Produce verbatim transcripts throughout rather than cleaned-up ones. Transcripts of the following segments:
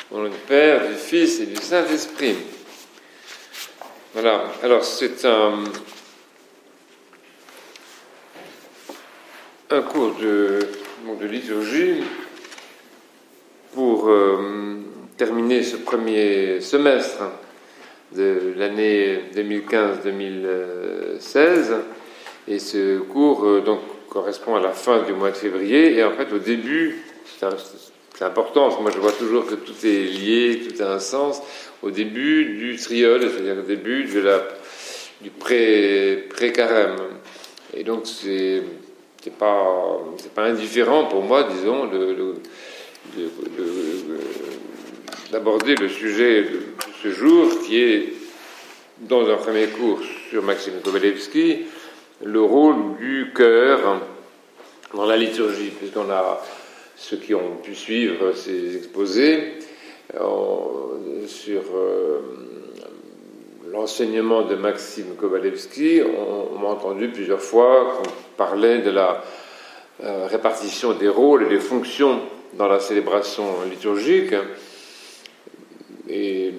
Au nom du Père, du Fils et du Saint-Esprit. Voilà, alors c'est un, un cours de, de liturgie pour euh, terminer ce premier semestre de l'année deux mille quinze deux mille seize. Et ce cours euh, donc, correspond à la fin du mois de février. Et en fait, au début, c'est, un, c'est important, parce que moi je vois toujours que tout est lié, que tout a un sens. Au début du triode, c'est-à-dire au début de la, du pré, pré-carême. Et donc, c'est, c'est, pas, c'est pas indifférent pour moi, disons, de, de, de, de, d'aborder le sujet de ce jour, qui est, dans un premier cours sur Maxime Kovalevsky, le rôle du chœur dans la liturgie, puisqu'on a ceux qui ont pu suivre ces exposés euh, sur euh, l'enseignement de Maxime Kovalevsky. On, on m'a entendu plusieurs fois qu'on parlait de la euh, répartition des rôles et des fonctions dans la célébration liturgique. Et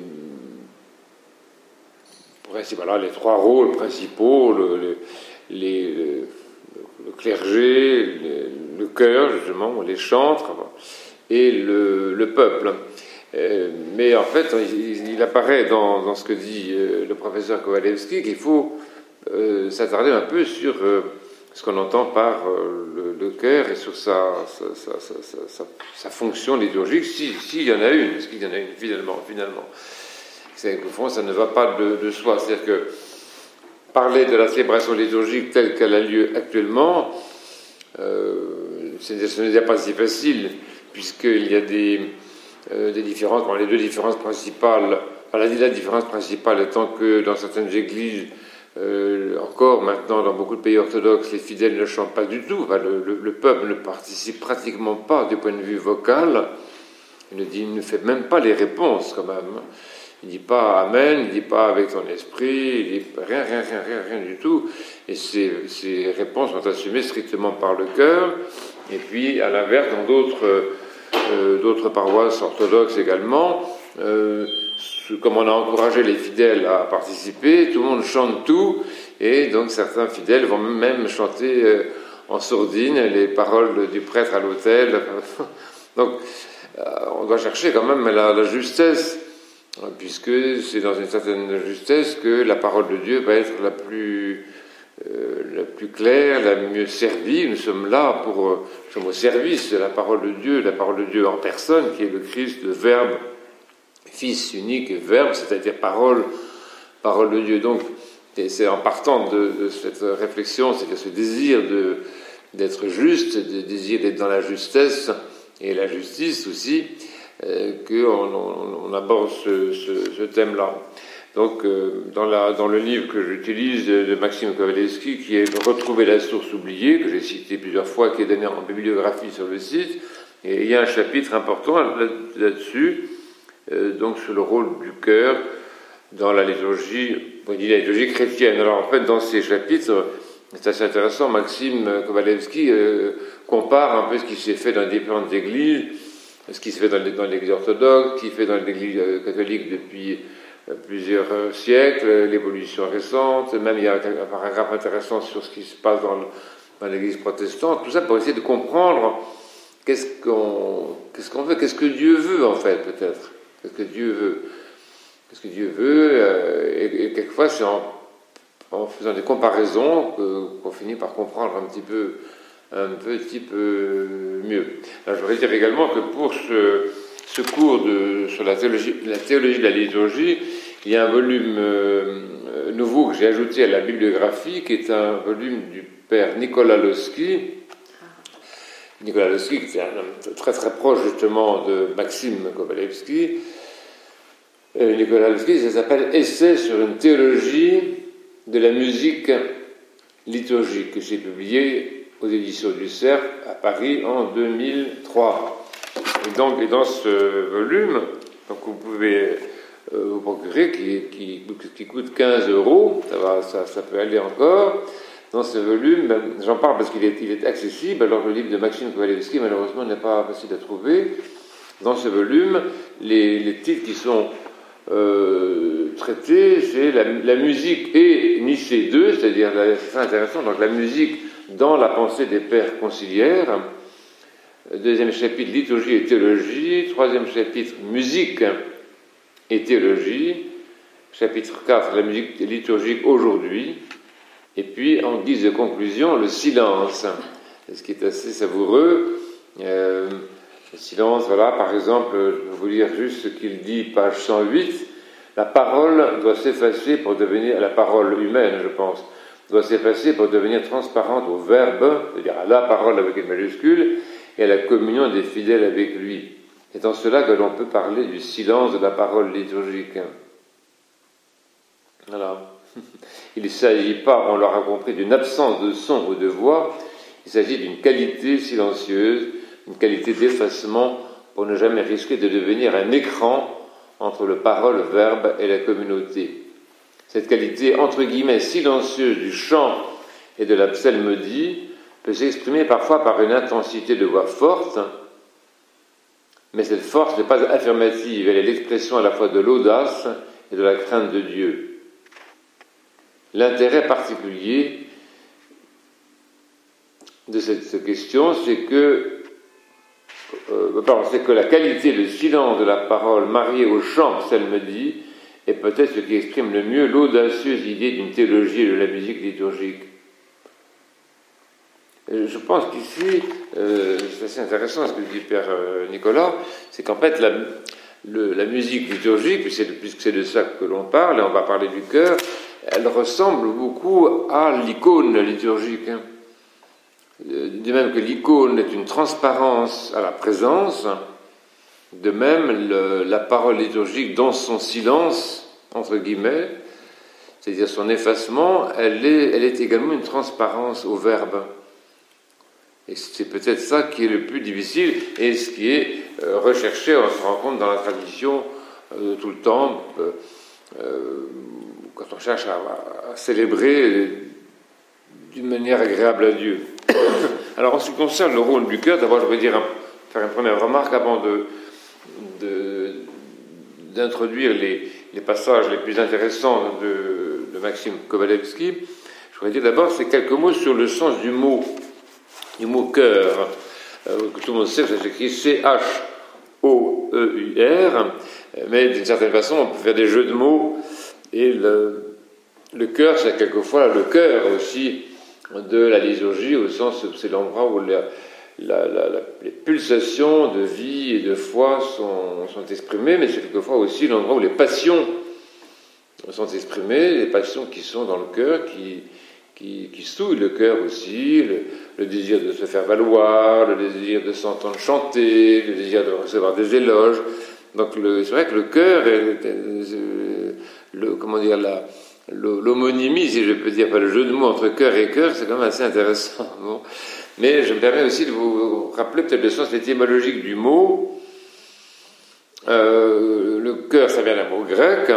voilà, les trois rôles principaux, le, le, les, le, le clergé, le, le chœur, justement, les chantres, et le, le peuple. Euh, mais en fait, il, il apparaît dans, dans ce que dit euh, le professeur Kovalevsky qu'il faut euh, s'attarder un peu sur euh, ce qu'on entend par euh, le, le chœur et sur sa, sa, sa, sa, sa, sa fonction liturgique, s'il si, si y en a une, parce qu'il y en a une finalement. finalement. C'est qu'au fond, ça ne va pas de, de soi. C'est-à-dire que parler de la célébration liturgique telle qu'elle a lieu actuellement, euh, ce n'est déjà pas si facile, puisqu'il y a des, euh, des différences. Bon, les deux différences principales, enfin, la, la différence principale étant que dans certaines églises, euh, encore maintenant dans beaucoup de pays orthodoxes, les fidèles ne chantent pas du tout. Enfin, le, le, le peuple ne participe pratiquement pas du point de vue vocal. Il ne, dit, il ne fait même pas les réponses, quand même. Il ne dit pas Amen, il ne dit pas avec ton esprit, il dit rien, rien, rien, rien, rien du tout. Et ces, ces réponses sont assumées strictement par le chœur. Et puis, à l'inverse, dans d'autres, euh, d'autres paroisses orthodoxes également, euh, comme on a encouragé les fidèles à participer, tout le monde chante tout. Et donc, certains fidèles vont même chanter euh, en sourdine les paroles du prêtre à l'autel. Donc, euh, on doit chercher quand même la, la justesse, puisque c'est dans une certaine justesse que la parole de Dieu va être la plus, euh, la plus claire, la mieux servie. Nous sommes là pour, euh, nous sommes au service de la parole de Dieu, la parole de Dieu en personne, qui est le Christ, le Verbe, Fils unique et Verbe, c'est-à-dire parole, parole de Dieu. Donc, c'est en partant de, de cette réflexion, c'est-à-dire ce désir de, d'être juste, le désir d'être dans la justesse et la justice aussi, Euh, qu'on on, on aborde ce, ce, ce thème-là. Donc, euh, dans, la, dans le livre que j'utilise de, de Maxime Kovalevsky, qui est « Retrouver la source oubliée », que j'ai cité plusieurs fois, qui est donné en bibliographie sur le site, et il y a un chapitre important là, là-dessus, euh, donc sur le rôle du chœur dans la liturgie, on dit la liturgie chrétienne. Alors, en fait, dans ces chapitres, c'est assez intéressant, Maxime Kovalevsky euh, compare un peu ce qui s'est fait dans différentes églises, ce qui se fait dans l'Église orthodoxe, ce qui se fait dans l'Église catholique depuis plusieurs siècles, l'évolution récente, même il y a un paragraphe intéressant sur ce qui se passe dans, dans l'Église protestante, tout ça pour essayer de comprendre qu'est-ce qu'on, qu'est-ce qu'on veut, qu'est-ce que Dieu veut en fait peut-être, qu'est-ce que Dieu veut, qu'est-ce que Dieu veut, et, et quelquefois c'est en, en faisant des comparaisons que, qu'on finit par comprendre un petit peu un petit peu mieux. Alors, je voudrais dire également que pour ce, ce cours de, sur la théologie, la théologie de la liturgie, il y a un volume euh, nouveau que j'ai ajouté à la bibliographie, qui est un volume du père Nicolas Lossky. Nicolas Lossky, qui est un homme très très proche justement de Maxime Kovalevsky. Euh, Nicolas Lossky, ça s'appelle « Essai sur une théologie de la musique liturgique », que j'ai publié aux éditions du Cercle à Paris en deux mille trois. Et donc, et dans ce volume, donc vous pouvez euh, vous procurer, qui, qui, qui coûte quinze euros, ça, va, ça, ça peut aller encore. Dans ce volume, ben, j'en parle parce qu'il est, il est accessible, alors le livre de Maxime Kovalevsky, malheureusement, n'est pas facile à trouver. Dans ce volume, les, les titres qui sont euh, traités, c'est la, la musique et Nicée deux, c'est-à-dire, c'est intéressant, donc la musique dans la pensée des pères conciliaires. Deuxième chapitre, liturgie et théologie. Troisième chapitre, musique et théologie. Chapitre quatre, la musique liturgique aujourd'hui. Et puis, en guise de conclusion, le silence, ce qui est assez savoureux. Euh, le silence, voilà, par exemple, je vais vous lire juste ce qu'il dit, page cent huit. La parole doit s'effacer pour devenir, la parole humaine, je pense, doit s'effacer pour devenir transparente au Verbe, c'est-à-dire à la parole avec une majuscule, et à la communion des fidèles avec lui. C'est en cela que l'on peut parler du silence de la parole liturgique. Voilà. Il ne s'agit pas, on l'aura compris, d'une absence de son ou de voix, il s'agit d'une qualité silencieuse, une qualité d'effacement pour ne jamais risquer de devenir un écran entre le parole, verbe et la communauté. Cette qualité, entre guillemets, silencieuse du chant et de la psalmodie peut s'exprimer parfois par une intensité de voix forte, mais cette force n'est pas affirmative, elle est l'expression à la fois de l'audace et de la crainte de Dieu. L'intérêt particulier de cette question, c'est que, euh, pardon, c'est que la qualité, le silence de la parole mariée au chant psalmodie est peut-être ce qui exprime le mieux l'audacieuse idée d'une théologie de la musique liturgique. Je pense qu'ici, euh, c'est assez intéressant ce que dit Père Nicolas, c'est qu'en fait la, le, la musique liturgique, puisque c'est de ça que l'on parle, et on va parler du chœur, elle ressemble beaucoup à l'icône liturgique. Hein. De même que l'icône est une transparence à la présence, de même le, la parole liturgique dans son silence, entre guillemets, c'est-à-dire son effacement, elle est, elle est également une transparence au verbe. Et c'est peut-être ça qui est le plus difficile et ce qui est euh, recherché, on se rend compte dans la tradition euh, tout le temps, euh, euh, quand on cherche à, à célébrer d'une manière agréable à Dieu. Alors en ce qui concerne le rôle du chœur, d'abord je voudrais dire, faire une première remarque avant de, de, d'introduire les, les passages les plus intéressants de, de Maxime Kovalevski. Je voudrais dire d'abord c'est quelques mots sur le sens du mot. Du mot cœur, euh, que tout le monde sait, ça s'écrit C H O E U R, mais d'une certaine façon, on peut faire des jeux de mots, et le, le cœur, c'est quelquefois le cœur aussi de la liturgie, au sens où c'est l'endroit où la, la, la, la, les pulsations de vie et de foi sont, sont exprimées, mais c'est quelquefois aussi l'endroit où les passions sont exprimées, les passions qui sont dans le cœur, qui Qui, qui souille le cœur aussi, le, le désir de se faire valoir, le désir de s'entendre chanter, le désir de recevoir des éloges. Donc le, c'est vrai que le cœur, est, est, le, comment dire, la, l'homonymie, si je peux dire, pas le jeu de mots entre cœur et cœur, c'est quand même assez intéressant. Bon. Mais je me permets aussi de vous rappeler peut-être le sens étymologique du mot. Euh, le cœur, ça vient d'un mot grec,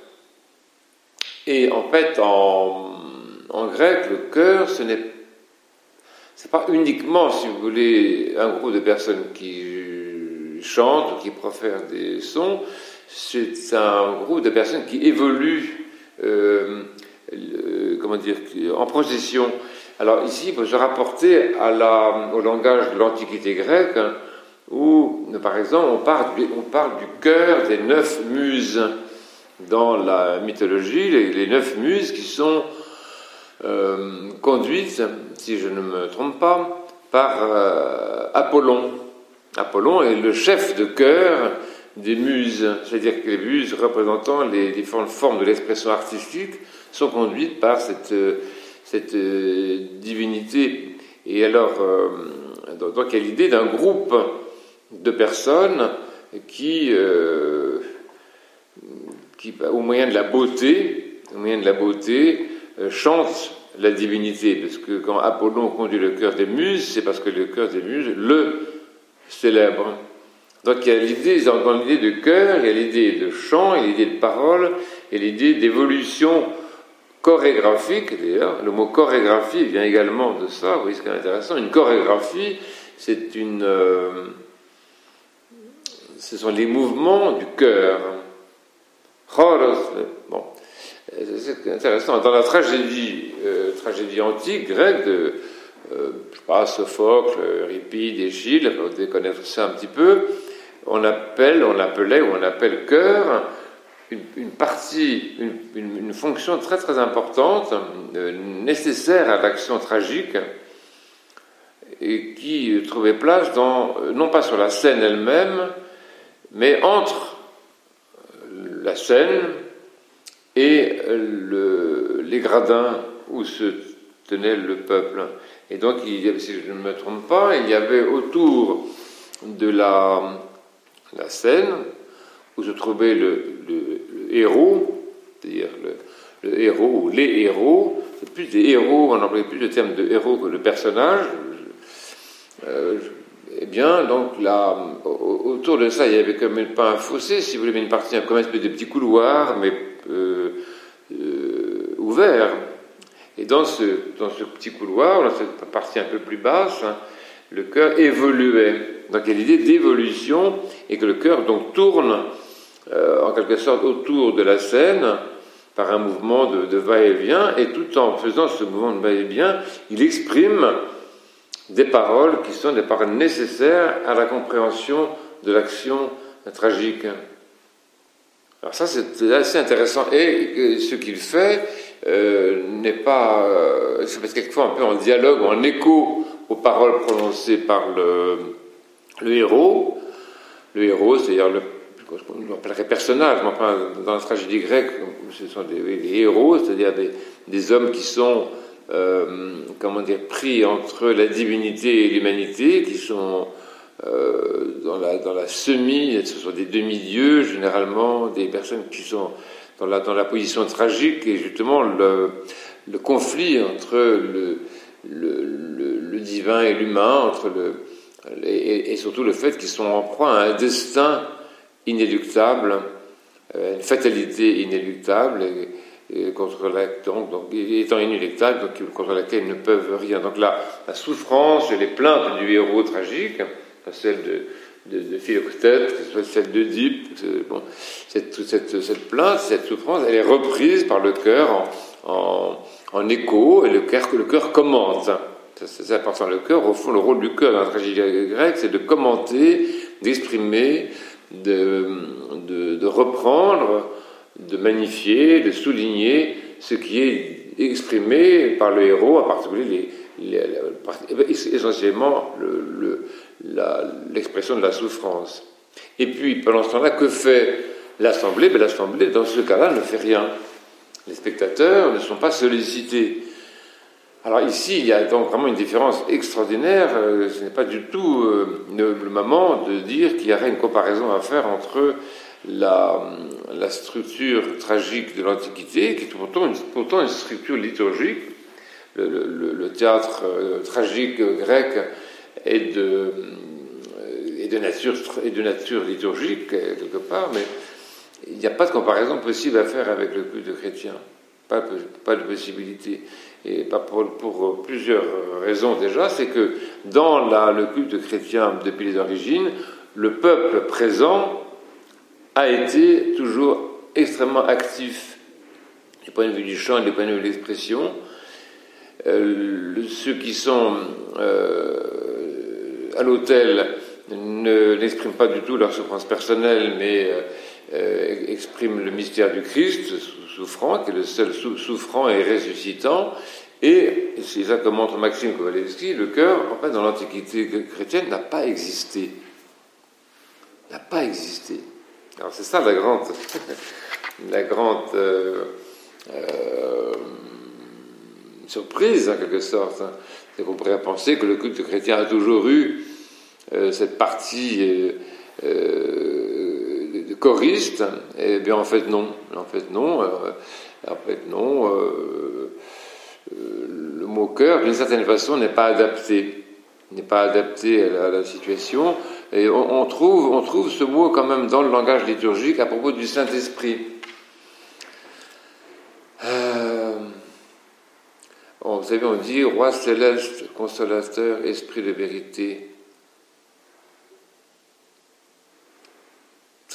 et en fait, en En grec, le chœur, ce n'est c'est pas uniquement, si vous voulez, un groupe de personnes qui chantent ou qui profèrent des sons, c'est un groupe de personnes qui évoluent, euh, le, comment dire, en procession. Alors ici, il faut se rapporter à la, au langage de l'Antiquité grecque, hein, où, par exemple, on parle, on parle du chœur des neuf muses. Dans la mythologie, les, les neuf muses qui sont Euh, conduite, si je ne me trompe pas, par euh, Apollon. Apollon est le chef de chœur des muses, c'est-à-dire que les muses représentant les différentes formes de l'expression artistique sont conduites par cette, cette euh, divinité. Et alors, euh, donc il y a l'idée d'un groupe de personnes qui, euh, qui, au moyen de la beauté, au moyen de la beauté, chante la divinité, parce que quand Apollon conduit le chœur des muses, c'est parce que le chœur des muses le célèbre. Donc il y a l'idée, dans l'idée de chœur, il y a l'idée de chant, il y a l'idée de parole, et l'idée d'évolution chorégraphique, d'ailleurs. Le mot chorégraphie vient également de ça, vous voyez ce qui est intéressant. Une chorégraphie, c'est une... Euh, ce sont les mouvements du cœur. Choros, bon, c'est intéressant. Dans la tragédie, euh, tragédie antique grecque de, euh, je sais pas, Sophocle, Euripide, Échille, vous devez connaître ça un petit peu. On appelle, on appelait ou on appelle cœur une, une partie, une, une, une fonction très très importante, euh, nécessaire à l'action tragique, et qui trouvait place dans, non pas sur la scène elle-même, mais entre la scène et le, les gradins où se tenait le peuple. Et donc, il, si je ne me trompe pas, il y avait autour de la, la scène où se trouvait le, le, le héros, c'est-à-dire le, le héros ou les héros. C'est plus des héros, on emploie plus le terme de héros que de personnage. Euh, eh bien, donc là, autour de ça, il y avait comme même pas un fossé, si vous voulez, mais une partie, comme un espèce de petit couloir, mais euh, euh, ouvert. Et dans ce, dans ce petit couloir, dans cette partie un peu plus basse, hein, le cœur évoluait. Donc il y a l'idée d'évolution, et que le cœur donc tourne euh, en quelque sorte autour de la scène par un mouvement de, de va-et-vient, et tout en faisant ce mouvement de va-et-vient, il exprime des paroles qui sont des paroles nécessaires à la compréhension de l'action tragique. Alors ça, c'est assez intéressant. Et ce qu'il fait euh, n'est pas... Euh, c'est parce quelquefois un peu en dialogue, en écho aux paroles prononcées par le, le héros. Le héros, c'est-à-dire le... on appellerait personnage, mais enfin, dans la tragédie grecque, ce sont des, des héros, c'est-à-dire des, des hommes qui sont... Euh, comment dire, pris entre la divinité et l'humanité, qui sont euh, dans la, dans la semi, ce sont des demi-dieux, généralement, des personnes qui sont dans la, dans la position tragique, et justement le, le conflit entre le, le, le, le divin et l'humain, entre le, et, et surtout le fait qu'ils sont en proie à un destin inéluctable, une fatalité inéluctable, et, contre la, donc, donc, étant inéluctable, donc, contre laquelle ils ne peuvent rien. Donc la, la souffrance et les plaintes du héros tragique, celle de, de, de Philoctète, celle d'Oedipe, bon, cette, cette, cette plainte, cette souffrance, elle est reprise par le cœur en, en, en écho, et le cœur, le cœur commente. C'est important. Le cœur, au fond, le rôle du cœur dans la tragédie grecque, c'est de commenter, d'exprimer, de, de, de reprendre, de magnifier, de souligner ce qui est exprimé par le héros, en particulier les, les, les, essentiellement le, le, la, l'expression de la souffrance. Et puis, pendant ce temps-là, que fait l'Assemblée? Ben, l'Assemblée, dans ce cas-là, ne fait rien. Les spectateurs ne sont pas sollicités. Alors ici, il y a donc vraiment une différence extraordinaire. Ce n'est pas du tout le, le moment de dire qu'il y aurait une comparaison à faire entre La, la structure tragique de l'Antiquité, qui est pourtant une, pourtant une structure liturgique. Le, le, le théâtre euh, tragique grec est de, est, de nature, est de nature liturgique, quelque part, mais il n'y a pas de comparaison possible à faire avec le culte chrétien. Pas, pas de possibilité. Et pas pour, pour plusieurs raisons déjà. C'est que dans la, le culte chrétien depuis les origines, le peuple présent a été toujours extrêmement actif du point de vue du chant et du point de vue de l'expression. Euh, ceux qui sont euh, à l'autel ne, n'expriment pas du tout leur souffrance personnelle, mais euh, expriment le mystère du Christ souffrant, qui est le seul souffrant et ressuscitant. Et, c'est ça que montre Maxime Kowalewski, le cœur, en fait, dans l'Antiquité chrétienne, n'a pas existé. N'a pas existé. Alors c'est ça la grande, la grande euh, euh, surprise en quelque sorte. Hein. C'est qu'on pourrait penser que le culte chrétien a toujours eu euh, cette partie euh, euh, de choriste. Eh bien en fait non. En fait non. Euh, en fait non. Euh, euh, le mot cœur, d'une certaine façon, n'est pas adapté. n'est pas adapté à la, à la situation. Et on, on, trouve, on trouve ce mot quand même dans le langage liturgique à propos du Saint-Esprit. Euh, bon, vous savez, on dit « Roi céleste, consolateur, esprit de vérité ».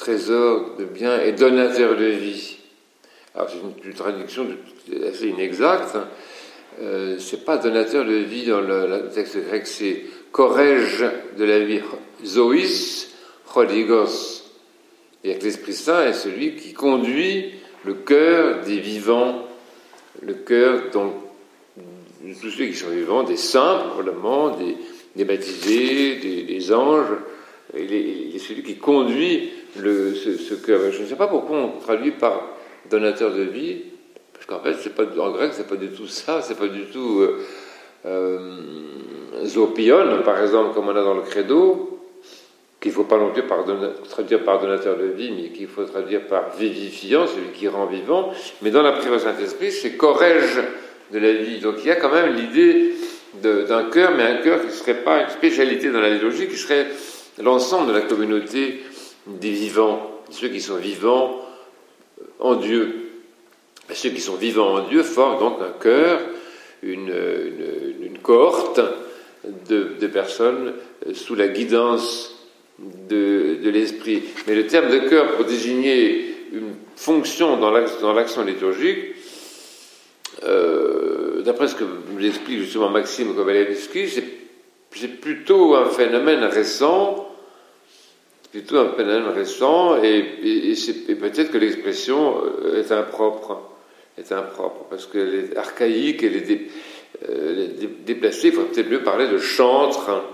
trésor de biens et donateur de vie. Alors c'est une, une traduction assez inexacte. Hein. Euh, c'est pas donateur de vie dans le, le texte grec, c'est corrège de la vie, zoïs, choligos. Et que l'Esprit Saint est celui qui conduit le cœur des vivants, le cœur donc de tous ceux qui sont vivants, des saints probablement, des, des baptisés, des, des anges. Il est, il est celui qui conduit le, ce, ce cœur. Je ne sais pas pourquoi on traduit par donateur de vie, parce qu'en fait, c'est pas, en grec, c'est pas du tout ça, c'est pas du tout euh, euh, zopion, par exemple, comme on a dans le credo, qu'il ne faut pas non plus par don, traduire par donateur de vie, mais qu'il faut traduire par vivifiant, celui qui rend vivant. Mais dans la prière au Saint-Esprit, c'est corrège de la vie. Donc il y a quand même l'idée de, d'un cœur, mais un cœur qui ne serait pas une spécialité dans la liturgie, qui serait l'ensemble de la communauté des vivants, ceux qui sont vivants en Dieu. Ceux qui sont vivants en Dieu forment donc un cœur, une, une, une cohorte de, de personnes sous la guidance de, de l'esprit. Mais le terme de cœur pour désigner une fonction dans l'action, dans l'action liturgique, euh, d'après ce que nous explique justement Maxime Kovalevski, c'est, c'est plutôt un phénomène récent, plutôt un phénomène récent, et, et, et, c'est, et peut-être que l'expression est impropre, est impropre, parce qu'elle est archaïque, elle est dé, euh, déplacée. Il faudrait peut-être mieux parler de chantre. Hein.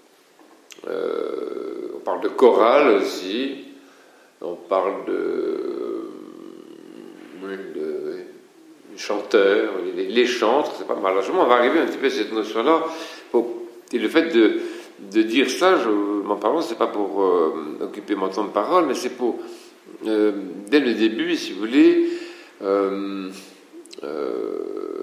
Euh, on parle de chorale aussi, on parle de, de, de chanteurs, les, les chantres, c'est pas mal. Alors, on va arriver un petit peu à cette notion-là. Et le fait de, de dire ça, je m'en parle, c'est pas pour euh, occuper mon temps de parole, mais c'est pour, euh, dès le début, si vous voulez, euh, euh,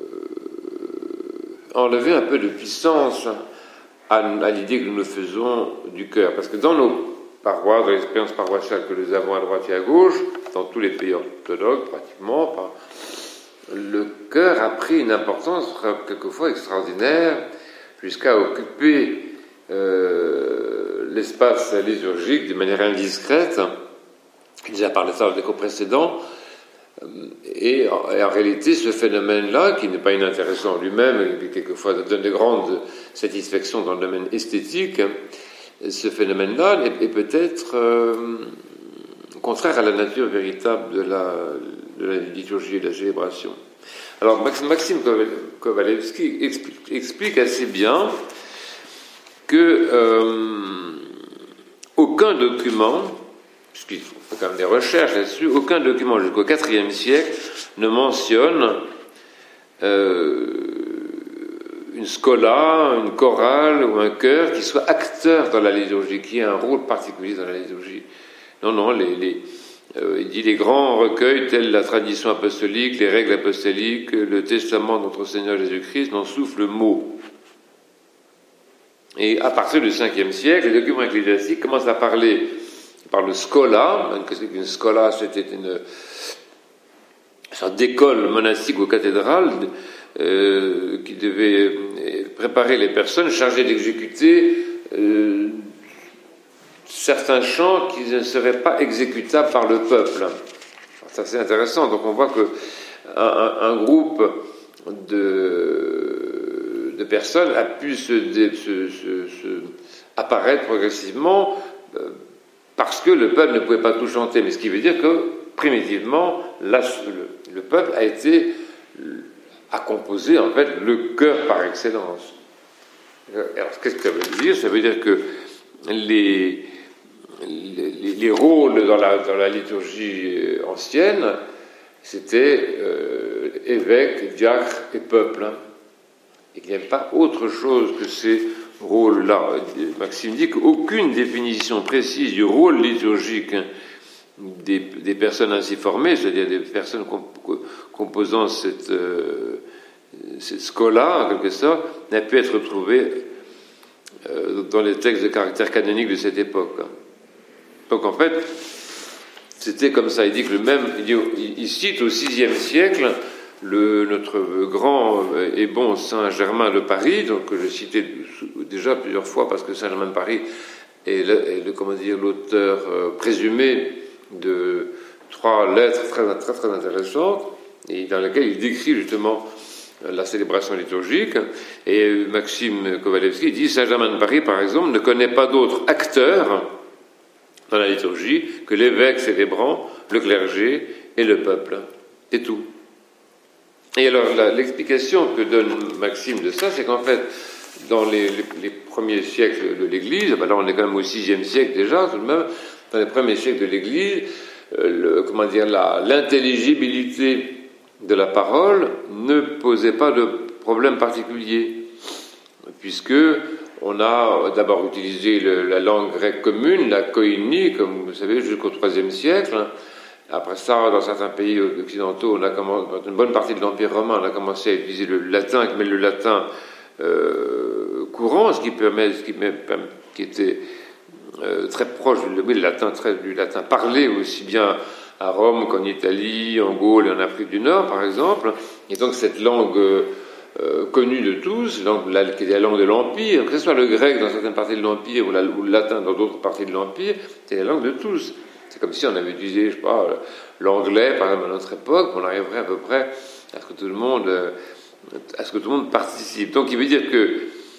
enlever un peu de puissance à, à l'idée que nous nous faisons du cœur. Parce que dans nos paroisses, dans l'expérience paroissiale que nous avons à droite et à gauche, dans tous les pays orthodoxes pratiquement, le cœur a pris une importance quelquefois extraordinaire, jusqu'à occuper euh, l'espace liturgique de manière indiscrète. J'ai déjà parlé de ça dans les cours précédents. Et en, et en réalité, ce phénomène-là, qui n'est pas inintéressant en lui-même, et qui quelquefois donne de grandes satisfactions dans le domaine esthétique, ce phénomène-là est, est peut-être euh, contraire à la nature véritable de la, de la liturgie et de la célébration. Alors, Maxime Kovalevski explique, explique assez bien que euh, aucun document, puisqu'il faut quand même des recherches là-dessus, aucun document jusqu'au quatrième siècle ne mentionne euh, une scola, une chorale ou un chœur qui soit acteur dans la liturgie, qui ait un rôle particulier dans la liturgie. Non, non, les... les Euh, il dit les grands recueils tels la tradition apostolique, les règles apostoliques, le testament de notre Seigneur Jésus-Christ n'en souffle le mot. Et à partir du cinquième siècle, les documents ecclésiastiques commencent à parler par le scola. Une scola, c'était une sorte d'école monastique ou cathédrale euh, qui devait préparer les personnes chargées d'exécuter euh, certains chants qui ne seraient pas exécutables par le peuple. C'est assez intéressant. Donc on voit que un, un groupe de, de personnes a pu se, se, se, se apparaître progressivement euh, parce que le peuple ne pouvait pas tout chanter. Mais ce qui veut dire que primitivement, la, le, le peuple a été a composé en fait le chœur par excellence. Alors qu'est-ce que ça veut dire? Ça veut dire que les Les, les rôles dans la, dans la liturgie ancienne, c'était euh, évêque, diacre et peuple. Hein. Et qu'il n'y a pas autre chose que ces rôles-là. Maxime dit qu'aucune définition précise du rôle liturgique hein, des, des personnes ainsi formées, c'est-à-dire des personnes comp- composant cette, euh, cette scola, en quelque sorte, n'a pu être trouvée euh, dans les textes de caractère canonique de cette époque. Hein. Donc en fait, c'était comme ça. Il dit que le même, il, dit, il cite au sixième siècle le, notre grand et bon Saint Germain de Paris, donc que je citais déjà plusieurs fois parce que Saint Germain de Paris est, le, est le, comment dire, l'auteur présumé de trois lettres très, très, très intéressantes, et dans lesquelles il décrit justement la célébration liturgique. Et Maxime Kowalewski dit « Saint-Germain de Paris, par exemple, ne connaît pas d'autres acteurs dans la liturgie que l'évêque célébrant, le clergé et le peuple. » C'est tout. Et alors, la, l'explication que donne Maxime de ça, c'est qu'en fait, dans les, les, les premiers siècles de l'Église, ben là on est quand même au sixième siècle déjà, tout de même, dans les premiers siècles de l'Église, euh, le, comment dire, la, l'intelligibilité de la parole ne posait pas de problème particulier, puisque on a d'abord utilisé le, la langue grecque commune, la koinie, comme vous savez, jusqu'au troisième siècle. Après ça, dans certains pays occidentaux, on a commencé, dans une bonne partie de l'Empire romain, on a commencé à utiliser le latin, mais le latin euh, courant, ce qui permet, ce qui, qui était euh, très proche du, oui, le latin, très, du latin parlé aussi bien à Rome qu'en Italie, en Gaule et en Afrique du Nord, par exemple. Et donc cette langue euh, connue de tous, langue, la, qui est la langue de l'Empire, que ce soit le grec dans certaines parties de l'Empire ou, la, ou le latin dans d'autres parties de l'Empire, c'est la langue de tous. C'est comme si on avait utilisé, je sais pas, l'anglais, par exemple, à notre époque, on arriverait à peu près à ce que tout le monde, à ce que tout le monde participe. Donc, il veut dire que,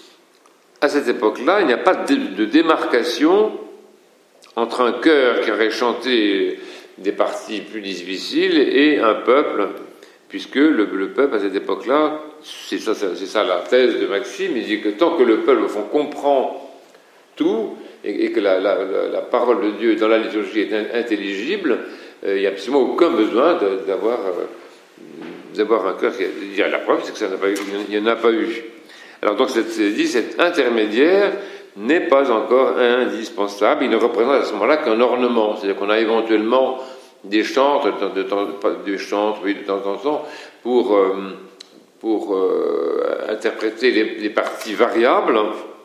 à cette époque-là, il n'y a pas de, de démarcation entre un chœur qui aurait chanté des parties plus difficiles et un peuple, puisque le, le peuple, à cette époque-là, c'est ça, c'est ça la thèse de Maxime, il dit que tant que le peuple, au fond, comprend tout, et que la, la, la, la parole de Dieu dans la liturgie est intelligible, euh, il n'y a absolument aucun besoin de, d'avoir, euh, d'avoir un cœur qui... Il y a la preuve, c'est que ça n'a pas eu, il n'y en a pas eu. Alors donc, cette, dit, cet intermédiaire n'est pas encore indispensable, il ne représente à ce moment-là qu'un ornement, c'est-à-dire qu'on a éventuellement des chantres, de temps, des chantres, oui, de temps en temps, pour, euh, pour euh, interpréter les, les parties variables.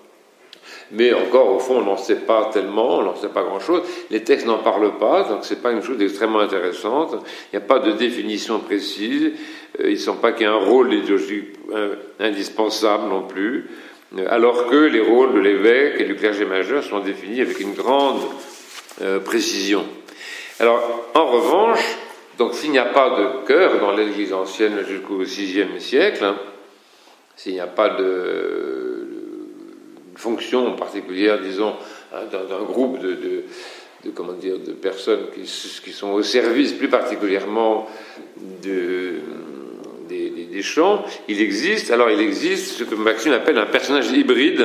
Mais encore, au fond, on n'en sait pas tellement, on n'en sait pas grand-chose. Les textes n'en parlent pas, donc c'est pas une chose extrêmement intéressante. Il n'y a pas de définition précise. Euh, il ne semble pas qu'il y ait un rôle liturgique euh, indispensable non plus, euh, alors que les rôles de l'évêque et du clergé majeur sont définis avec une grande euh, précision. Alors, en revanche, donc s'il n'y a pas de chœur dans l'Église ancienne jusqu'au sixième siècle, hein, s'il n'y a pas de fonction particulière, disons, hein, d'un, d'un groupe de, de, de, comment dire, de personnes qui, qui sont au service plus particulièrement de, des, des, des chants, il existe, alors il existe ce que Maxime appelle un personnage hybride,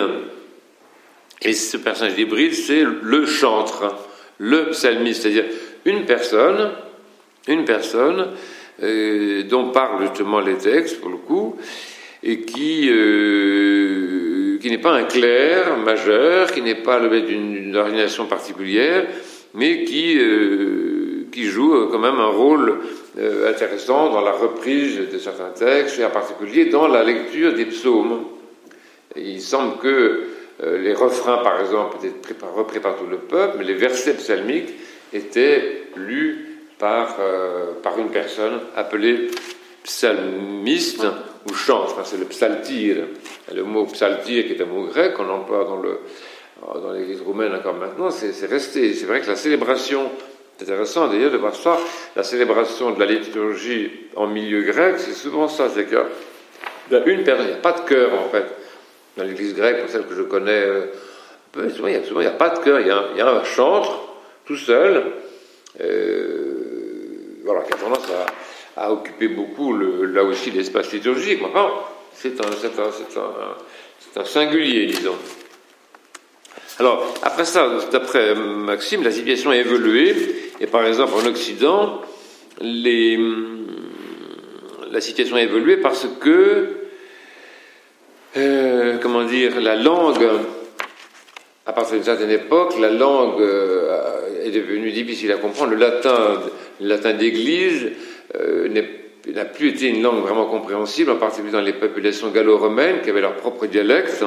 et ce personnage hybride, c'est le chantre, le psalmiste, c'est-à-dire une personne, une personne euh, dont parlent justement les textes, pour le coup, et qui... Euh, qui n'est pas un clerc majeur, qui n'est pas le maître d'une, d'une organisation particulière, mais qui, euh, qui joue quand même un rôle euh, intéressant dans la reprise de certains textes, et en particulier dans la lecture des psaumes. Et il semble que euh, les refrains, par exemple, étaient repris par tout le peuple, mais les versets psalmiques étaient lus par, euh, par une personne appelée psalmiste ou chante, enfin, c'est le psaltir. Le mot psaltir, qui est un mot grec qu'on emploie dans, le, dans l'église roumaine encore maintenant, c'est, c'est resté. C'est vrai que la célébration, c'est intéressant d'ailleurs de voir ça, la célébration de la liturgie en milieu grec, c'est souvent ça, c'est qu'il y a une personne, il n'y a pas de chœur en fait. Dans l'église grecque, pour celle que je connais, euh, peu, souvent, il n'y a, souvent, il y a pas de chœur, il y a un, il y a un chantre, tout seul, euh, voilà, qui a tendance à a occupé beaucoup, le, là aussi, l'espace liturgique. Enfin, c'est un, c'est, un, c'est, un, c'est un singulier, disons. Alors, après ça, d'après Maxime, la situation a évolué, et par exemple, en Occident, les, la situation a évolué parce que, euh, comment dire, la langue, à partir d'une certaine époque, la langue euh, est devenue difficile à comprendre. Le latin, le latin d'église, Euh, n'a plus été une langue vraiment compréhensible, en particulier dans les populations gallo-romaines qui avaient leur propre dialecte.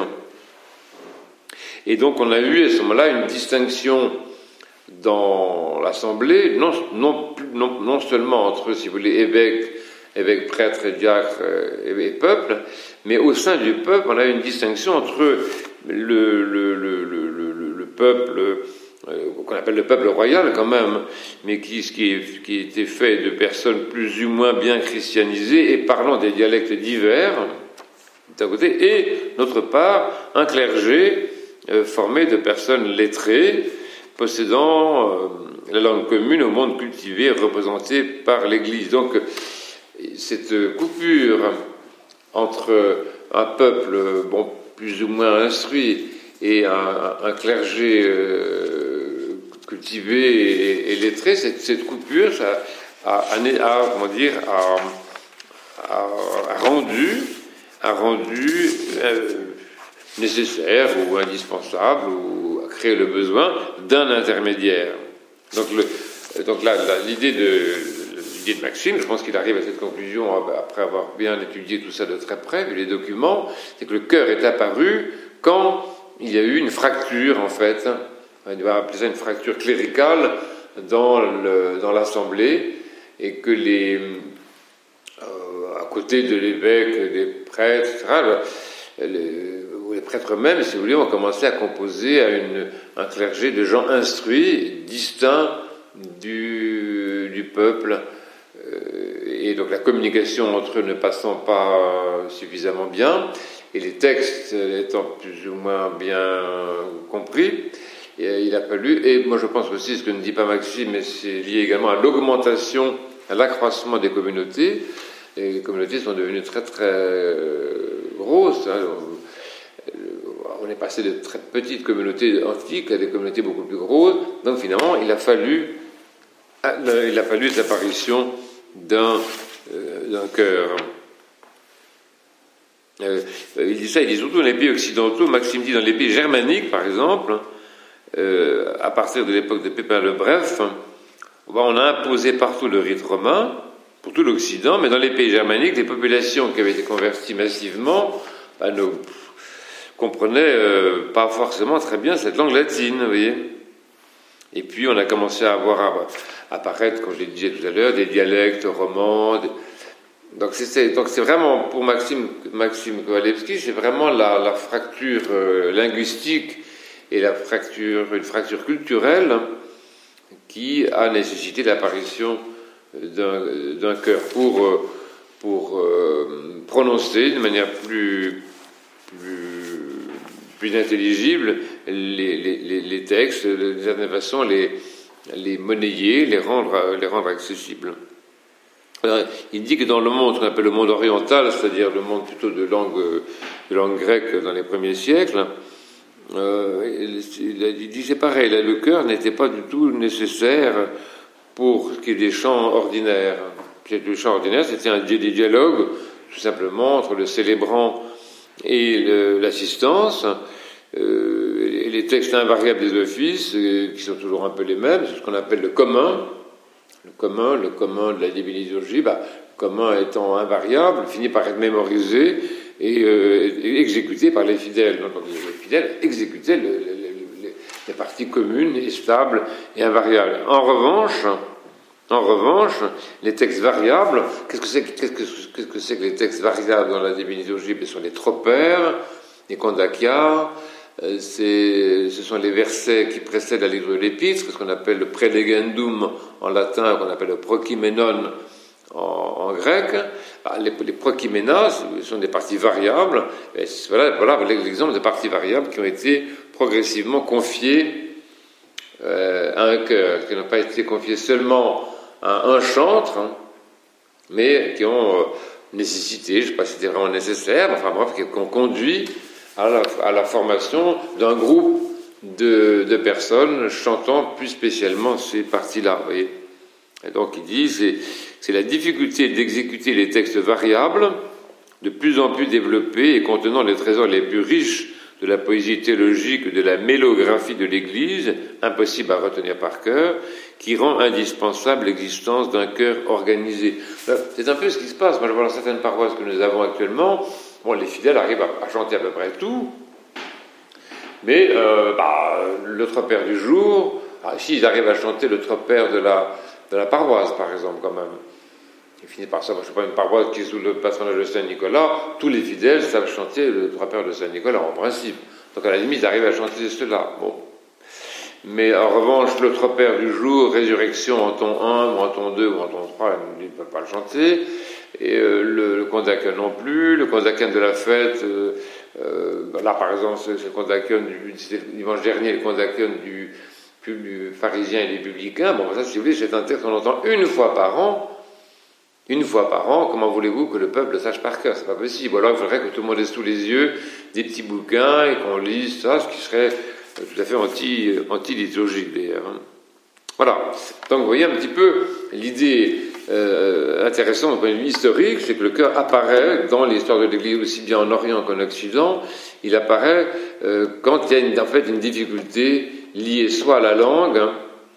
Et donc on a eu à ce moment-là une distinction dans l'Assemblée, non, non, non, non seulement entre, si vous voulez, évêques, évêques, prêtres, diacres et, et peuple, mais au sein du peuple, on a eu une distinction entre le, le, le, le, le, le peuple qu'on appelle le peuple royal quand même, mais qui, qui, qui était fait de personnes plus ou moins bien christianisées et parlant des dialectes divers, d'un côté, et d'autre part, un clergé euh, formé de personnes lettrées, possédant euh, la langue commune au monde cultivé, représentée par l'Église. Donc, cette coupure entre un peuple, bon, plus ou moins instruit, et un, un clergé euh, cultivé et, et lettré, cette, cette coupure ça, a, a, a, comment dire, a, a, a rendu, a rendu euh, nécessaire ou indispensable ou a créé le besoin d'un intermédiaire. Donc, le, donc là, là, l'idée de l'idée de Maxime, je pense qu'il arrive à cette conclusion après avoir bien étudié tout ça de très près, vu les documents, c'est que le cœur est apparu quand il y a eu une fracture, en fait, on va appeler ça une fracture cléricale dans, le, dans l'Assemblée, et que les, euh, à côté de l'évêque, des prêtres, et cetera, les, les prêtres eux-mêmes, si vous voulez, ont commencé à composer à une, un clergé de gens instruits, distincts du, du peuple, et donc la communication entre eux ne passant pas suffisamment bien, et les textes étant plus ou moins bien compris, et il a fallu, et moi je pense aussi, ce que ne dit pas Maxime, mais c'est lié également à l'augmentation, à l'accroissement des communautés, et les communautés sont devenues très très grosses, hein. On est passé de très petites communautés antiques à des communautés beaucoup plus grosses, donc finalement il a fallu, il a fallu l'apparition d'un, euh, d'un cœur. Euh, il dit ça, il dit surtout dans les pays occidentaux, Maxime dit dans les pays germaniques, par exemple, euh, à partir de l'époque de Pépin le Bref, on a imposé partout le rite romain, pour tout l'Occident, mais dans les pays germaniques, les populations qui avaient été converties massivement bah, ne comprenaient euh, pas forcément très bien cette langue latine, vous voyez. Et puis on a commencé à voir apparaître, comme je l'ai dit tout à l'heure, des dialectes romans. Des... Donc, c'est, donc c'est vraiment, pour Maxime, Maxime Kowalewski, c'est vraiment la, la fracture euh, linguistique et la fracture, une fracture culturelle qui a nécessité l'apparition d'un, d'un chœur pour, euh, pour euh, prononcer de manière plus, plus, plus intelligible les, les, les textes, d'une certaine façon les, les monnayer, les rendre, les rendre accessibles. Alors, il dit que dans le monde qu'on appelle le monde oriental, c'est-à-dire le monde plutôt de langue, de langue grecque dans les premiers siècles, euh, il dit c'est pareil, là, le chœur n'était pas du tout nécessaire pour ce qui est des chants ordinaires. Le chant ordinaire, c'était un, des dialogues, tout simplement, entre le célébrant et le, l'assistance. Euh, et les textes invariables des offices, euh, qui sont toujours un peu les mêmes, c'est ce qu'on appelle le commun. Le commun, le commun de la divine liturgie, bah, le commun étant invariable, finit par être mémorisé et, euh, et exécuté par les fidèles. Donc les fidèles exécutaient le, le, le, les parties communes et stables et invariables. En revanche, en revanche, les textes variables, qu'est-ce que c'est, qu'est-ce que, qu'est-ce que, c'est que les textes variables dans la divine liturgie? Ce sont les tropères, les kondakia. C'est, ce sont les versets qui précèdent la lecture de l'épître, ce qu'on appelle le prelegendum en latin, qu'on appelle le prokimenon en, en grec. Les, les prokimenas sont des parties variables. Et voilà, voilà l'exemple de parties variables qui ont été progressivement confiées euh, à un chœur, qui n'ont pas été confiées seulement à un chantre, hein, mais qui ont euh, nécessité, je ne sais pas si c'était vraiment nécessaire, enfin bref, qui ont conduit À la, à la formation d'un groupe de, de personnes chantant plus spécialement ces parties-là. Vous voyez. Et donc il dit c'est, c'est la difficulté d'exécuter les textes variables, de plus en plus développés et contenant les trésors les plus riches de la poésie théologique, de la mélographie de l'Église, impossible à retenir par cœur, qui rend indispensable l'existence d'un chœur organisé. C'est un peu ce qui se passe. Moi, je vois dans certaines paroisses que nous avons actuellement. Bon, les fidèles arrivent à, à chanter à peu près tout, mais euh, bah, le tropère du jour, ah, si ils arrivent à chanter le tropère de la, de la paroisse, par exemple, quand même. Ils finissent par ça, je ne sais pas, une paroisse qui est sous le patronage de Saint-Nicolas, tous les fidèles savent chanter le tropère de Saint-Nicolas, en principe. Donc à la limite, ils arrivent à chanter cela. Bon. Mais en revanche, le tropère du jour, résurrection en ton un, ou en ton deux, ou en ton trois, il ne peut pas le chanter. Et euh, le, le Kondaken non plus. Le Kondaken de la fête, euh, euh, là par exemple, c'est le Kondaken du dimanche dernier, le Kondaken du, du pharisien et des publicains. Bon, ça, si vous voulez, c'est un texte qu'on entend une fois par an. Une fois par an, comment voulez-vous que le peuple le sache par cœur? C'est pas possible. Ou alors il faudrait que tout le monde ait sous les yeux des petits bouquins et qu'on lise ça, ce qui serait tout à fait anti, anti-liturgique d'ailleurs. Voilà. Donc vous voyez un petit peu l'idée euh, intéressante du point de vue historique, c'est que le cœur apparaît dans l'histoire de l'Église aussi bien en Orient qu'en Occident. Il apparaît euh, quand il y a une, en fait une difficulté liée soit à la langue, hein,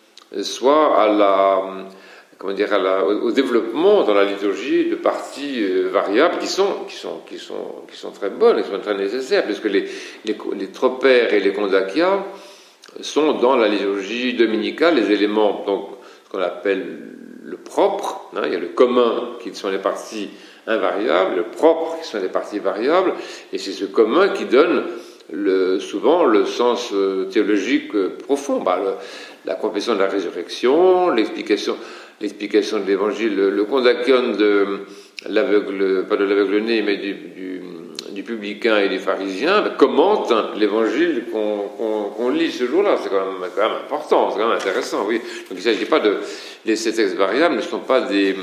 soit à la comment dire, à la, au développement dans la liturgie de parties euh, variables qui sont, qui, sont, qui, sont, qui sont très bonnes, qui sont très nécessaires, puisque les, les, les tropères et les kondakia sont dans la liturgie dominicale les éléments, donc ce qu'on appelle le propre, hein, il y a le commun qui sont les parties invariables, le propre qui sont les parties variables, et c'est ce commun qui donne le, souvent le sens euh, théologique euh, profond, bah, le, la confession de la résurrection, l'explication l'explication de l'évangile, le, le kondakion de l'aveugle, pas de l'aveugle-né, mais du, du, du publicain et des pharisiens, ben, commente hein, l'évangile qu'on, qu'on, qu'on lit ce jour-là. C'est quand même, quand même important, c'est quand même intéressant, oui. Donc il ne s'agit pas de... Les, ces textes variables ne sont pas des...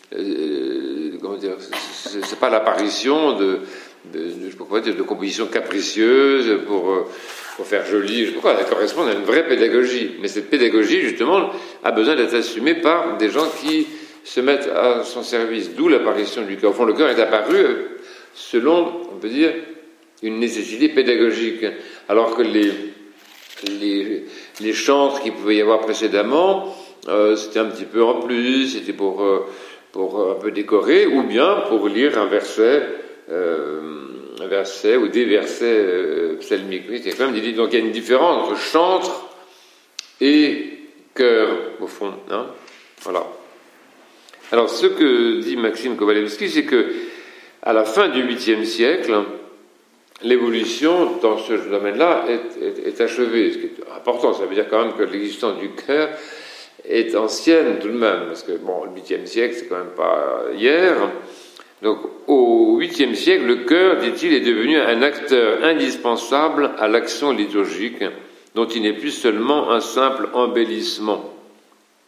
Euh, comment dire, c'est, c'est pas l'apparition de, de, de, je sais pas quoi dire, de compositions capricieuses pour... Euh, pour faire joli, je sais pas quoi, ça correspond à une vraie pédagogie. Mais cette pédagogie, justement, a besoin d'être assumée par des gens qui se mettent à son service, d'où l'apparition du cœur. Au fond, le cœur est apparu selon, on peut dire, une nécessité pédagogique. Alors que les, les, les chantres qu'il pouvait y avoir précédemment, euh, c'était un petit peu en plus, c'était pour, euh, pour un peu décorer, ou bien pour lire un verset... Euh, un verset ou des versets euh, psalmiques. Oui, c'est quand même dit, donc il y a une différence entre chantre et chœur, au fond. Hein, voilà. Alors, ce que dit Maxime Kovalevski, c'est que à la fin du huitième siècle, l'évolution dans ce domaine-là est, est, est achevée. Ce qui est important, ça veut dire quand même que l'existence du chœur est ancienne tout de même, parce que bon, le huitième siècle, c'est quand même pas hier. Donc, au huitième siècle, le chœur, dit-il, est devenu un acteur indispensable à l'action liturgique, dont il n'est plus seulement un simple embellissement. Vous voyez ?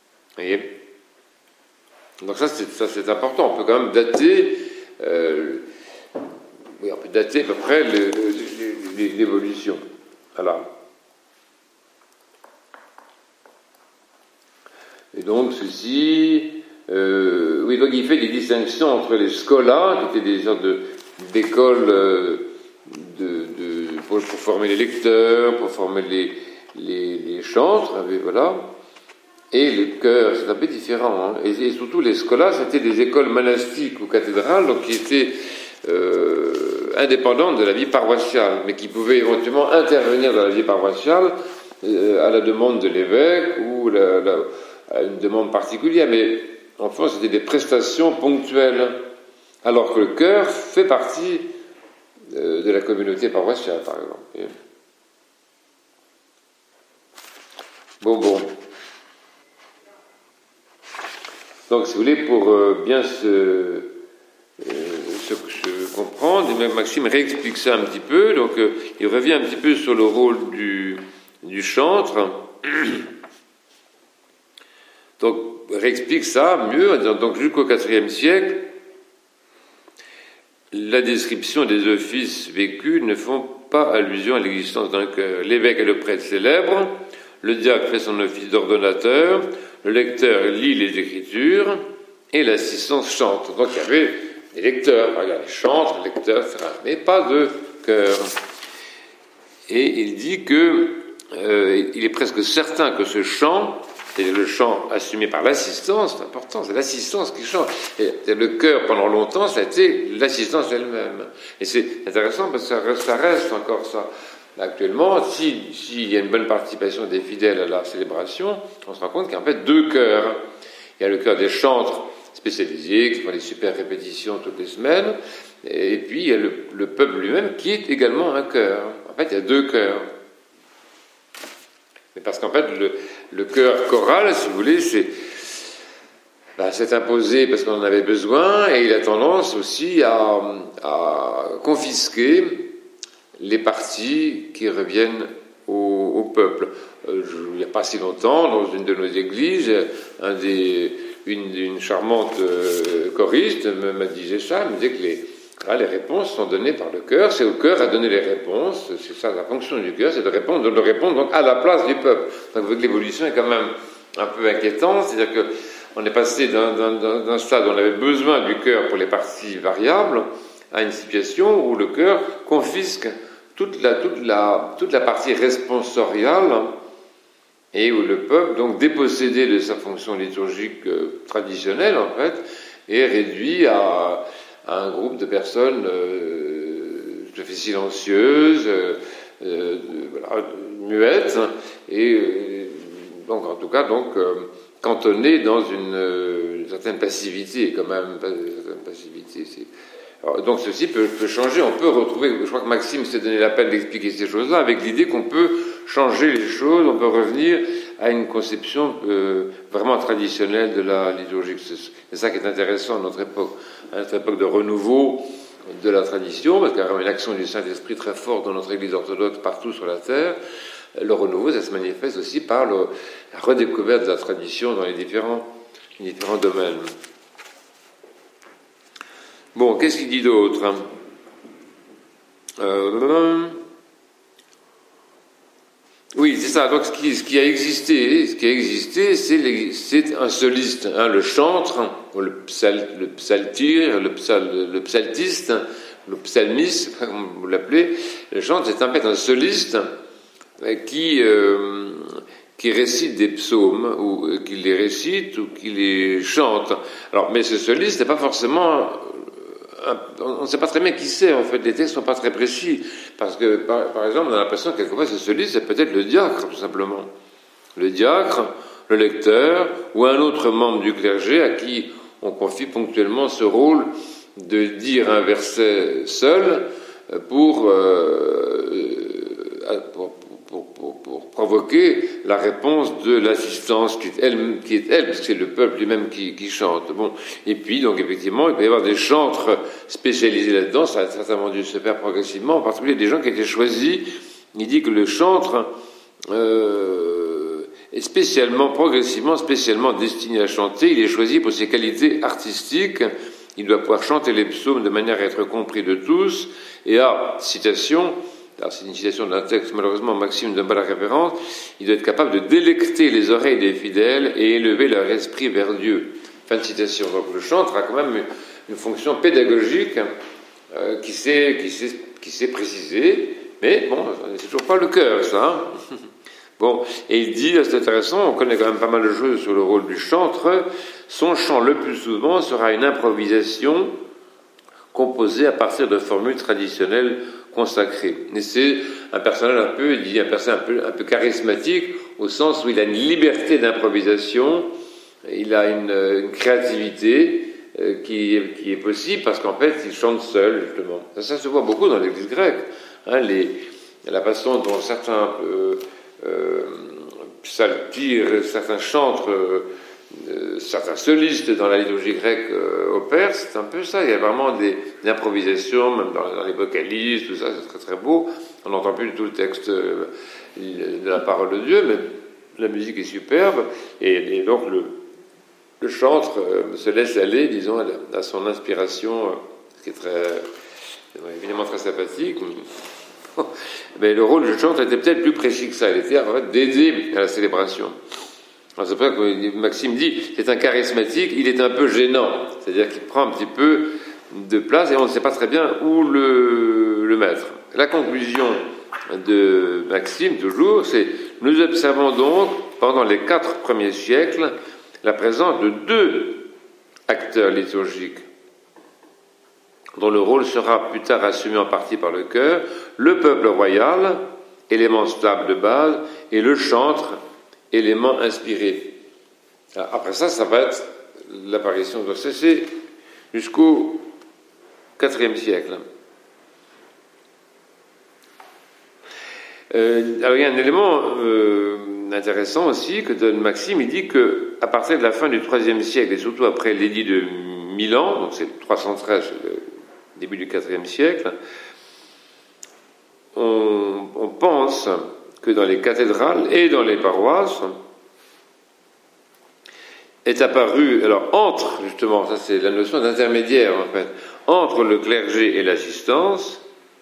Donc ça c'est, ça, c'est important. On peut quand même dater, euh, oui, on peut dater à peu près le, le, l'évolution. Voilà. Et donc, ceci... Euh, oui, donc il fait des distinctions entre les scolas, qui étaient des sortes de, d'écoles euh, de, de, pour, pour former les lecteurs, pour former les, les, les chantres, voilà, et le chœur, c'est un peu différent. Hein. Et, et surtout, les scolas, c'était des écoles monastiques ou cathédrales, donc qui étaient euh, indépendantes de la vie paroissiale, mais qui pouvaient éventuellement intervenir dans la vie paroissiale euh, à la demande de l'évêque ou la, la, à une demande particulière, mais enfin, c'était des prestations ponctuelles, alors que le chœur fait partie euh, de la communauté paroissiale, par exemple. Bon, bon. Donc, si vous voulez, pour euh, bien se, euh, se, se comprendre, Maxime réexplique ça un petit peu, donc euh, il revient un petit peu sur le rôle du, du chantre. Donc, réexplique ça mieux, donc jusqu'au quatrième siècle, la description des offices vécus ne font pas allusion à l'existence d'un chœur. L'évêque et le prêtre célèbrent, le diacre fait son office d'ordonnateur, le lecteur lit les Écritures et l'assistance chante. Donc il y avait des lecteurs, regarde, les chantres, les lecteurs, et cetera, mais pas de chœur. Et il dit que euh, il est presque certain que ce chant, c'est le chant assumé par l'assistance, c'est important, c'est l'assistance qui chante. Et le chœur, pendant longtemps, ça a été l'assistance elle-même. Et c'est intéressant parce que ça reste, ça reste encore ça. Actuellement, s'il si y a une bonne participation des fidèles à la célébration, on se rend compte qu'il y a en fait deux chœurs. Il y a le chœur des chantres spécialisés, qui font des super répétitions toutes les semaines, et puis il y a le, le peuple lui-même qui est également un chœur. En fait, il y a deux chœurs. Mais parce qu'en fait, le, le chœur choral, si vous voulez, c'est ben, c'est imposé parce qu'on en avait besoin, et il a tendance aussi à, à confisquer les parties qui reviennent au, au peuple. Euh, je, il n'y a pas si longtemps, dans une de nos églises, un des, une, une charmante euh, choriste me, me disait ça, me disait que les, ah, les réponses sont données par le chœur, c'est au chœur à donner les réponses, c'est ça la fonction du chœur, c'est de répondre, de répondre donc à la place du peuple. Donc vous voyez que l'évolution est quand même un peu inquiétante, c'est-à-dire que on est passé d'un, d'un, d'un stade où on avait besoin du chœur pour les parties variables à une situation où le chœur confisque toute la, toute la, toute la partie responsoriale et où le peuple, donc dépossédé de sa fonction liturgique euh, traditionnelle en fait, est réduit à, à un groupe de personnes euh, tout à fait silencieuses, euh, euh, voilà, muettes, et euh, donc en tout cas donc euh, cantonné dans une, euh, une certaine passivité, quand même, une certaine passivité. C'est... Alors, donc ceci peut, peut changer, on peut retrouver, je crois que Maxime s'est donné la peine d'expliquer ces choses-là, avec l'idée qu'on peut changer les choses, on peut revenir à une conception euh, vraiment traditionnelle de la liturgie. C'est ça qui est intéressant à notre époque, à notre époque de renouveau de la tradition, parce qu'il y a une action du Saint-Esprit très forte dans notre Église orthodoxe partout sur la terre. Le renouveau, ça se manifeste aussi par le, la redécouverte de la tradition dans les différents, les différents domaines. Bon, qu'est-ce qu'il dit d'autre euh, Oui, c'est ça. Donc, ce qui, ce qui a existé, ce qui a existé, c'est, les, c'est un soliste, hein, le chantre, le, psal, le psaltir, le, psal, le psaltiste, le psalmiste, comme vous l'appelez. Le chantre, c'est en fait un soliste qui, euh, qui récite des psaumes, ou euh, qui les récite, ou qui les chante. Alors, mais ce soliste n'est pas forcément... Euh, on ne sait pas très bien qui c'est, en fait, les textes ne sont pas très précis, parce que, par, par exemple, on a l'impression que quelquefois ce soliste, c'est peut-être le diacre, tout simplement. Le diacre, le lecteur, ou un autre membre du clergé à qui on confie ponctuellement ce rôle de dire un verset seul pour... Euh, pour Pour, pour, pour provoquer la réponse de l'assistance qui est elle, qui est elle parce que c'est le peuple lui-même qui, qui chante. Bon, et puis donc effectivement, il peut y avoir des chantres spécialisés là-dedans. Ça a certainement dû se faire progressivement, en particulier des gens qui étaient choisis. Il dit que le chantre euh, est spécialement, progressivement, spécialement destiné à chanter. Il est choisi pour ses qualités artistiques. Il doit pouvoir chanter les psaumes de manière à être compris de tous. Et à citation. Alors, c'est une citation d'un texte, malheureusement, Maxime ne donne pas la référence. Il doit être capable de délecter les oreilles des fidèles et élever leur esprit vers Dieu. Fin de citation. Donc, le chantre a quand même une, une fonction pédagogique euh, qui s'est, qui s'est, qui s'est précisée, mais bon, c'est toujours pas le cœur, ça. Hein. Bon, et il dit, c'est intéressant, on connaît quand même pas mal de choses sur le rôle du chantre. Son chant, le plus souvent, sera une improvisation composée à partir de formules traditionnelles consacré. Et c'est un personnage un peu, il dit un personnage un peu, un peu charismatique, au sens où il a une liberté d'improvisation, il a une, une créativité euh, qui, est, qui est possible parce qu'en fait, il chante seul, justement. Ça, ça se voit beaucoup dans l'Église grecque. Hein, les, la façon dont certains euh, euh, psaltires, certains chantres, euh, Euh, certains solistes dans la liturgie grecque euh, opèrent, c'est un peu ça. Il y a vraiment des, des improvisations, même dans, dans les vocalises, tout ça, c'est très très beau. On n'entend plus du tout le texte euh, de la parole de Dieu, mais la musique est superbe. Et, et donc le, le chantre euh, se laisse aller, disons, à, à son inspiration, euh, ce qui est très, euh, évidemment très sympathique. Mais le rôle du chantre était peut-être plus précis que ça. Il était en fait d'aider à la célébration. Alors c'est pour ça que Maxime dit, c'est un charismatique, il est un peu gênant, c'est-à-dire qu'il prend un petit peu de place et on ne sait pas très bien où le, le mettre. La conclusion de Maxime, toujours, c'est « Nous observons donc, pendant les quatre premiers siècles, la présence de deux acteurs liturgiques, dont le rôle sera plus tard assumé en partie par le chœur, le peuple royal, élément stable de base, et le chantre, élément inspiré. Après ça, ça va être l'apparition de C C jusqu'au quatrième siècle. Euh, alors il y a un élément euh, intéressant aussi que donne Maxime, il dit que à partir de la fin du troisième siècle, et surtout après l'édit de Milan, donc c'est trois cent treize, le début du quatrième siècle, on, on pense que dans les cathédrales et dans les paroisses est apparu, alors entre, justement, ça c'est la notion d'intermédiaire en fait, entre le clergé et l'assistance,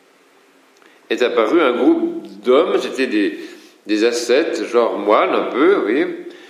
est apparu un groupe d'hommes, c'était des, des ascètes, genre moines un peu, oui,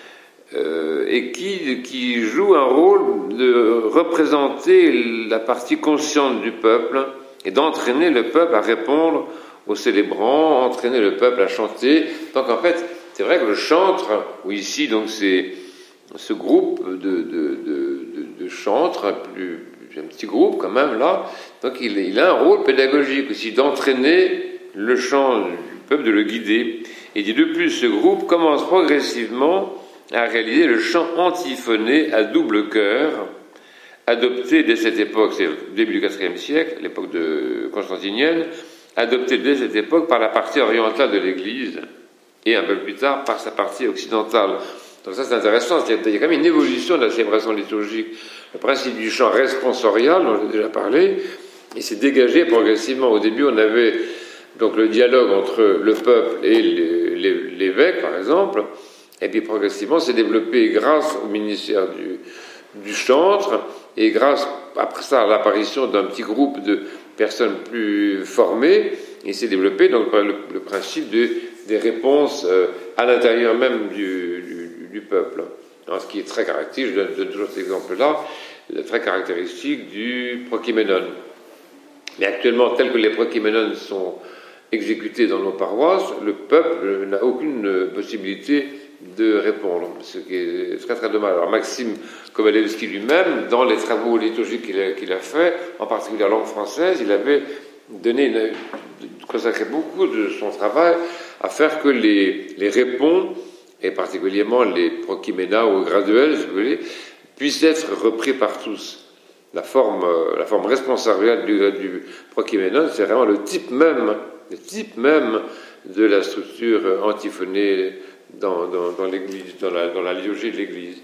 euh, et qui, qui jouent un rôle de représenter la partie consciente du peuple et d'entraîner le peuple à répondre aux célébrants, entraîner le peuple à chanter. Donc en fait, c'est vrai que le chantre, ou ici donc c'est ce groupe de, de, de, de, de chantres, plus, un petit groupe quand même là, donc il, il a un rôle pédagogique aussi d'entraîner le chant du peuple, de le guider. Et dit de plus, ce groupe commence progressivement à réaliser le chant antiphoné à double chœur, adopté dès cette époque, c'est le début du quatrième siècle, l'époque de constantinienne, adopté dès cette époque par la partie orientale de l'Église, et un peu plus tard par sa partie occidentale. Donc ça c'est intéressant, il y a quand même une évolution de la célébration liturgique. Le principe du chant responsorial, dont j'ai déjà parlé, il s'est dégagé progressivement. Au début, on avait donc le dialogue entre le peuple et l'évêque, par exemple, et puis progressivement s'est développé grâce au ministère du, du chantre, et grâce, après ça, à l'apparition d'un petit groupe de personnes plus formées, il s'est développé donc le, le principe de, des réponses euh, à l'intérieur même du, du, du peuple. Alors, ce qui est très caractéristique, je donne, je donne toujours cet exemple-là, très caractéristique du prokyménon. Mais actuellement, tel que les prokyménons sont exécutés dans nos paroisses, le peuple n'a aucune possibilité de répondre, ce qui est très très dommage. Alors Maxime Kowalewski lui-même, dans les travaux liturgiques qu'il a, qu'il a fait, en particulier en langue française, il avait donné une, consacré beaucoup de son travail à faire que les, les répons, et particulièrement les prokyménas ou graduels, si vous voulez, puissent être repris par tous. La forme, la forme responsoriale du, du prokyménon, c'est vraiment le type même, le type même de la structure antiphonée dans, dans, dans l'Église, dans la, dans la liturgie de l'Église.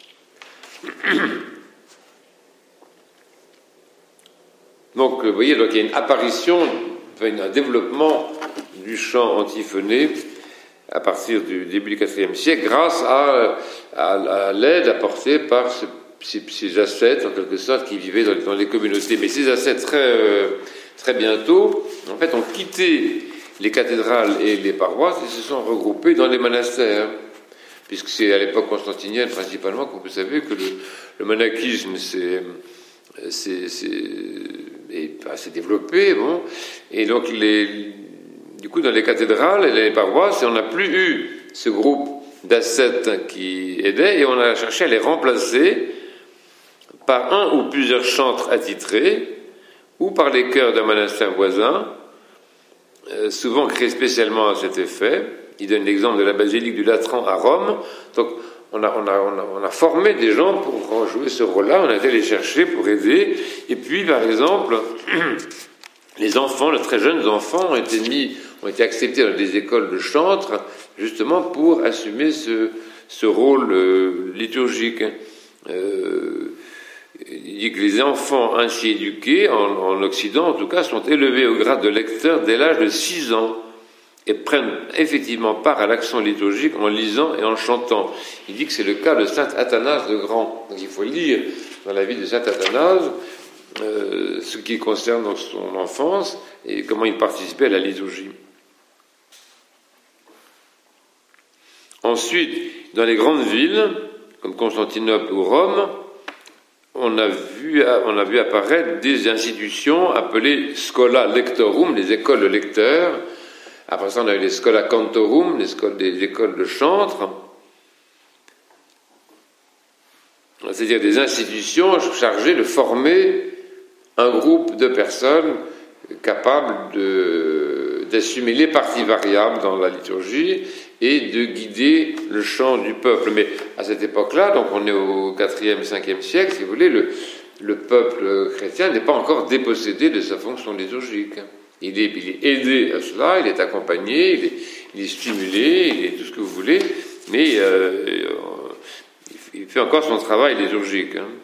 Donc, vous voyez, donc il y a une apparition, un développement du chant antiphoné à partir du début du quatrième siècle, grâce à, à, à l'aide apportée par ce, ces, ces ascètes, en quelque sorte, qui vivaient dans, dans les communautés. Mais ces ascètes, très, euh, très bientôt, en fait, ont quitté les cathédrales et les paroisses et se sont regroupés dans les monastères, puisque c'est à l'époque constantinienne, principalement, que vous savez que le, le monachisme s'est, s'est, s'est développé, bon, et donc les... Du coup, dans les cathédrales et les paroisses, on n'a plus eu ce groupe d'ascètes qui aidaient, et on a cherché à les remplacer par un ou plusieurs chantres attitrés, ou par les chœurs d'un monastère voisin, euh, souvent créés spécialement à cet effet. Il donne l'exemple de la basilique du Latran à Rome. Donc, on a, on a, on a, on a formé des gens pour jouer ce rôle-là, on a été les chercher pour aider. Et puis, par exemple, les enfants, les très jeunes enfants, ont été mis, ont été acceptés dans des écoles de chantres, justement pour assumer ce, ce rôle euh, liturgique. Euh, il dit que les enfants ainsi éduqués, en, en Occident en tout cas, sont élevés au grade de lecteurs dès l'âge de six ans et prennent effectivement part à l'action liturgique en lisant et en chantant. Il dit que c'est le cas de saint Athanase de Grand. Donc il faut lire dans la vie de saint Athanase Euh, ce qui concerne donc son enfance et comment il participait à la liturgie. Ensuite, dans les grandes villes, comme Constantinople ou Rome, on a vu, on a vu apparaître des institutions appelées Schola Lectorum, les écoles de lecteurs. Après ça, on a eu les Schola Cantorum, les écoles, des écoles de chantres. C'est-à-dire des institutions chargées de former un groupe de personnes capables de, d'assumer les parties variables dans la liturgie et de guider le chant du peuple. Mais à cette époque-là, donc on est au quatrième, cinquième siècle, si vous voulez, le, le peuple chrétien n'est pas encore dépossédé de sa fonction liturgique. Il est, il est aidé à cela, il est accompagné, il est, il est stimulé, il est tout ce que vous voulez, mais euh, il fait encore son travail liturgique. Hein.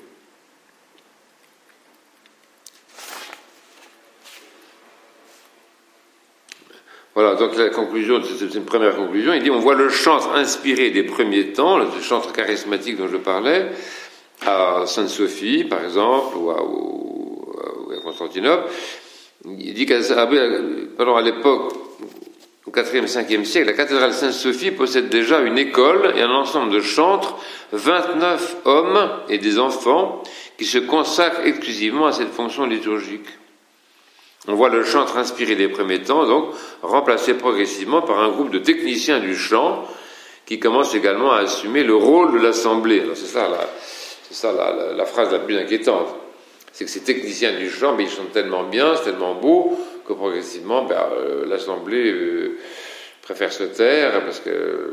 Voilà, donc la conclusion, c'est une première conclusion, il dit, on voit le chantre inspiré des premiers temps, le chantre charismatique dont je parlais, à Sainte-Sophie, par exemple, ou à, ou à Constantinople. Il dit qu'à pardon, à l'époque, au quatrième, cinquième siècle, la cathédrale Sainte-Sophie possède déjà une école et un ensemble de chantres, vingt-neuf hommes et des enfants, qui se consacrent exclusivement à cette fonction liturgique. On voit le chantre inspiré des premiers temps, donc, remplacé progressivement par un groupe de techniciens du chant, qui commencent également à assumer le rôle de l'assemblée. Alors c'est ça, la, c'est ça la, la, la phrase la plus inquiétante. C'est que ces techniciens du chant, ben, ils chantent tellement bien, c'est tellement beau, que progressivement, ben, euh, l'assemblée euh, préfère se taire, parce que euh,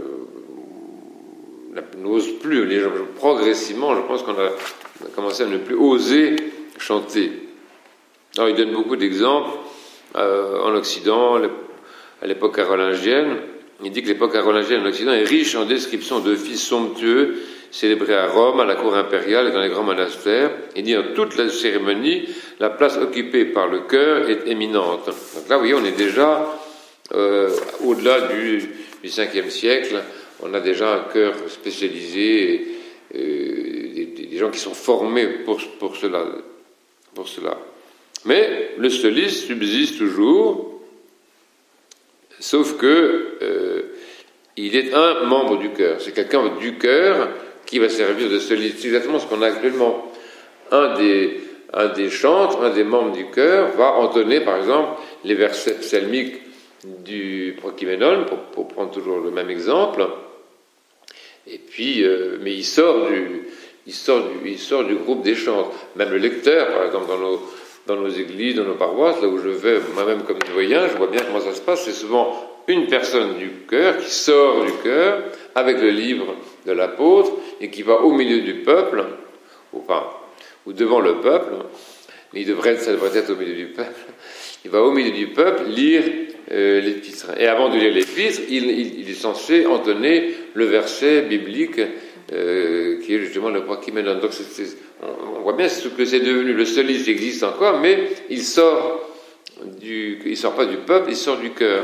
n'ose plus. Les gens, progressivement, je pense qu'on a, on a commencé à ne plus oser chanter. Alors, il donne beaucoup d'exemples euh, en Occident, à l'époque carolingienne. Il dit que l'époque carolingienne en Occident est riche en descriptions d'offices somptueux célébrés à Rome, à la cour impériale et dans les grands monastères. Il dit en toute la cérémonie, la place occupée par le chœur est éminente. Donc là, vous voyez, on est déjà euh, au-delà du, du cinquième siècle. On a déjà un chœur spécialisé, et, et, des, des gens qui sont formés pour, pour cela. Pour cela. Mais le soliste subsiste toujours, sauf que euh, il est un membre du chœur. C'est quelqu'un du chœur qui va servir de soliste. C'est exactement ce qu'on a actuellement. Un des, un des chantres, un des membres du chœur va entonner, par exemple, les versets psalmiques du Prokyménon, pour, pour prendre toujours le même exemple. Et puis, euh, mais il sort du, il sort du, il sort du groupe des chantres. Même le lecteur, par exemple, dans nos dans nos églises, dans nos paroisses, là où je vais moi-même comme doyen, je vois bien comment ça se passe. C'est souvent une personne du chœur qui sort du chœur avec le livre de l'apôtre et qui va au milieu du peuple, ou, enfin, ou devant le peuple, mais il devrait, ça devrait être au milieu du peuple, il va au milieu du peuple lire euh, l'épître. Et avant de lire l'épître, il, il, il est censé entonner le verset biblique euh, qui est justement le Prokyménon. Donc c'est, c'est, on, on voit bien ce que c'est devenu. Le soliste existe encore, mais il sort du, il sort pas du peuple, il sort du cœur.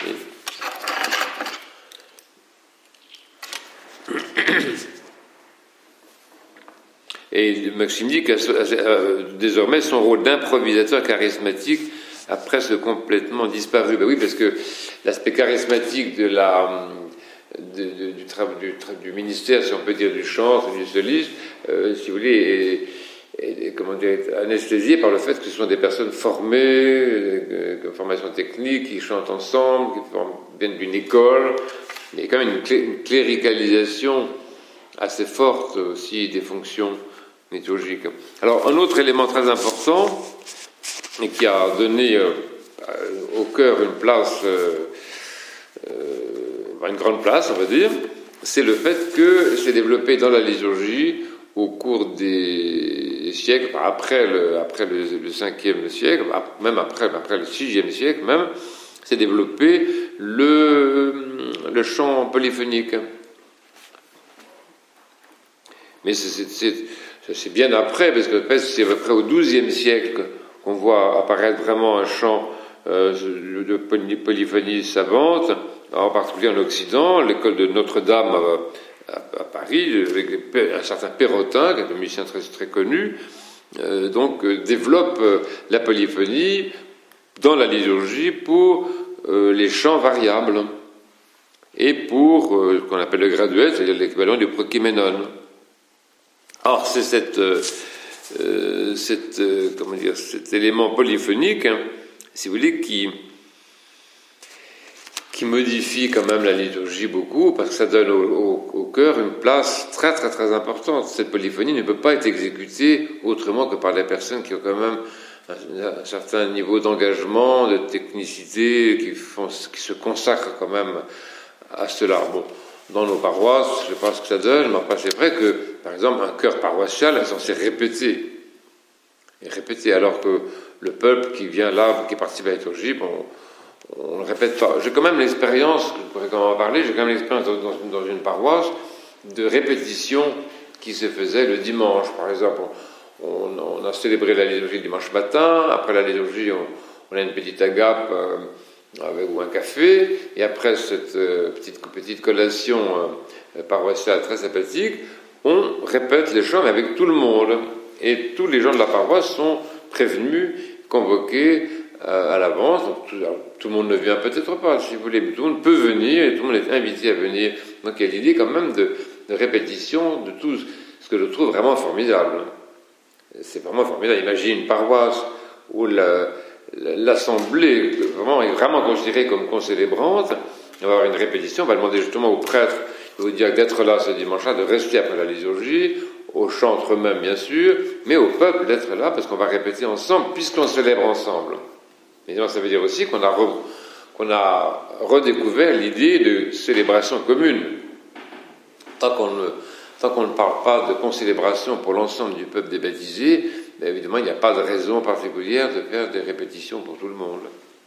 Et Maxime dit que euh, désormais son rôle d'improvisateur charismatique a presque complètement disparu. Ben oui, parce que l'aspect charismatique de la, de, de, du, tra, du, tra, du ministère, si on peut dire, du chantre, du soliste, euh, si vous voulez, est, est, comment dire, est anesthésié par le fait que ce sont des personnes formées, euh, de formation technique, qui chantent ensemble, qui forment, viennent d'une école. Il y a quand même une, clé, une cléricalisation assez forte aussi des fonctions liturgiques. Alors, un autre élément très important, et qui a donné euh, au chœur une place, euh, euh, une grande place, on va dire, c'est le fait que c'est développé dans la liturgie au cours des siècles, après le, après le, le cinquième siècle, même après, après le sixième siècle même, c'est développé le, le chant polyphonique. Mais c'est, c'est, c'est, c'est bien après, parce que c'est après au douzième siècle qu'on voit apparaître vraiment un chant euh, de polyphonie savante, en particulier en Occident, l'école de Notre-Dame à, à, à Paris, avec un certain Perrotin, qui est un musicien très, très connu, euh, donc euh, développe euh, la polyphonie dans la liturgie pour euh, les chants variables et pour euh, ce qu'on appelle le graduel, c'est-à-dire l'équivalent du Prokyménon. Or, c'est cette... Euh, Euh, cette, euh, comment dire, cet élément polyphonique, hein, si vous voulez, qui, qui modifie quand même la liturgie beaucoup, parce que ça donne au, au, au chœur une place très très très importante. Cette polyphonie ne peut pas être exécutée autrement que par des personnes qui ont quand même un, un certain niveau d'engagement, de technicité, qui, font, qui se consacrent quand même à cela. Bon, dans nos paroisses, je ne sais pas ce que ça donne, mais enfin, c'est vrai que, par exemple, un chœur paroissial est censé répéter. Et répéter, alors que le peuple qui vient là, qui participe à la liturgie, bon, on ne répète pas. J'ai quand même l'expérience, je pourrais quand même en parler, j'ai quand même l'expérience dans, dans une paroisse de répétition qui se faisait le dimanche. Par exemple, on, on a célébré la liturgie le dimanche matin, après la liturgie, on, on a une petite agape euh, avec, ou un café, et après cette euh, petite, petite collation euh, paroissiale très sympathique, on répète les chants avec tout le monde. Et tous les gens de la paroisse sont prévenus, convoqués euh, à l'avance. Donc tout, alors, tout le monde ne vient peut-être pas, si vous voulez, mais tout le monde peut venir et tout le monde est invité à venir. Donc il y a l'idée quand même de, de répétition de tout ce que je trouve vraiment formidable. C'est vraiment formidable. Imaginez une paroisse où la, l'assemblée vraiment, est vraiment considérée comme concélébrante. On va avoir une répétition, on va demander justement aux prêtres, je vous dire d'être là ce dimanche-là, de rester après la liturgie, aux chantres eux-mêmes bien sûr, mais au peuple d'être là parce qu'on va répéter ensemble puisqu'on célèbre ensemble. Et donc ça veut dire aussi qu'on a, re, qu'on a redécouvert l'idée de célébration commune. Tant qu'on ne, tant qu'on ne parle pas de concélébration pour l'ensemble du peuple des baptisés, bien évidemment il n'y a pas de raison particulière de faire des répétitions pour tout le monde.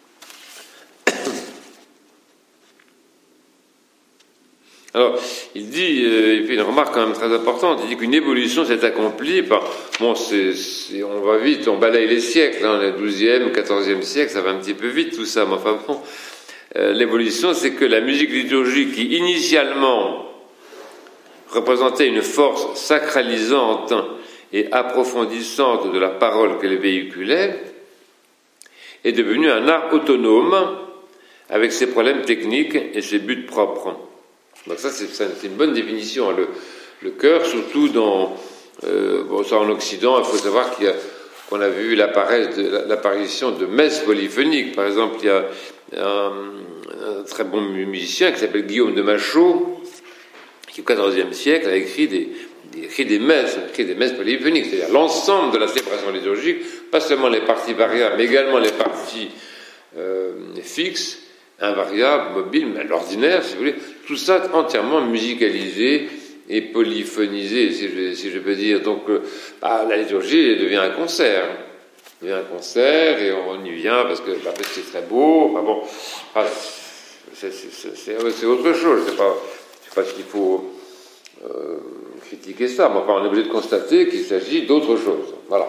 Alors, il dit, euh, et puis une remarque quand même très importante, il dit qu'une évolution s'est accomplie par, bon, c'est, c'est, on va vite, on balaye les siècles, hein, le douzième, quatorzième siècle, ça va un petit peu vite tout ça, mais enfin bon, euh, l'évolution c'est que la musique liturgique qui initialement représentait une force sacralisante et approfondissante de la parole qu'elle véhiculait, est devenue un art autonome avec ses problèmes techniques et ses buts propres. Donc ça, c'est, c'est une bonne définition. Le, le chœur, surtout dans, euh, bon, ça en Occident, il faut savoir qu'il y a, qu'on a vu l'apparition de messes polyphoniques. Par exemple, il y a un, un très bon musicien qui s'appelle Guillaume de Machaut, qui au quatorzième siècle a écrit des, des, écrit des messes, écrit des messes polyphoniques, c'est-à-dire l'ensemble de la célébration liturgique, pas seulement les parties variables, mais également les parties euh, fixes, invariable, mobile, mais l'ordinaire, si vous voulez, tout ça entièrement musicalisé et polyphonisé, si je, si je peux dire. Donc, euh, bah, la liturgie devient un concert. Elle devient un concert et on y vient parce que, bah, parce que c'est très beau. Enfin, bon, ah, c'est, c'est, c'est, c'est autre chose. C'est pas, c'est pas ce qu'il faut euh, critiquer ça, mais enfin, on est obligé de constater qu'il s'agit d'autre chose. Voilà.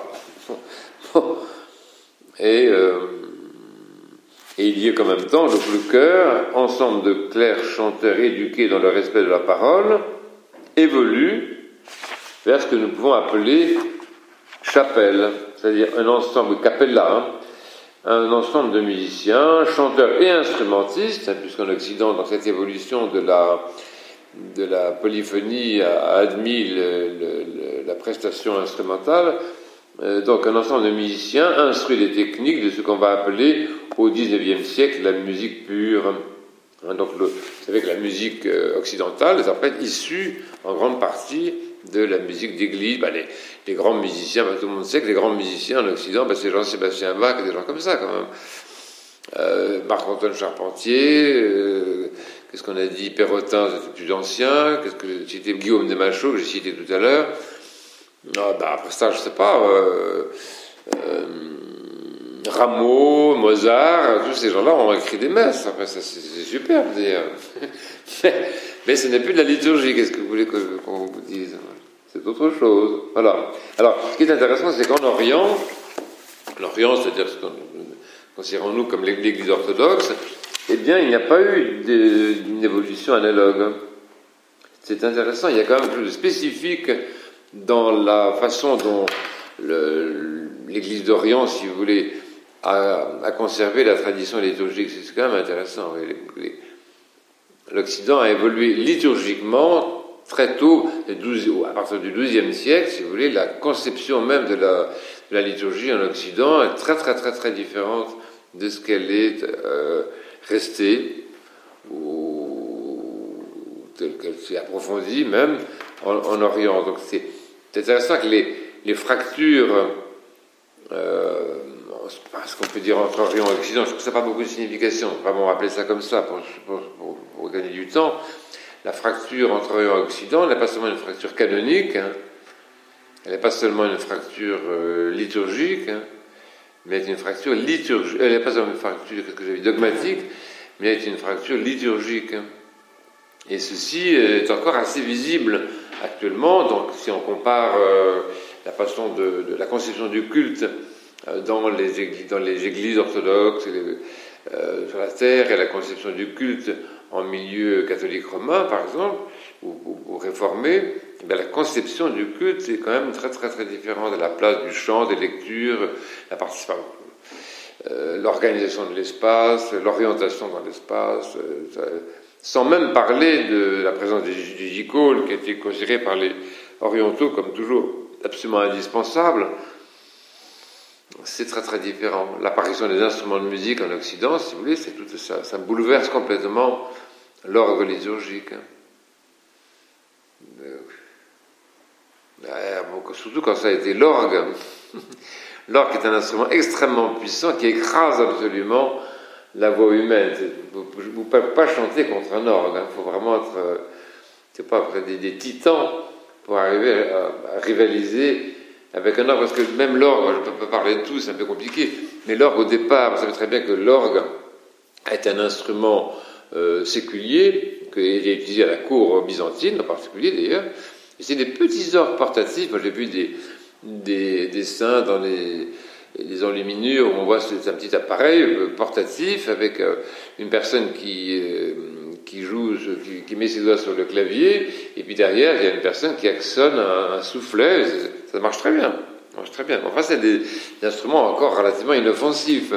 Et... Euh, Et il y a qu'en même temps, donc le chœur, ensemble de clercs chanteurs éduqués dans le respect de la parole, évolue vers ce que nous pouvons appeler chapelle, c'est-à-dire un ensemble, capella, hein, un ensemble de musiciens, chanteurs et instrumentistes, hein, puisqu'en Occident, dans cette évolution de la, de la polyphonie, a admis le, le, le, la prestation instrumentale. Euh, donc un ensemble de musiciens instruit les techniques de ce qu'on va appeler au dix-neuvième siècle la musique pure. Hein, donc le, vous savez que la musique euh, occidentale est en fait issue en grande partie de la musique d'église. Ben, les, les grands musiciens, ben, tout le monde sait que les grands musiciens en Occident, ben, c'est Jean-Sébastien Bach et des gens comme ça quand même. Euh, Marc-Antoine Charpentier, euh, qu'est-ce qu'on a dit, Perrotin, c'était plus ancien, qu'est-ce que j'ai cité, Guillaume de Machaut, que j'ai cité tout à l'heure. Ah, bah, après ça, je sais pas, euh, euh, Rameau, Mozart, tous ces gens-là ont écrit des messes. Après ça, c'est, c'est super, d'ailleurs. mais, mais ce n'est plus de la liturgie, qu'est-ce que vous voulez que, qu'on vous dise? C'est autre chose. Voilà. Alors, ce qui est intéressant, c'est qu'en Orient, l'Orient, c'est-à-dire ce qu'on considérons nous comme l'Église orthodoxe, eh bien, il n'y a pas eu de, d'une évolution analogue. C'est intéressant, il y a quand même quelque chose de spécifique dans la façon dont le, l'Église d'Orient, si vous voulez, a, a conservé la tradition liturgique. C'est quand même intéressant. Les, les, L'Occident a évolué liturgiquement très tôt, à partir du douzième siècle, si vous voulez, la conception même de la, de la liturgie en Occident est très très très très différente de ce qu'elle est euh, restée, ou telle qu'elle s'est approfondie même en, en Orient. Donc c'est C'est intéressant que les, les fractures, euh, ce qu'on peut dire entre Orient et Occident, je trouve que ça n'a pas beaucoup de signification. Vraiment, on va appeler ça comme ça pour, pour, pour, pour gagner du temps. La fracture entre Orient et Occident n'est pas seulement une fracture canonique, hein, elle n'est pas seulement une fracture euh, liturgique, hein, mais elle est une fracture liturgique. Elle n'est pas une fracture, qu'est-ce que j'avais dit, dogmatique, mais elle est une fracture liturgique. Et ceci est encore assez visible actuellement. Donc, si on compare euh, la façon de, de la conception du culte euh, dans, les églises, dans les églises orthodoxes les, euh, sur la terre et la conception du culte en milieu catholique romain, par exemple, ou, ou, ou réformé, eh bien, la conception du culte est quand même très très très différente de la place du chant, des lectures, la participation, euh, l'organisation de l'espace, l'orientation dans l'espace, euh, ça, sans même parler de la présence des digicôles, qui a été considérée par les orientaux comme toujours absolument indispensable. C'est très très différent. L'apparition des instruments de musique en Occident, si vous voulez, c'est tout ça. Ça bouleverse complètement l'orgue liturgique. Surtout quand ça a été l'orgue. L'orgue est un instrument extrêmement puissant qui écrase absolument la voix humaine. Vous ne pouvez pas chanter contre un orgue. Il hein. faut vraiment être, euh, c'est pas des, des titans pour arriver à, à rivaliser avec un orgue. Parce que même l'orgue, je ne peux pas parler de tout, c'est un peu compliqué. Mais l'orgue, au départ, vous savez très bien que l'orgue est un instrument euh, séculier, qui est utilisé à la cour byzantine, en particulier d'ailleurs. Et c'est des petits orgues portatifs. Moi, j'ai vu des, des dessins dans les, les enluminures où on voit c'est un petit appareil euh, portatif avec euh, une personne qui, euh, qui joue, qui, qui met ses doigts sur le clavier, et puis derrière, il y a une personne qui actionne un, un soufflet. Ça marche très bien. Ça marche très bien. Enfin, c'est des, des instruments encore relativement inoffensifs.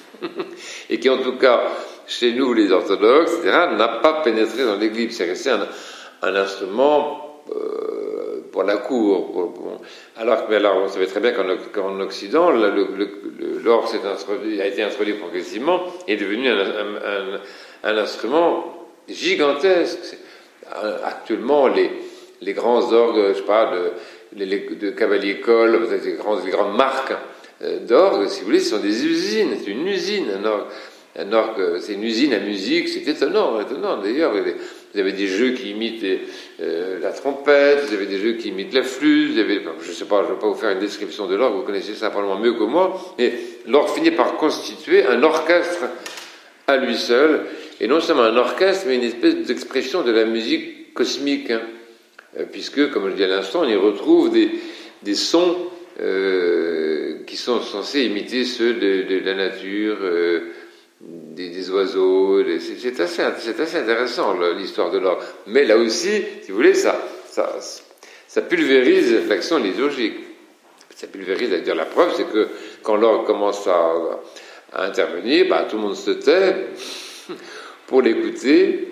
Et qui, en tout cas, chez nous, les orthodoxes, et cetera, n'a pas pénétré dans l'Église. C'est resté un, un instrument euh, pour la cour. Pour, pour... Alors que, alors, on savait très bien qu'en, qu'en Occident, le, le, le, l'orgue a été introduit progressivement et est devenu un, un, un, un instrument gigantesque. Actuellement, les, les grands orgues, je sais pas, de, de, de Cavalier-Coll, les, grandes, les grandes marques d'orgue, si vous voulez, ce sont des usines. C'est une usine, un orgue. Un orgue, c'est une usine à musique, c'est étonnant, étonnant. D'ailleurs, vous avez, vous avez des jeux qui imitent les, euh, la trompette, vous avez des jeux qui imitent la flûte, vous avez, je ne sais pas, je ne vais pas vous faire une description de l'orgue, vous connaissez ça probablement mieux que moi, mais l'orgue finit par constituer un orchestre à lui seul, et non seulement un orchestre, mais une espèce d'expression de la musique cosmique, hein, puisque, comme je dis à l'instant, on y retrouve des, des sons euh, qui sont censés imiter ceux de, de la nature, euh, Des, des oiseaux, des, c'est, c'est, assez, c'est assez intéressant l'histoire de l'orgue. Mais là aussi, si vous voulez, ça, ça, ça pulvérise l'action liturgique. Ça pulvérise, c'est-à-dire la preuve, c'est que quand l'orgue commence à, à intervenir, bah, tout le monde se tait pour l'écouter.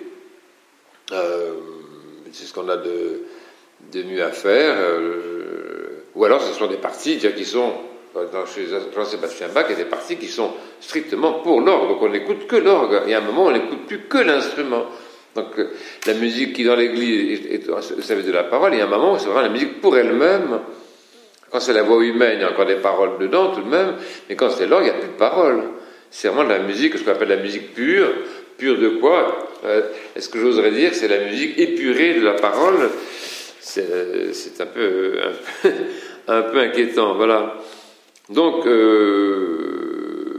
Euh, c'est ce qu'on a de, de mieux à faire. Euh, ou alors, ce sont des parties qui sont dans, chez Jean-Sébastien Bach, il y a des parties qui sont strictement pour l'orgue, donc on n'écoute que l'orgue, et à un moment on n'écoute plus que l'instrument. Donc euh, la musique qui dans l'église est, est, est savez, de la parole, il y a un moment où c'est vraiment la musique pour elle-même. Quand c'est la voix humaine, il y a encore des paroles dedans tout de même, mais quand c'est l'orgue, il n'y a plus de paroles. C'est vraiment de la musique, ce qu'on appelle la musique pure. Pure de quoi euh, Est-ce que j'oserais dire que c'est la musique épurée de la parole? C'est, c'est un peu, un peu, un peu inquiétant, voilà. Donc, euh,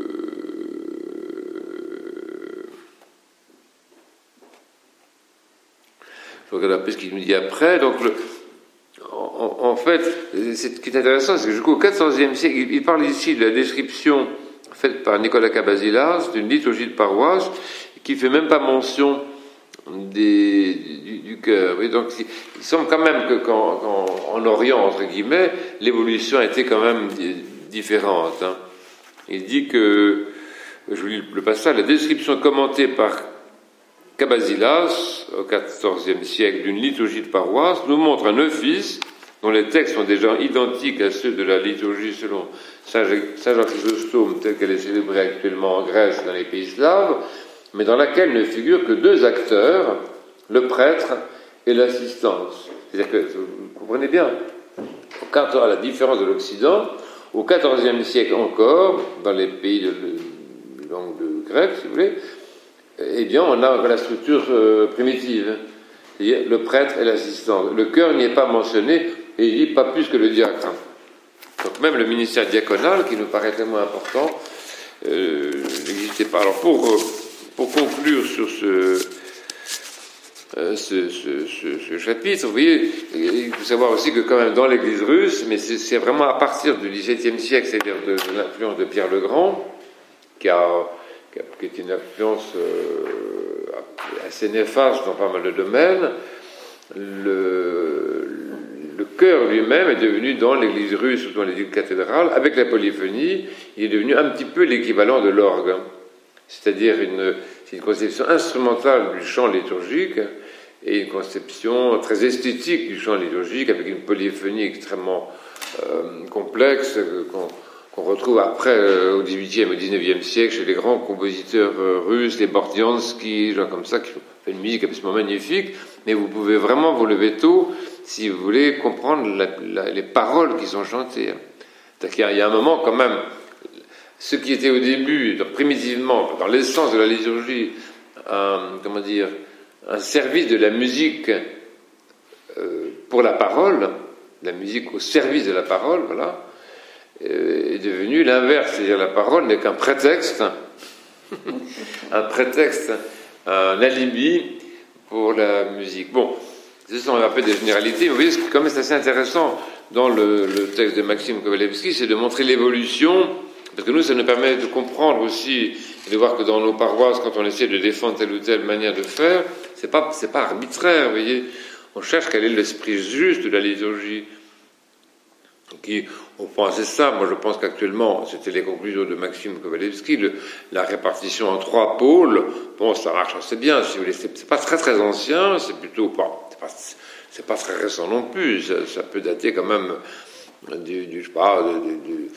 je regarde un peu ce qu'il nous dit après. Donc, le, en, en fait, c'est, ce qui est intéressant, c'est que jusqu'au quatorzième siècle, il, il parle ici de la description faite par Nicolas Cabasilas d'une liturgie de paroisse qui ne fait même pas mention des, du, du cœur. Oui, donc, il semble quand même que, qu'en, qu'en, en Orient, entre guillemets, l'évolution a été quand même différente. Hein. Il dit que, je vous lis le passage, la description commentée par Cabasilas, au quatorzième siècle, d'une liturgie de paroisse, nous montre un office dont les textes sont déjà identiques à ceux de la liturgie selon Saint Jean-Chrysostome, telle qu'elle est célébrée actuellement en Grèce et dans les pays slaves, mais dans laquelle ne figurent que deux acteurs, le prêtre et l'assistance. C'est-à-dire que, vous comprenez bien, quand à la différence de l'Occident, au quatorzième siècle encore, dans les pays de, de, de langue de grec, si vous voulez, eh bien, on a la structure euh, primitive, c'est-à-dire le prêtre et l'assistant. Le chœur n'y est pas mentionné, et il dit pas plus que le diacre. Donc même le ministère diaconal, qui nous paraît tellement important, euh, n'existait pas. Alors pour, pour conclure sur ce, euh, ce, ce, ce, ce chapitre, vous voyez, il faut savoir aussi que quand même dans l'Église russe, mais c'est, c'est vraiment à partir du dix-septième siècle, c'est-à-dire de, de l'influence de Pierre le Grand, qui a, qui a qui est une influence euh, assez néfaste dans pas mal de domaines, le, le chœur lui-même est devenu, dans l'Église russe ou dans les cathédrales, avec la polyphonie, il est devenu un petit peu l'équivalent de l'orgue. C'est-à-dire une, c'est une conception instrumentale du chant liturgique et une conception très esthétique du chant liturgique avec une polyphonie extrêmement euh, complexe qu'on, qu'on retrouve après euh, au dix-huitième et au dix-neuvième siècle chez les grands compositeurs euh, russes, les Bordiansky, gens comme ça, qui fait une musique absolument magnifique, mais vous pouvez vraiment vous lever tôt si vous voulez comprendre la, la, les paroles qui sont chantées. C'est-à-dire qu'il y a, il y a un moment quand même, ce qui était au début, donc primitivement, dans l'essence de la liturgie, un, comment dire, un service de la musique euh, pour la parole, la musique au service de la parole, voilà, euh, est devenu l'inverse, c'est-à-dire la parole n'est qu'un prétexte, un prétexte, un alibi pour la musique. Bon, ce sont un peu des généralités, mais vous voyez, ce qui quand même c'est assez intéressant dans le, le texte de Maxime Kovalevski, c'est de montrer l'évolution. Parce que nous, ça nous permet de comprendre aussi, et de voir que dans nos paroisses, quand on essaie de défendre telle ou telle manière de faire, c'est pas, c'est pas arbitraire, vous voyez. On cherche quel est l'esprit juste de la liturgie. Qui, on pensait ça, moi je pense qu'actuellement, c'était les conclusions de Maxime Kovalevski, le, la répartition en trois pôles, bon, ça marche assez bien, si vous voulez, c'est, c'est pas très très ancien, c'est plutôt pas, c'est pas, c'est pas très récent non plus, ça, ça peut dater quand même du, du je sais pas, du, du,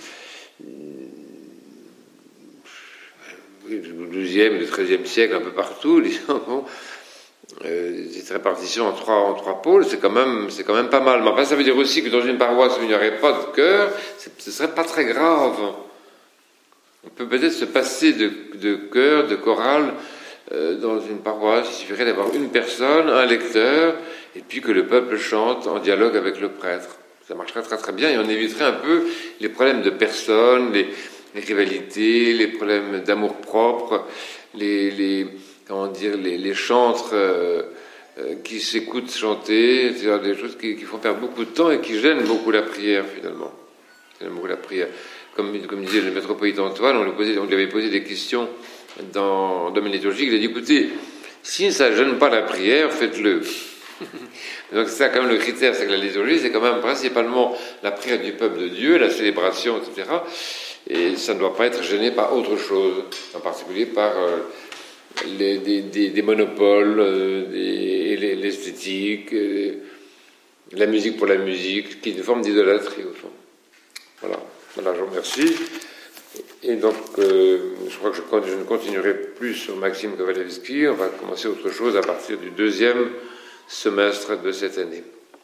du du douzième, du treizième siècle, un peu partout, disons, bon, euh, cette répartition en trois, en trois pôles, c'est quand même, c'est quand même pas mal. Mais après, ça veut dire aussi que dans une paroisse où il n'y aurait pas de chœur, ce serait pas très grave. On peut peut-être se passer de, de chœur, de chorale, euh, dans une paroisse. Il suffirait d'avoir une personne, un lecteur, et puis que le peuple chante en dialogue avec le prêtre. Ça marcherait très très bien et on éviterait un peu les problèmes de personnes, les, les rivalités, les problèmes d'amour-propre, les, les, comment dire, les, les chantres euh, euh, qui s'écoutent chanter, c'est-à-dire des choses qui, qui font perdre beaucoup de temps et qui gênent beaucoup la prière finalement. Gênent beaucoup la prière. Comme, comme disait le métropolite Antoine, on lui, posait, on lui avait posé des questions dans le domaine liturgique, il a dit, écoutez, si ça ne gêne pas la prière, faites-le. Donc c'est ça quand même le critère, c'est que la liturgie, c'est quand même principalement la prière du peuple de Dieu, la célébration, et cetera. Et ça ne doit pas être gêné par autre chose, en particulier par euh, les, des, des, des monopoles, euh, des, les, l'esthétique, euh, la musique pour la musique, qui est une forme d'idolâtrie au fond. Voilà, voilà, je vous remercie. Et donc, euh, je crois que je, je ne continuerai plus sur Maxime Kovalevski, on va commencer autre chose à partir du deuxième semestre de cette année.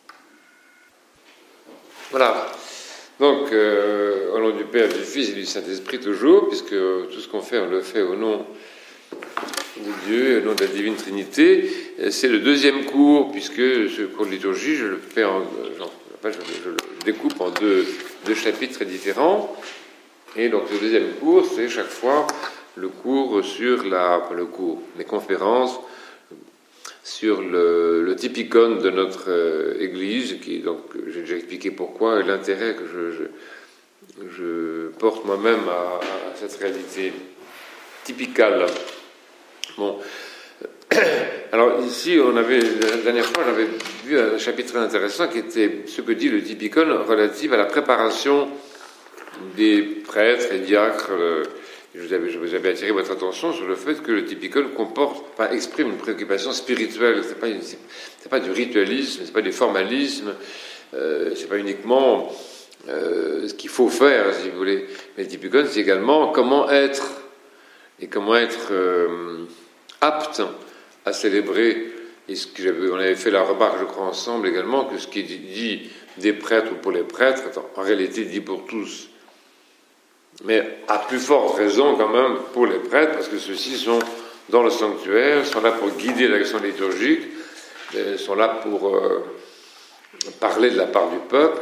Voilà. Donc, euh, au nom du Père, du Fils et du Saint-Esprit toujours, puisque tout ce qu'on fait, on le fait au nom de Dieu, au nom de la Divine Trinité. C'est le deuxième cours, puisque ce cours de liturgie, je le fais en, non, je, je le découpe en deux, deux chapitres très différents. Et donc, le deuxième cours, c'est chaque fois le cours sur la, enfin, le cours, les conférences sur le, le typicon de notre euh, Église, qui donc j'ai déjà expliqué pourquoi et l'intérêt que je, je, je porte moi-même à, à cette réalité typicale. Bon, alors ici, on avait la dernière fois, j'avais vu un chapitre très intéressant qui était ce que dit le typicon relatif à la préparation des prêtres et diacres. Euh, Je vous, avais, je vous avais attiré votre attention sur le fait que le typicon comporte, enfin, exprime une préoccupation spirituelle. C'est pas, c'est, c'est pas du ritualisme, c'est pas du formalisme, euh, c'est pas uniquement euh, ce qu'il faut faire, si vous voulez. Mais le typicon, c'est également comment être et comment être euh, apte à célébrer. Et ce que j'avais, on avait fait la remarque, je crois, ensemble également, que ce qui est dit des prêtres ou pour les prêtres, en réalité dit pour tous. Mais à plus forte raison quand même pour les prêtres, parce que ceux-ci sont dans le sanctuaire, sont là pour guider l'action liturgique, sont là pour euh, parler de la part du peuple,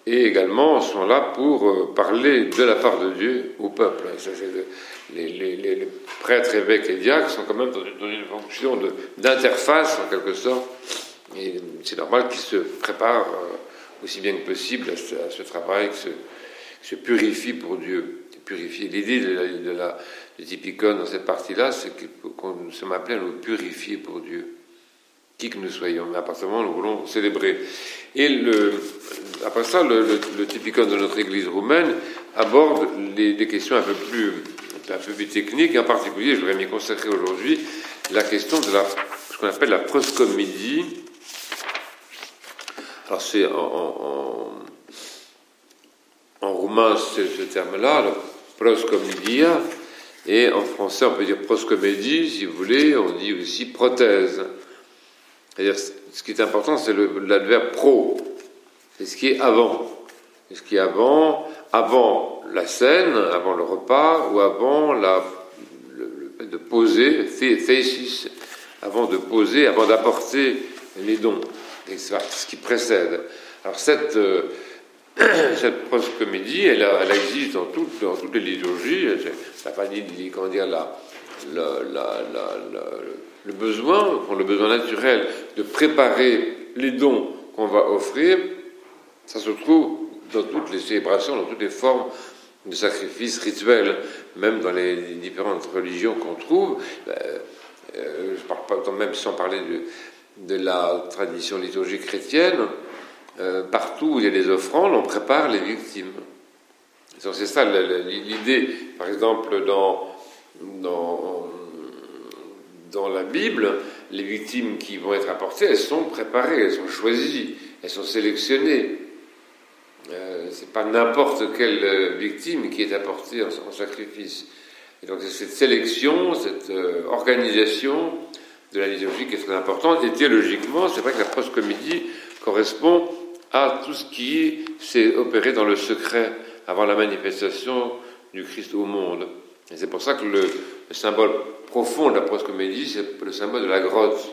et également sont là pour parler de la part de Dieu au peuple. Ça, c'est de, les, les, les prêtres, évêques et diacres sont quand même dans une, dans une fonction de, d'interface, en quelque sorte, et c'est normal qu'ils se préparent aussi bien que possible à ce, à ce travail, qu'ils se, se purifient pour Dieu. Purifier. L'idée de la, de la, du typicon dans cette partie-là, c'est qu'on nous sommes appelés à nous purifier pour Dieu, qui que nous soyons. Mais à partir du moment où nous voulons célébrer. Et le, après ça, le, le, le typicon de notre Église roumaine aborde les, des questions un peu plus, un peu plus techniques. Et en particulier, je voudrais m'y consacrer aujourd'hui, la question de la, ce qu'on appelle la proscomédie. Alors c'est en, en, en roumain, c'est ce terme-là, le proscomédia, et en français, on peut dire proscomédie, si vous voulez, on dit aussi prothèse. C'est-à-dire, ce qui est important, c'est le, l'adverbe pro, c'est ce qui est avant. C'est ce qui est avant, avant la scène, avant le repas, ou avant la, le, le de poser, thesis, avant de poser, avant d'apporter les dons. Et c'est ce qui précède. Alors cette, euh, cette proscomédie, elle, elle existe dans, tout, dans toutes les liturgies. Ça n'a pas dit, comment dire, la, la, la, la, la, le besoin, le besoin naturel de préparer les dons qu'on va offrir. Ça se trouve dans toutes les célébrations, dans toutes les formes de sacrifices rituels, même dans les différentes religions qu'on trouve. Euh, euh, je parle pas, même sans parler de, de la tradition liturgique chrétienne. Euh, partout où il y a des offrandes, on prépare les victimes. Donc c'est ça l'idée. Par exemple, dans, dans, dans la Bible, les victimes qui vont être apportées, elles sont préparées, elles sont choisies, elles sont sélectionnées. Euh, c'est pas n'importe quelle victime qui est apportée en, en sacrifice. Et donc c'est cette sélection, cette euh, organisation de la liturgie qui est très importante. Et théologiquement, c'est vrai que la proscomédie correspond à tout ce qui s'est opéré dans le secret avant la manifestation du Christ au monde. Et c'est pour ça que le, le symbole profond de la proscomédie, c'est le symbole de la grotte.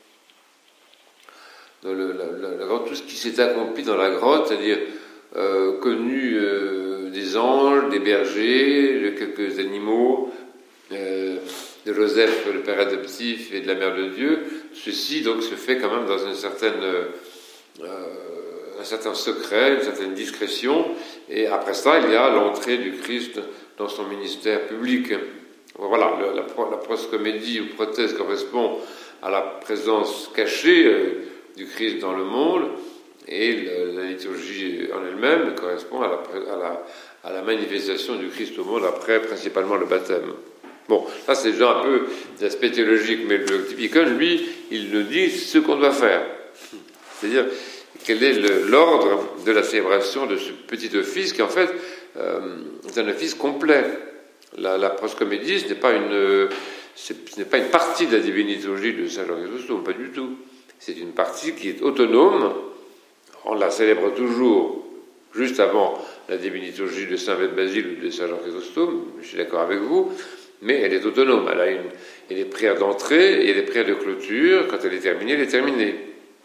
Le, la, la, la grotte, tout ce qui s'est accompli dans la grotte, c'est-à-dire euh, connu euh, des anges, des bergers, de quelques animaux, euh, de Joseph, le père adoptif, et de la mère de Dieu, ceci donc se fait quand même dans une certaine euh, un certain secret, une certaine discrétion, et après ça, il y a l'entrée du Christ dans son ministère public. Voilà, la, la, la proscomédie ou prothèse correspond à la présence cachée euh, du Christ dans le monde, et la, la liturgie en elle-même correspond à la, à, la, à la manifestation du Christ au monde après principalement le baptême. Bon, ça c'est déjà un peu d'aspect théologique, mais le typicon, lui, il nous dit ce qu'on doit faire. C'est-à-dire, quel est le, l'ordre de la célébration de ce petit office qui, en fait, euh, est un office complet. La, la proscomédie, ce n'est pas une, ce n'est pas une partie de la divine liturgie de Saint Jean Chrysostome, pas du tout. C'est une partie qui est autonome. On la célèbre toujours juste avant la divine liturgie de Saint Basile ou de Saint Jean Chrysostome, je suis d'accord avec vous, mais elle est autonome. Elle a une, il y a des prières d'entrée et il y a des prières de clôture. Quand elle est terminée, elle est terminée.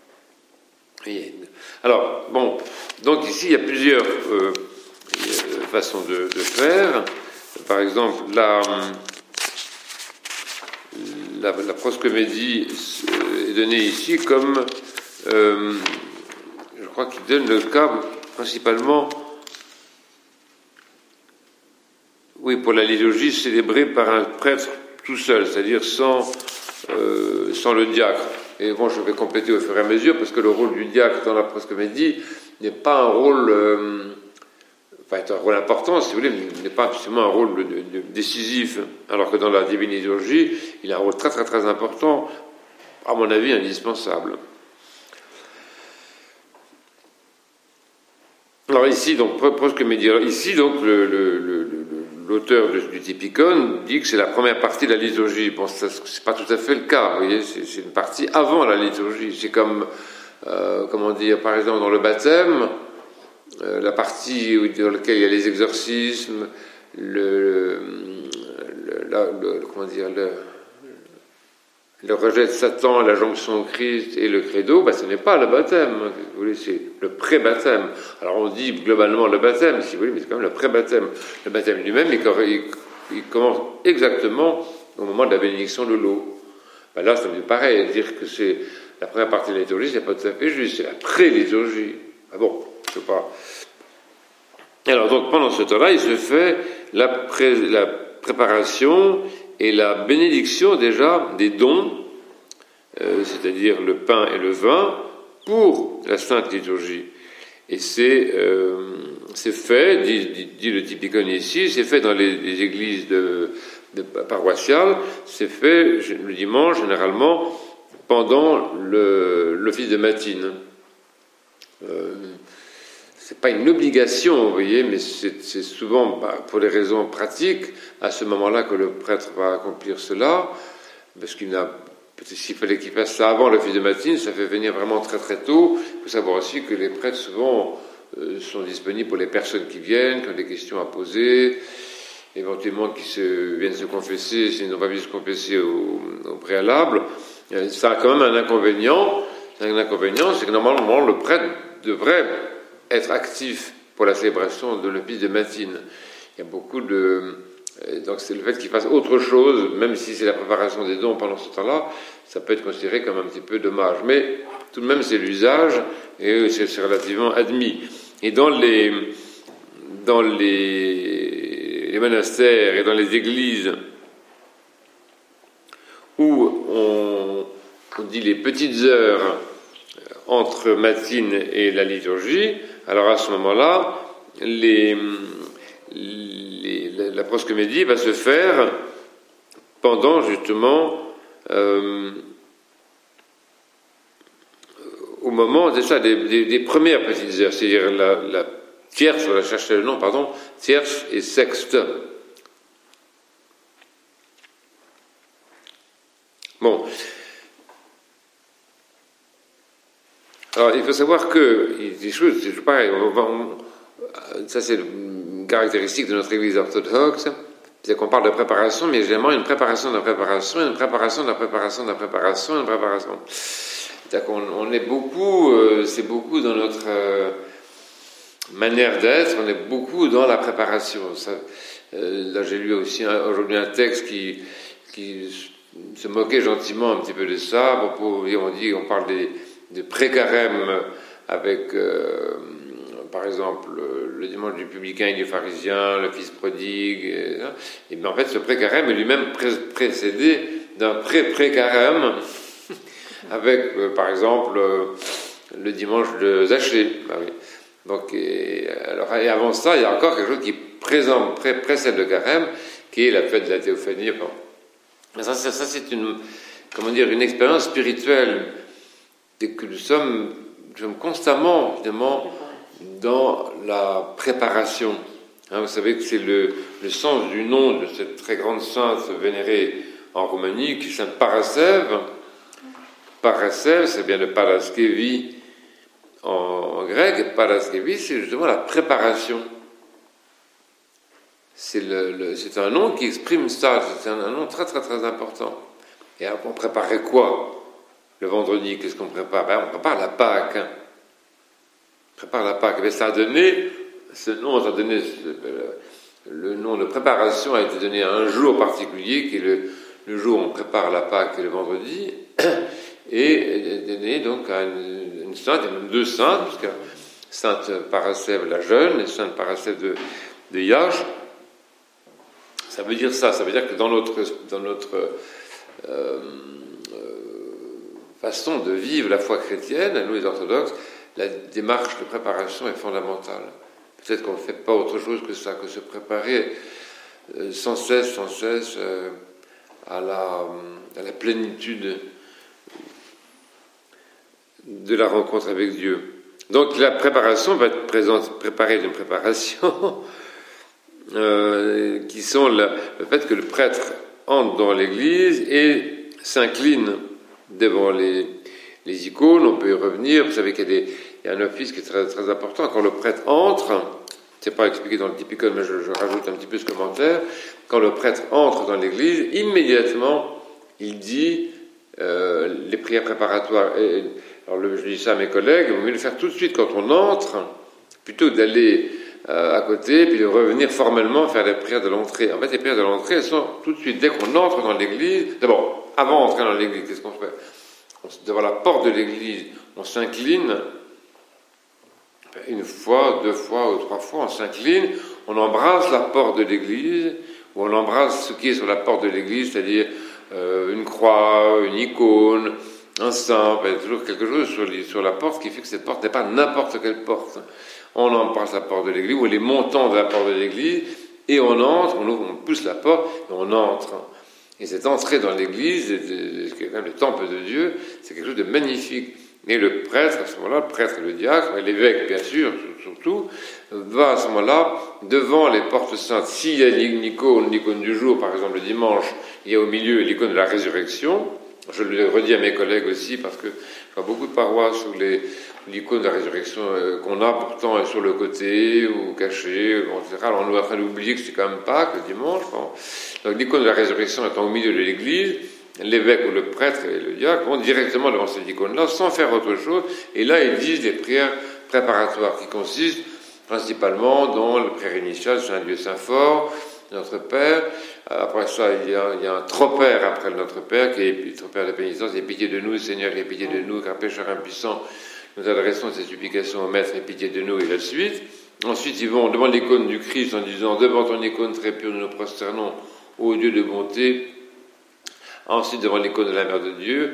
Alors, bon, donc ici, il y a plusieurs euh, façons de, de faire. Par exemple, la, la, la proscomédie est donnée ici comme, euh, je crois qu'il donne le cas principalement, oui, pour la liturgie célébrée par un prêtre tout seul, c'est-à-dire sans, euh, sans le diacre. Et bon, je vais compléter au fur et à mesure, parce que le rôle du diacre dans la proscomédie n'est pas un rôle, euh, enfin, c'est un rôle important, si vous voulez, mais n'est pas absolument un rôle de, de, de décisif, alors que dans la divine liturgie, il a un rôle très très très important, à mon avis indispensable. Alors ici, donc, proscomédie, ici, donc, le, le, le, le l'auteur du, du typicon dit que c'est la première partie de la liturgie. Bon, ça, c'est pas tout à fait le cas, vous voyez, c'est, c'est une partie avant la liturgie. C'est comme, euh, comment dire, par exemple dans le baptême, euh, la partie où, dans laquelle il y a les exorcismes, le, le, le, la, le comment dire, le, le rejet de Satan, la jonction au Christ et le credo, ben, ce n'est pas le baptême, hein, vous voulez, c'est le pré-baptême. Alors on dit globalement le baptême, si vous voulez, mais c'est quand même le pré-baptême. Le baptême lui-même, il, il, il commence exactement au moment de la bénédiction de l'eau. Ben là, ça me paraît dire que c'est la première partie de la liturgie, c'est pas tout à fait juste, c'est la pré-liturgie. Ah bon, je sais pas. Alors donc pendant ce temps-là, il se fait la, pré, la préparation et la bénédiction déjà des dons, euh, c'est-à-dire le pain et le vin, pour la Sainte Liturgie. Et c'est, euh, c'est fait, dit, dit, dit le typicon ici, c'est fait dans les, les églises de, de paroissiales, c'est fait le dimanche généralement pendant le, l'office de matine. Euh, c'est pas une obligation, vous voyez, mais c'est, c'est souvent, bah, pour des raisons pratiques, à ce moment-là que le prêtre va accomplir cela, parce qu'il n'a, s'il fallait qu'il fasse ça avant l'office de matine, ça fait venir vraiment très très tôt. Il faut savoir aussi que les prêtres souvent euh, sont disponibles pour les personnes qui viennent, qui ont des questions à poser, éventuellement qui se, viennent se confesser, s'ils n'ont pas pu se confesser au, au préalable. Ça a quand même un inconvénient. Un inconvénient, c'est que normalement le prêtre devrait être actif pour la célébration de l'office de matine. Il y a beaucoup de... Donc c'est le fait qu'il fasse autre chose, même si c'est la préparation des dons pendant ce temps-là, ça peut être considéré comme un petit peu dommage. Mais tout de même, c'est l'usage, et c'est, c'est relativement admis. Et dans les, dans les, les monastères et dans les églises où on, on dit les petites heures entre matine et la liturgie, alors à ce moment-là, les, les, la proscomédie va se faire pendant justement euh, au moment c'est ça, des, des, des premières petites heures, c'est-à-dire la, la tierce, on va chercher le nom, pardon, tierce et sexte. Bon. Alors, il faut savoir que, des choses, c'est pareil, on va, on, ça c'est une caractéristique de notre Église orthodoxe, c'est qu'on parle de préparation, mais généralement une préparation de la préparation, une préparation de la préparation de la préparation, une préparation. C'est-à-dire qu'on on est beaucoup, euh, c'est beaucoup dans notre euh, manière d'être, on est beaucoup dans la préparation. Ça, euh, là, j'ai lu aussi un, aujourd'hui un texte qui, qui se moquait gentiment un petit peu de ça. À propos, on dit, on parle des de pré-carême avec, euh, par exemple, le, le dimanche du publicain et du pharisien, le fils prodigue, et, et bien en fait, ce pré-carême est lui-même pré- précédé d'un pré-pré-carême avec, euh, par exemple, euh, le dimanche de Zachée. Ben oui. Donc, et, alors, et avant ça, il y a encore quelque chose qui présente, pré- précède le carême, qui est la fête de la théophanie. Bon. Ça, ça, ça, c'est une, comment dire, une expérience spirituelle. Et que nous sommes, nous sommes constamment, évidemment, dans la préparation. Hein, vous savez que c'est le, le sens du nom de cette très grande sainte vénérée en Roumanie, qui est sainte Parascève. Parascève, c'est bien le paraskevi en, en grec, et paraskevi, c'est justement la préparation. C'est, le, le, c'est un nom qui exprime ça, c'est un, un nom très très très important. Et alors, on préparait quoi ? Le vendredi, qu'est-ce qu'on prépare? Ben, on prépare la Pâque. Hein. On prépare la Pâque. Mais ça a donné, ce nom, ça a donné, le nom de préparation a été donné à un jour particulier, qui est le, le jour où on prépare la Pâque, et le vendredi, et est donné donc à une, une sainte, et même deux saintes, puisque sainte Parascève la jeune et sainte Parascève de, de Iache. Ça veut dire ça, ça veut dire que dans notre, dans notre euh, façon de vivre la foi chrétienne, à nous les orthodoxes, la démarche de préparation est fondamentale. Peut-être qu'on ne fait pas autre chose que ça, que se préparer euh, sans cesse, sans cesse euh, à, la, à la plénitude de la rencontre avec Dieu. Donc la préparation va être présente, préparée d'une préparation euh, qui sont la, le fait que le prêtre entre dans l'église et s'incline devant les, les icônes. On peut y revenir. Vous savez qu'il y a, des, il y a un office qui est très, très important. Quand le prêtre entre, c'est pas expliqué dans le typicon, mais je, je rajoute un petit peu ce commentaire. Quand le prêtre entre dans l'église, immédiatement, il dit euh, les prières préparatoires. Et, alors le, je dis ça à mes collègues, il vaut mieux le faire tout de suite quand on entre, plutôt que d'aller euh, à côté, puis de revenir formellement faire les prières de l'entrée. En fait, les prières de l'entrée, elles sont tout de suite, dès qu'on entre dans l'église. D'abord, avant d'entrer dans l'église, qu'est-ce qu'on fait? On, devant la porte de l'église, on s'incline, une fois, deux fois ou trois fois, on s'incline, on embrasse la porte de l'église, ou on embrasse ce qui est sur la porte de l'église, c'est-à-dire euh, une croix, une icône, un saint, il y a toujours quelque chose sur, les, sur la porte qui fait que cette porte n'est pas n'importe quelle porte. On embrasse la porte de l'église, ou les montants de la porte de l'église, et on entre, on ouvre, on pousse la porte, et on entre. Et cette entrée dans l'église, qui est quand même le temple de Dieu, c'est quelque chose de magnifique. Et le prêtre, à ce moment-là, le prêtre et le diacre, et l'évêque bien sûr, surtout, va à ce moment-là, devant les portes saintes. S'il y a une icône, l'icône du jour, par exemple le dimanche, il y a au milieu l'icône de la résurrection. Je le redis à mes collègues aussi, parce que je vois beaucoup de paroisses où les, l'icône de la résurrection euh, qu'on a pourtant est sur le côté, ou cachée, et cetera. Alors on est en train d'oublier que c'est quand même Pâques, le dimanche. Bon. Donc l'icône de la résurrection étant au milieu de l'église, l'évêque ou le prêtre et le diacre vont directement devant cette icône-là, sans faire autre chose, et là ils disent des prières préparatoires qui consistent principalement dans la prière initiale, Saint Dieu, Saint Fort, Notre Père. Après ça, il y a, il y a un Trop-Père après le Notre Père, qui est le Trop-Père de pénitence, aie pitié de nous, Seigneur, aie pitié de nous, car pécheur impuissant, nous adressons ces supplications au Maître, aie pitié de nous, et la suite. Ensuite, ils vont devant l'icône du Christ en disant, devant ton icône très pure, nous nous prosternons, ô Dieu de bonté. Ensuite, devant l'icône de la Mère de Dieu.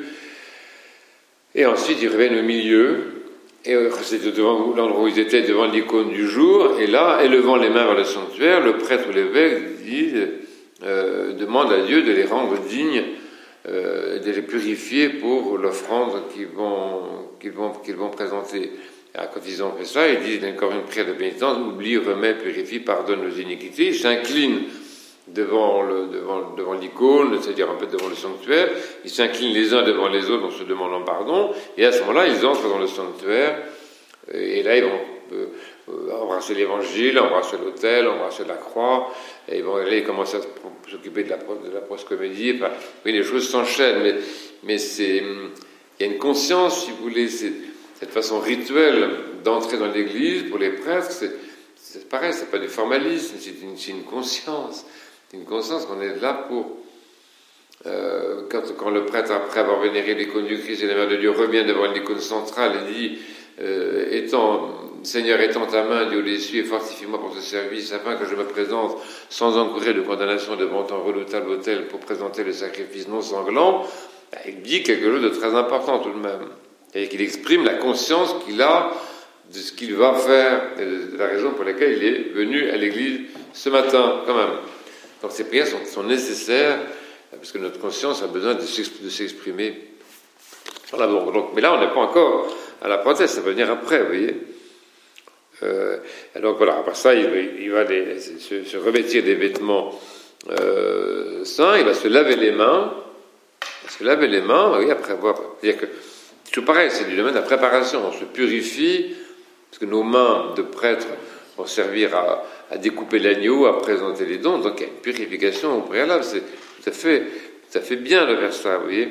Et ensuite, ils reviennent au milieu. Et c'était devant l'endroit où ils étaient, devant l'icône du jour. Et là, élevant les mains vers le sanctuaire, le prêtre ou l'évêque dit, euh, demande à Dieu de les rendre dignes, euh, de les purifier pour l'offrande qu'ils vont, qu'ils vont, qu'ils vont présenter. Et quand ils ont fait ça, ils disent encore une prière de pénitence, oublie, remet, purifie, pardonne nos iniquités. Ils s'inclinent devant, le, devant, devant l'icône, c'est-à-dire en fait devant le sanctuaire, ils s'inclinent les uns devant les autres en se demandant pardon, et à ce moment-là, ils entrent dans le sanctuaire, et là, ils vont euh, embrasser l'évangile, embrasser l'autel, embrasser la croix, et ils vont aller commencer à s'occuper de la, de la proscomédie. Enfin, oui, les choses s'enchaînent, mais, mais c'est, il y a une conscience, si vous voulez, c'est, cette façon rituelle d'entrer dans l'église, pour les prêtres, c'est, c'est pareil, c'est pas du formalisme, c'est une, c'est une conscience. C'est une conscience qu'on est là pour... Euh, quand, quand le prêtre, après avoir vénéré l'icône du Christ et la Mère de Dieu, revient devant l'icône centrale et dit euh, étant, Seigneur, étends ta main, Dieu l'essuie, et fortifie-moi pour ce service, afin que je me présente sans encourir de condamnation devant ton redoutable autel pour présenter le sacrifice non sanglant, ben, il dit quelque chose de très important tout de même. Et qu'il exprime la conscience qu'il a de ce qu'il va faire, et de la raison pour laquelle il est venu à l'église ce matin, quand même. Donc ces prières sont, sont nécessaires, parce que notre conscience a besoin de s'exprimer. Voilà, bon, donc, mais là, on n'est pas encore à la prothèse, ça va venir après, vous voyez. Euh, donc voilà, après ça, il va, il va les, se, se revêtir des vêtements euh, saints, il va se laver les mains, il va se laver les mains, oui, après avoir... C'est-à-dire que, c'est tout pareil, c'est du domaine de la préparation, on se purifie, parce que nos mains de prêtres vont servir à, à découper l'agneau, à présenter les dons, donc il y a une purification au préalable, c'est tout à fait, tout à fait bien de faire ça, vous voyez.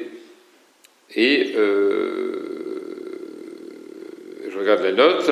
Et euh, je regarde les notes.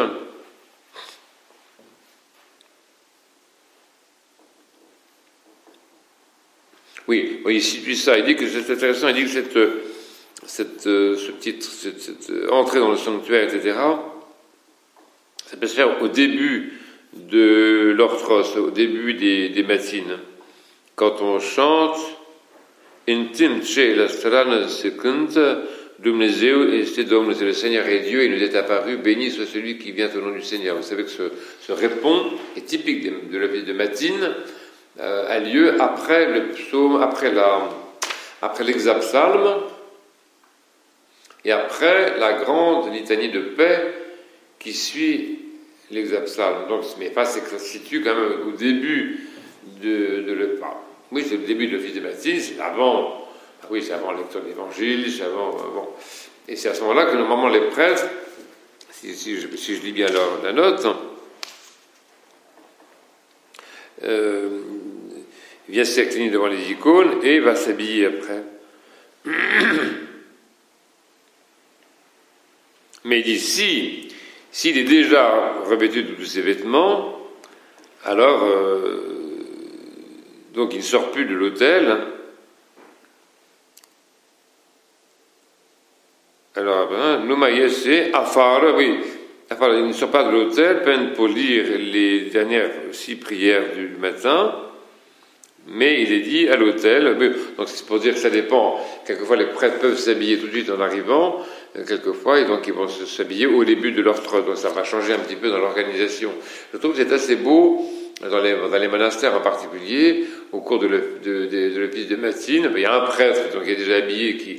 Oui, oui, il situe ça, il dit que c'est intéressant, il dit que cette, cette, ce petit, cette, cette entrée dans le sanctuaire, et cetera, ça peut se faire au début de l'orthros, au début des, des matines. Quand on chante Intim ce la strana secund Dumnezeu este Domnul, c'est le Seigneur est Dieu, il nous est apparu, béni soit celui qui vient au nom du Seigneur. Vous savez que ce, ce répond est typique de, de la vie de matine, euh, a lieu après le psaume, après la, après l'exapsalme, et après la grande litanie de paix qui suit l'exapsalme. Donc, mais pas, c'est que ça se situe quand même au début de, de le, enfin, oui, c'est le début de l'office des baptêmes, c'est avant, oui, c'est avant la lecture de l'évangile, c'est avant, bon. Et c'est à ce moment-là que normalement les prêtres, si, si, je, si je lis bien leur, la note, euh, vient s'incliner devant les icônes et va s'habiller après. Mais il dit, si, s'il est déjà revêtu de tous ses vêtements, alors, euh, donc il ne sort plus de l'autel. Alors, Noumaïese, Afar, oui, Afar, il ne sort pas de l'autel, peine pour lire les dernières six prières du matin, mais il est dit à l'autel. Donc c'est pour dire que ça dépend. Quelquefois les prêtres peuvent s'habiller tout de suite en arrivant, quelquefois, et donc ils vont s'habiller au début de leur trotte. Donc ça va changer un petit peu dans l'organisation. Je trouve que c'est assez beau, dans les, dans les monastères en particulier, au cours de l'office de, de, de, l'office de matine, il y a un prêtre donc, qui est déjà habillé, qui,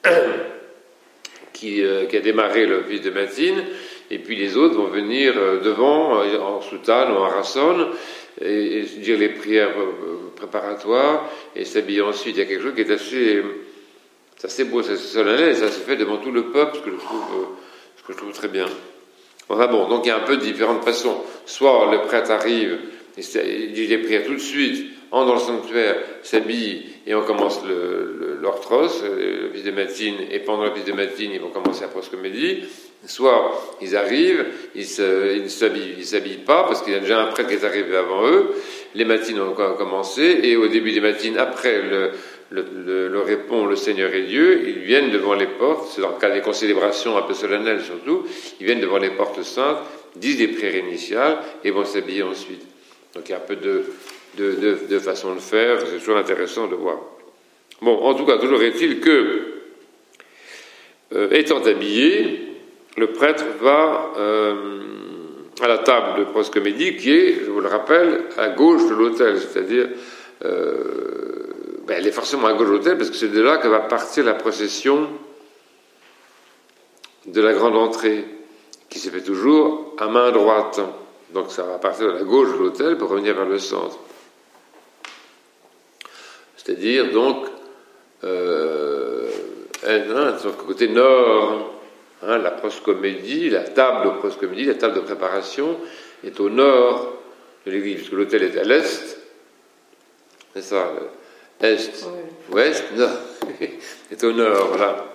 qui, euh, qui a démarré l'office de matine, et puis les autres vont venir devant, en soutane ou en rassonne, et, et dire les prières préparatoires, et s'habiller ensuite. Il y a quelque chose qui est assez, c'est assez beau, c'est assez solennel, et ça se fait devant tout le peuple, ce que je trouve, ce que je trouve très bien. Enfin bon, donc il y a un peu de différentes façons. Soit le prêtre arrive, il dit les prières tout de suite, entre dans le sanctuaire, s'habille, et on commence le, le, l'orthros, l'office de matine, et pendant l'office de matine, ils vont commencer la proscomédie. Soit ils arrivent, ils se, ils ne s'habillent, ils s'habillent pas, parce qu'il y a déjà un prêtre qui est arrivé avant eux, les matines ont commencé, et au début des matines, après le, le, le, le répond le Seigneur est Dieu, ils viennent devant les portes, c'est dans le cas des concélébrations un peu solennelles surtout, ils viennent devant les portes saintes, disent des prières initiales, et vont s'habiller ensuite. Donc il y a un peu de, de, de, de façon de faire, c'est toujours intéressant de voir. Bon, en tout cas, toujours est-il que, euh, étant habillé, le prêtre va euh, à la table de proscomédie qui est, je vous le rappelle, à gauche de l'autel, c'est-à-dire, euh, ben, elle est forcément à gauche de l'autel parce que c'est de là que va partir la procession de la grande entrée, qui se fait toujours à main droite. Donc ça va partir de la gauche de l'autel pour revenir vers le centre. C'est-à-dire donc, euh, donc côté nord. Hein, la proscomédie, la table de proscomédie, la table de préparation est au nord de l'église, puisque l'autel est à l'est. C'est ça, est, oui. Ouest, nord. est au nord, voilà.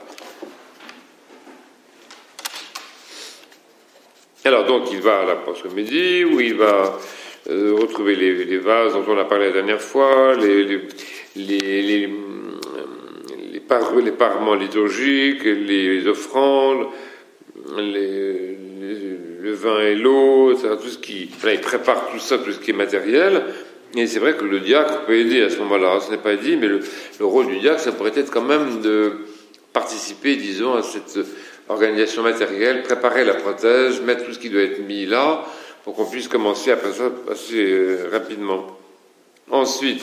Alors donc il va à la proscomédie, où il va euh, retrouver les, les vases dont on a parlé la dernière fois, les, les, les, les, les, par, les parements liturgiques, les offrandes, les, les, le vin et l'eau, tout ce qui, là, il prépare tout ça, tout ce qui est matériel. Et c'est vrai que le diacre peut aider à ce moment-là. Ce n'est pas dit, mais le, le rôle du diacre, ça pourrait être quand même de participer, disons, à cette organisation matérielle, préparer la prothèse, mettre tout ce qui doit être mis là, pour qu'on puisse commencer après ça assez euh, rapidement. Ensuite,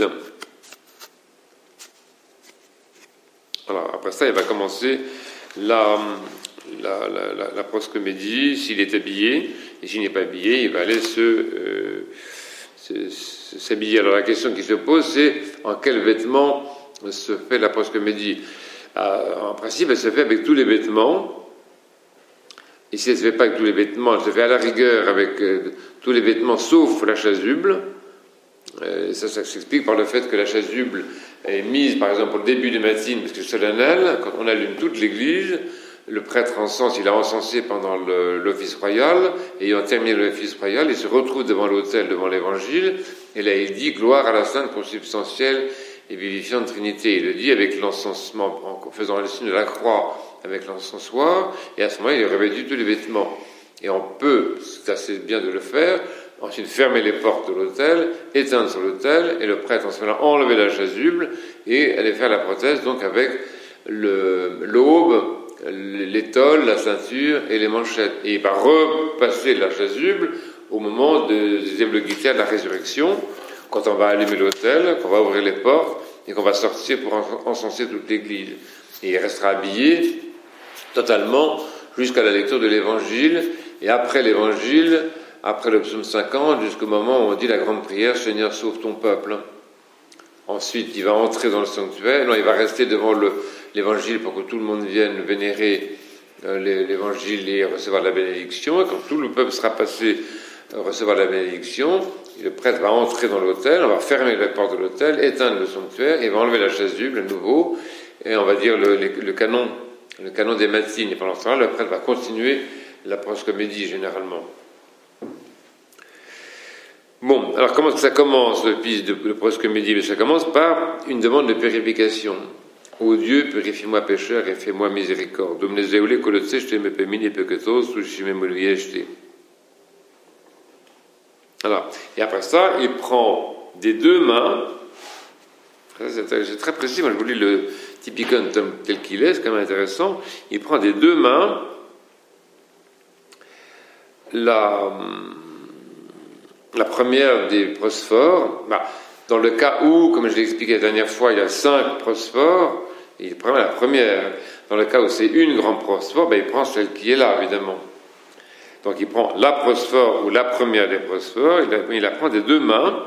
alors après ça, il va commencer la, la, la, la, la proscomédie, s'il est habillé, et s'il n'est pas habillé, il va aller se, euh, se, se, s'habiller. Alors la question qui se pose, c'est en quel vêtement se fait la proscomédie? euh, En principe, elle se fait avec tous les vêtements. Et si elle ne se fait pas avec tous les vêtements, elle se fait à la rigueur avec euh, tous les vêtements sauf la chasuble. Euh, ça, ça s'explique par le fait que la chasuble est mise, par exemple, au début des matines, parce que c'est solennel. Quand on allume toute l'église, le prêtre encense, il a encensé pendant le, l'office royal, et ayant terminé l'office royal, il se retrouve devant l'autel, devant l'évangile, et là il dit « Gloire à la sainte consubstantielle et vivifiante Trinité ». Il le dit avec l'encensement, en faisant le signe de la croix, avec l'encensoir, et à ce moment-là, il revêtit tous les vêtements. Et on peut, c'est assez bien de le faire, ensuite fermer les portes de l'autel, éteindre sur l'autel, et le prêtre en ce moment-là enlever la chasuble, et aller faire la prothèse, donc avec le, l'aube, l'étole, la ceinture et les manchettes. Et il va repasser la chasuble au moment de, des évlogitia de la résurrection, quand on va allumer l'autel, qu'on va ouvrir les portes, et qu'on va sortir pour encenser toute l'église. Et il restera habillé totalement jusqu'à la lecture de l'évangile, et après l'évangile, après le psaume cinquante, jusqu'au moment où on dit la grande prière, Seigneur, sauve ton peuple. Ensuite, il va entrer dans le sanctuaire, non, il va rester devant le, l'évangile pour que tout le monde vienne vénérer euh, l'évangile et recevoir la bénédiction, et quand tout le peuple sera passé euh, recevoir la bénédiction, le prêtre va entrer dans l'autel, on va fermer les portes de l'autel, éteindre le sanctuaire, et va enlever la chasuble à nouveau, et on va dire le, le, le canon, le canon des matines. Et pendant ce temps-là, le prêtre va continuer la proscomédie, généralement. Bon, alors comment ça commence, le piste de, de proscomédie? Ça commence par une demande de purification. Ô Dieu, purifie-moi pécheur et fais-moi miséricorde. Dumnezeule, colotsește me pe mine păcătosul și me mânuiește. Alors, et après ça, il prend des deux mains, c'est très précis, moi je vous lis le Typicon tel qu'il est, c'est quand même intéressant, il prend des deux mains la, la première des prosphores, bah, dans le cas où, comme je l'ai expliqué la dernière fois, il y a cinq prosphores, il prend la première. Dans le cas où c'est une grande prosphore, bah, il prend celle qui est là, évidemment. Donc il prend la prosphore ou la première des prosphores, il la, il la prend des deux mains,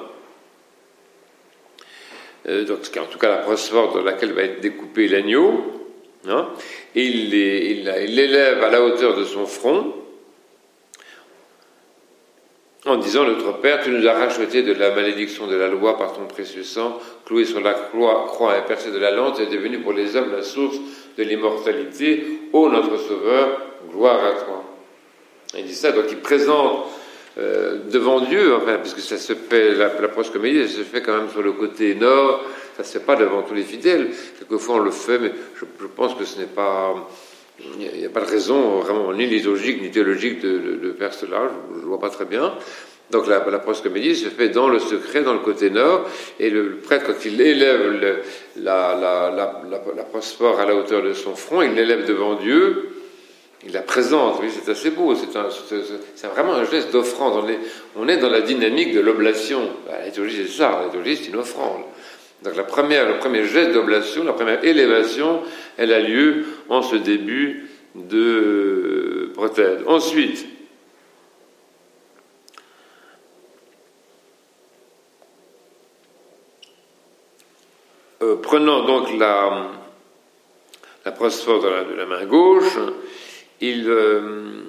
euh, donc en tout cas la prosphore dans laquelle va être découpé l'agneau, hein, et il, les, il, il l'élève à la hauteur de son front, en disant: Notre Père, tu nous as rachetés de la malédiction de la loi par ton précieux sang, cloué sur la croix, croix et percé de la lance, et devenu pour les hommes la source de l'immortalité. Ô notre Sauveur, gloire à toi. Il dit ça, donc il présente euh, devant Dieu, enfin, puisque ça se fait, la, la proscomédie, ça se fait quand même sur le côté nord, ça se fait pas devant tous les fidèles. Quelquefois on le fait, mais je, je pense que ce n'est pas, il n'y a, a pas de raison vraiment ni liturgique ni théologique de, de, de faire cela, je ne vois pas très bien. Donc la, la proscomédie se fait dans le secret, dans le côté nord, et le, le prêtre, quand il élève le, la, la, la, la, la prosphore à la hauteur de son front, il l'élève devant Dieu. Il la présente, oui, c'est assez beau, c'est, un, c'est, c'est vraiment un geste d'offrande. On est, on est dans la dynamique de l'oblation. La liturgie, c'est ça, la liturgie, c'est une offrande. Donc la première, le premier geste d'oblation, la première élévation, elle a lieu en ce début de prothèse. Ensuite, euh, prenant donc la, la prosphore de la, de la main gauche, il, euh,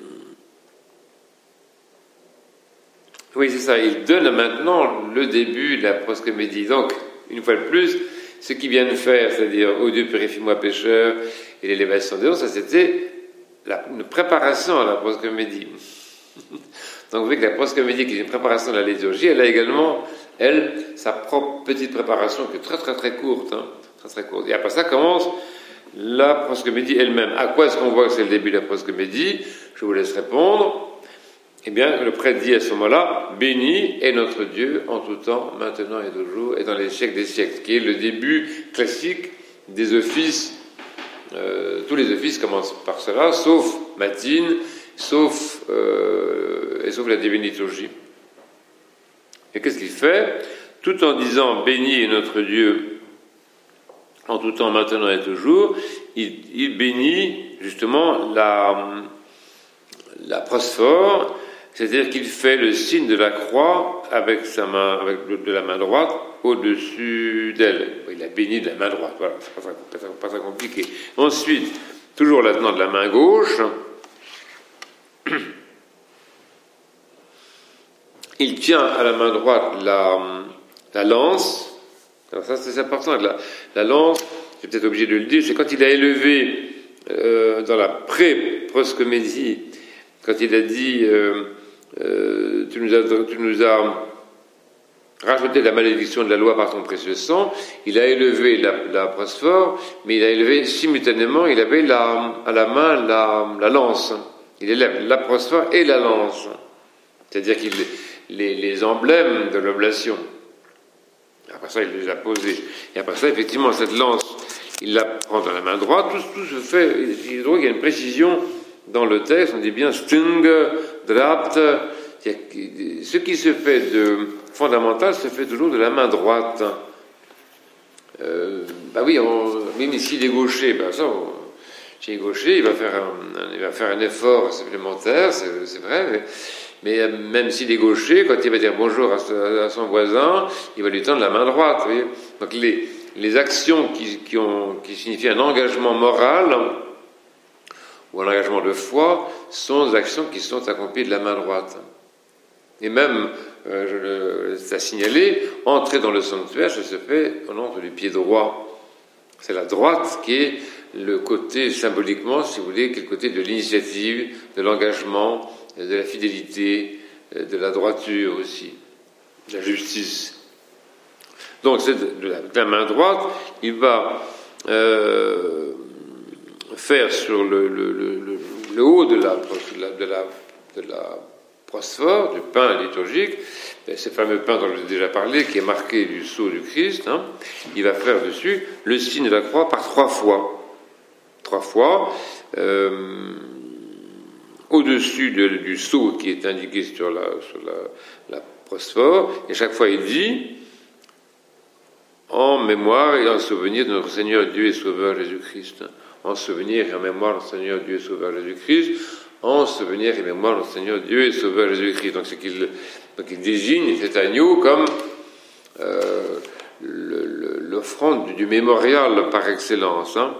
oui, c'est ça, il donne maintenant le début de la proscomédie. Donc, une fois de plus, ce qu'il vient de faire, c'est-à-dire « Ô Dieu, purifie-moi pécheur » et l'élévation des dons, ça c'était la, une préparation à la proscomédie. Donc, vous voyez que la proscomédie, qui est une préparation de la liturgie, elle a également, elle, sa propre petite préparation, qui est très très très courte, hein, très très courte. Et après ça commence la proscomédie elle-même. À quoi est-ce qu'on voit que c'est le début de la proscomédie? Je vous laisse répondre. Eh bien, le prêtre dit à ce moment-là: béni est notre Dieu en tout temps, maintenant et toujours, et dans les siècles des siècles, qui est le début classique des offices. Euh, tous les offices commencent par cela, sauf matine, sauf, euh, et sauf la divine liturgie. Et qu'est-ce qu'il fait? Tout en disant béni est notre Dieu en tout temps, maintenant et toujours, il, il bénit justement la, la prosphore, c'est-à-dire qu'il fait le signe de la croix avec sa main, avec le, de la main droite au-dessus d'elle. Il la bénit de la main droite, voilà, c'est pas très, pas très, pas très compliqué. Ensuite, toujours maintenant de la main gauche, il tient à la main droite la, la lance. Alors ça, c'est important. La, la lance, j'ai peut-être obligé de le dire, c'est quand il a élevé euh, dans la pré-proscomédie, quand il a dit euh, euh, tu, nous as, tu nous as racheté la malédiction de la loi par ton précieux sang, il a élevé la, la prosphore, mais il a élevé simultanément, il avait la, à la main la, la lance. Il élève la prosphore et la lance. C'est-à-dire qu'il les, les emblèmes de l'oblation. Après ça, il les a posés. Et après ça, effectivement, cette lance, il la prend dans la main droite. Tout, tout se fait. Il est drôle qu'il y a une précision dans le texte. On dit bien stung, drapt. Ce qui se fait de fondamental se fait toujours de la main droite. Euh, bah oui, on, même s'il est gaucher, bah ça, on, s'il est gaucher, il va faire un, il va faire un effort supplémentaire, c'est, c'est vrai, mais. Mais même s'il est gaucher, quand il va dire bonjour à son voisin, il va lui tendre la main droite. Vous voyez. Donc les, les actions qui, qui, ont, qui signifient un engagement moral ou un engagement de foi sont des actions qui sont accomplies de la main droite. Et même, euh, je, c'est à signaler, entrer dans le sanctuaire, ça se fait, on entre du pied droit. C'est la droite qui est le côté, symboliquement, si vous voulez, qui est le côté de l'initiative, de l'engagement, de la fidélité, de la droiture aussi, de la justice. Donc, c'est de la, de la main droite, il va euh, faire sur le, le, le, le haut de la, de la, de la, de la prosphore, du pain liturgique, ce fameux pain dont j'ai déjà parlé, qui est marqué du sceau du Christ, hein, il va faire dessus le signe de la croix par trois fois. Trois fois, euh, au-dessus de, du sceau qui est indiqué sur la, sur la, la prosphore, et chaque fois il dit, en mémoire et en souvenir de notre Seigneur Dieu et Sauveur Jésus-Christ. En souvenir et en mémoire de notre Seigneur Dieu et Sauveur Jésus-Christ. En souvenir et mémoire de notre Seigneur Dieu et Sauveur Jésus-Christ. Donc c'est qu'il, donc il désigne cet agneau comme euh, le, le, l'offrande du, du mémorial par excellence. Hein.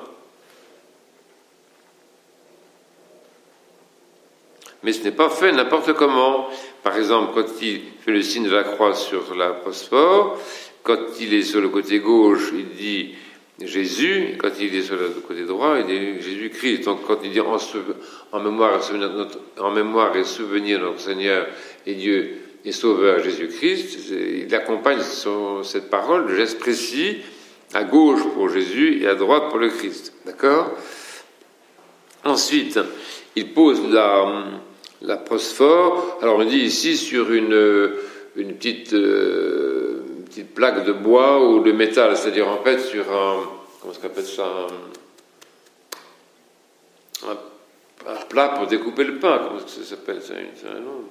Mais ce n'est pas fait n'importe comment. Par exemple, quand il fait le signe de la croix sur la prosphore, quand il est sur le côté gauche, il dit Jésus, et quand il est sur le côté droit, il dit Jésus-Christ. Donc quand il dit en, en, mémoire, et souvenir de notre, en mémoire et souvenir de notre Seigneur et Dieu et Sauveur Jésus-Christ, il accompagne son, cette parole de gestes précis, à gauche pour Jésus et à droite pour le Christ. D'accord ? Ensuite, il pose la... la prosphore, alors on dit ici sur une, une, petite, euh, une petite plaque de bois ou de métal, c'est-à-dire en fait sur un, comment est-ce qu'on appelle ça, un, un, un plat pour découper le pain, comment est-ce que ça s'appelle ça, c'est un nom,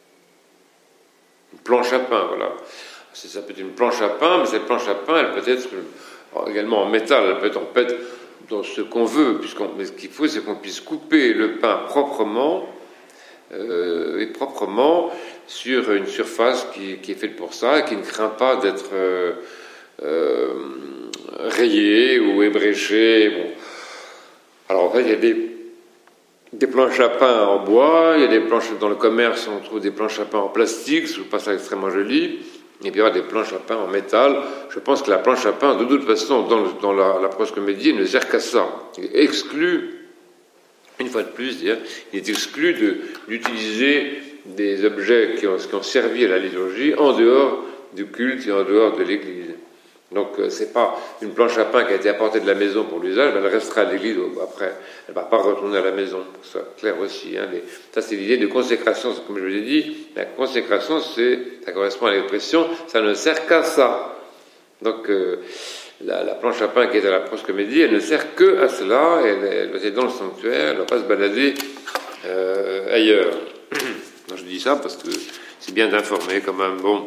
une planche à pain, voilà. Ça peut être une planche à pain, mais cette planche à pain, elle peut être également en métal, elle peut être en fait dans ce qu'on veut, puisqu'on, mais ce qu'il faut, c'est qu'on puisse couper le pain proprement, Euh, et proprement sur une surface qui, qui est faite pour ça et qui ne craint pas d'être euh, euh, rayée ou ébréchée. Bon. Alors en fait, il y a des, des planches à pain en bois, il y a des planches dans le commerce, on trouve des planches à pain en plastique, je trouve pas ça extrêmement joli, et puis il y aura des planches à pain en métal. Je pense que la planche à pain, de toute façon, dans, le, dans la, la proscomédie, ne sert qu'à ça. Il exclut. Une fois de plus, il est exclu de, d'utiliser des objets qui ont, qui ont servi à la liturgie en dehors du culte et en dehors de l'Église. Donc, c'est pas une planche à pain qui a été apportée de la maison pour l'usage, mais elle restera à l'Église après. Elle ne va pas retourner à la maison. Ça, clair aussi. Hein, les, ça, c'est l'idée de consécration. Comme je vous l'ai dit, la consécration, c'est, ça correspond à l'expression, ça ne sert qu'à ça. Donc, euh, La, la planche à pain qui est à la proscomédie, elle ne sert que à cela, elle, elle doit être dans le sanctuaire, elle ne doit pas se balader euh, ailleurs. Donc, je dis ça parce que c'est bien d'informer quand même. Bon.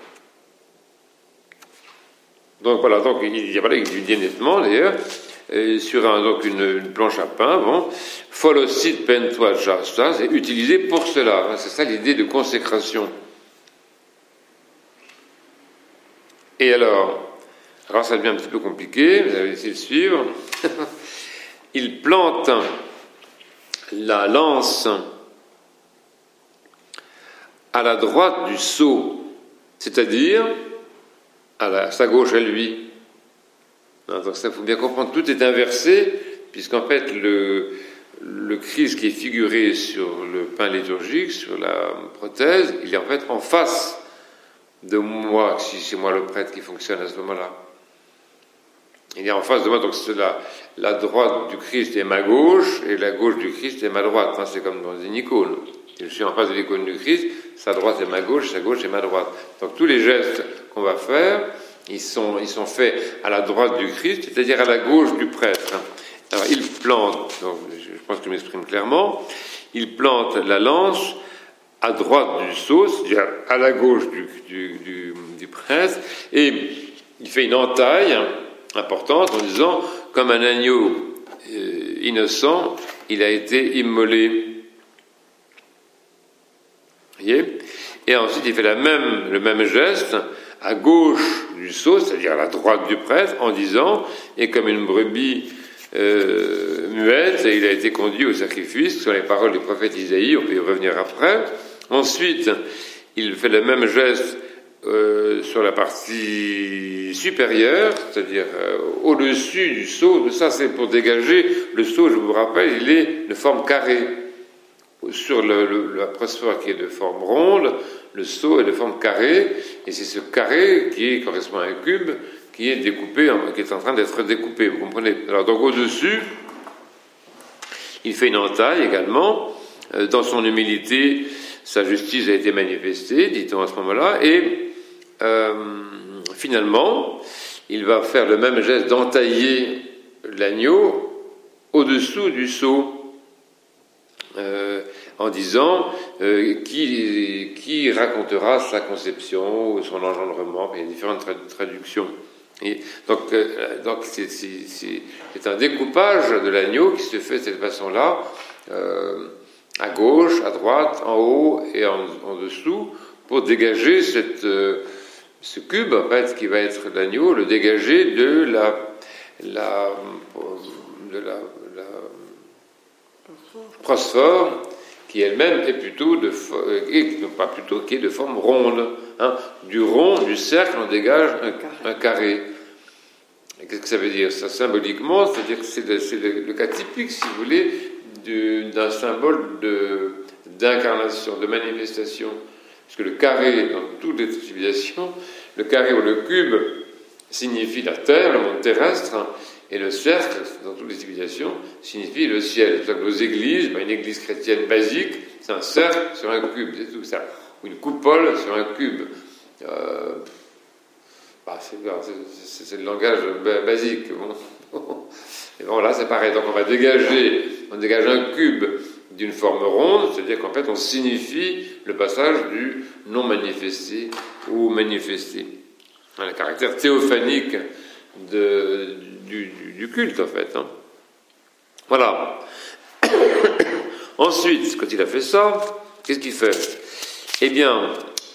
Donc voilà, donc il y a voilà, il dit nettement d'ailleurs, et sur un, donc une, une planche à pain, bon, folocite pentoa jasta, c'est utilisé pour cela. C'est ça l'idée de consécration. Et alors, Alors ça devient un petit peu compliqué, vous allez essayer de suivre. Il plante la lance à la droite du sceau, c'est-à-dire à, la, à sa gauche à lui. Donc ça, il faut bien comprendre, tout est inversé, puisqu'en fait le, le Christ qui est figuré sur le pain liturgique, sur la prothèse, il est en fait en face de moi, si c'est moi le prêtre qui fonctionne à ce moment-là. Il est en face de moi, donc c'est la, la droite du Christ est ma gauche, et la gauche du Christ est ma droite. Hein, c'est comme dans une icône. Je suis en face de l'icône du Christ, sa droite est ma gauche, sa gauche est ma droite. Donc tous les gestes qu'on va faire, ils sont, ils sont faits à la droite du Christ, c'est-à-dire à la gauche du prêtre. Alors il plante, donc, je pense que je m'exprime clairement, il plante la lance à droite du sceau, c'est-à-dire à la gauche du, du, du, du prêtre, et il fait une entaille importante en disant, comme un agneau euh, innocent, il a été immolé. Vous voyez ? Et ensuite, il fait la même, le même geste à gauche du sceau, c'est-à-dire à la droite du prêtre, en disant, et comme une brebis euh, muette, il a été conduit au sacrifice, ce sont les paroles du prophète Isaïe, on peut y revenir après. Ensuite, il fait le même geste euh, sur la partie supérieure, c'est-à-dire euh, au-dessus du seau. Ça, c'est pour dégager. Le seau, je vous rappelle, il est de forme carrée. Sur le, le, la prosphore qui est de forme ronde, le seau est de forme carrée, et c'est ce carré qui est, correspond à un cube qui est découpé, qui est en train d'être découpé. Vous comprenez? Alors donc au-dessus, il fait une entaille également. Dans son humilité, sa justice a été manifestée, dit-on à ce moment-là, et euh, finalement, il va faire le même geste d'entailler l'agneau au-dessous du seau. Euh, en disant euh, qui, qui racontera sa conception ou son engendrement. Il y a différentes trad- traductions. Et donc, euh, donc c'est, c'est, c'est, c'est un découpage de l'agneau qui se fait de cette façon-là, euh, à gauche, à droite, en haut et en, en dessous, pour dégager cette, euh, ce cube, en fait, qui va être l'agneau, le dégager de la, la, de la, la prosphore, qui elle-même est plutôt de, et, non pas plutôt, qui est de forme ronde. Hein. Du rond, du cercle, on dégage un, un carré. Et qu'est-ce que ça veut dire? Ça, symboliquement, c'est-à-dire que c'est le, c'est le, le cas typique, si vous voulez, du, d'un symbole de, d'incarnation, de manifestation. Parce que le carré, dans toutes les civilisations, le carré ou le cube signifie la terre, le monde terrestre, hein, et le cercle, dans toutes les civilisations, signifie le ciel. C'est-à-dire que nos églises, ben une église chrétienne basique, c'est un cercle sur un cube, c'est tout ça. Ou une coupole sur un cube. Euh, bah c'est, c'est, c'est le langage basique. Bon. Et bon, là, c'est pareil. Donc, on va dégager, on dégage un cube d'une forme ronde, c'est-à-dire qu'en fait, on signifie le passage du non manifesté ou manifesté. Le caractère théophanique de, du, du, du culte, en fait. Hein. Voilà. Ensuite, quand il a fait ça, qu'est-ce qu'il fait? Eh bien,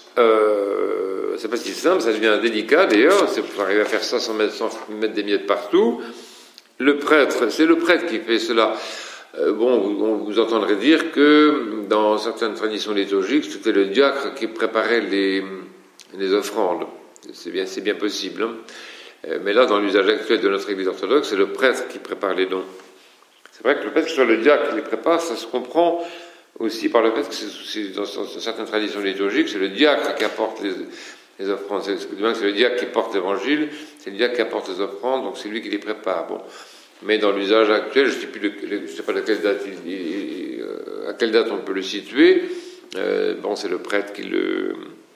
euh, c'est pas si simple, ça devient délicat d'ailleurs, c'est pour arriver à faire ça sans mettre, sans mettre des miettes partout. Le prêtre, c'est le prêtre qui fait cela. Euh, bon, vous, vous entendrez dire que dans certaines traditions liturgiques, c'était le diacre qui préparait les, les offrandes. C'est bien, c'est bien possible. Hein. Euh, mais là, dans l'usage actuel de notre Église orthodoxe, c'est le prêtre qui prépare les dons. C'est vrai que le fait que ce soit le diacre qui les prépare, ça se comprend aussi par le fait que c'est, c'est, dans, dans certaines traditions liturgiques, c'est le diacre qui apporte les, les offrandes. C'est, c'est le diacre qui porte l'évangile, c'est le diacre qui apporte les offrandes, donc c'est lui qui les prépare. Bon. Mais dans l'usage actuel, je ne sais plus, le, le, je sais pas de quelle date, il, il, euh, à quelle date on peut le situer. Euh, bon, c'est le prêtre qui le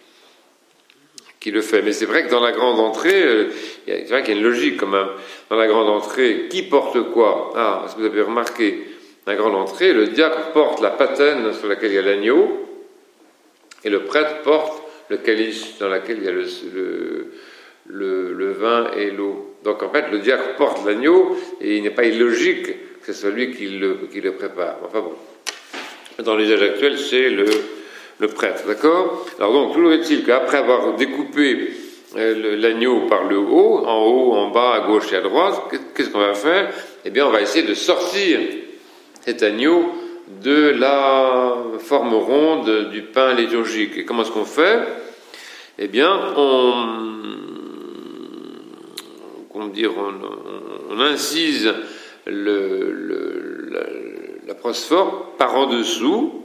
qui le fait. Mais c'est vrai que dans la grande entrée, euh, c'est vrai qu'il y a une logique quand même. Dans la grande entrée, qui porte quoi? Ah, est-ce que vous avez remarqué? Dans la grande entrée, le diacre porte la patène sur laquelle il y a l'agneau, et le prêtre porte le calice dans lequel il y a le, le, le, le vin et l'eau. Donc en fait, le diacre porte l'agneau, et il n'est pas illogique que ce soit lui qui le, qui le prépare. Enfin bon. Dans l'usage actuel, c'est le le prêtre, d'accord? Alors donc, toujours est-il qu'après avoir découpé euh, l'agneau par le haut, en haut, en bas, à gauche et à droite, qu'est-ce qu'on va faire? Eh bien, on va essayer de sortir cet agneau de la forme ronde du pain liturgique. Et comment est-ce qu'on fait? Eh bien, on, comment dire, on, on, on incise le, le, la, la prosphore par en dessous.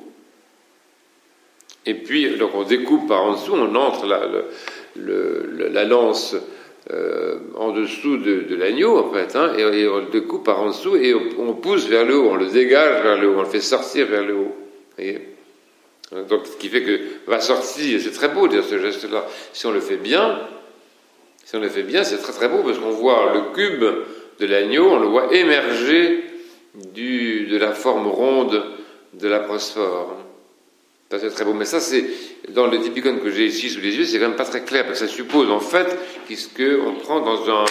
Et puis, donc on découpe par en dessous, on entre la, le, le, la lance euh, en dessous de, de l'agneau, en fait, hein, et, et on le découpe par en dessous, et on, on pousse vers le haut, on le dégage vers le haut, on le fait sortir vers le haut. Voyez, donc, ce qui fait que va sortir, c'est très beau de dire ce geste-là. Si on le fait bien, si on le fait bien, c'est très très beau, parce qu'on voit le cube de l'agneau, on le voit émerger du, de la forme ronde de la prosphore. Ça, c'est très beau. Mais ça, c'est, dans le typicon que j'ai ici sous les yeux, c'est quand même pas très clair, parce que ça suppose, en fait, qu'on prend dans un,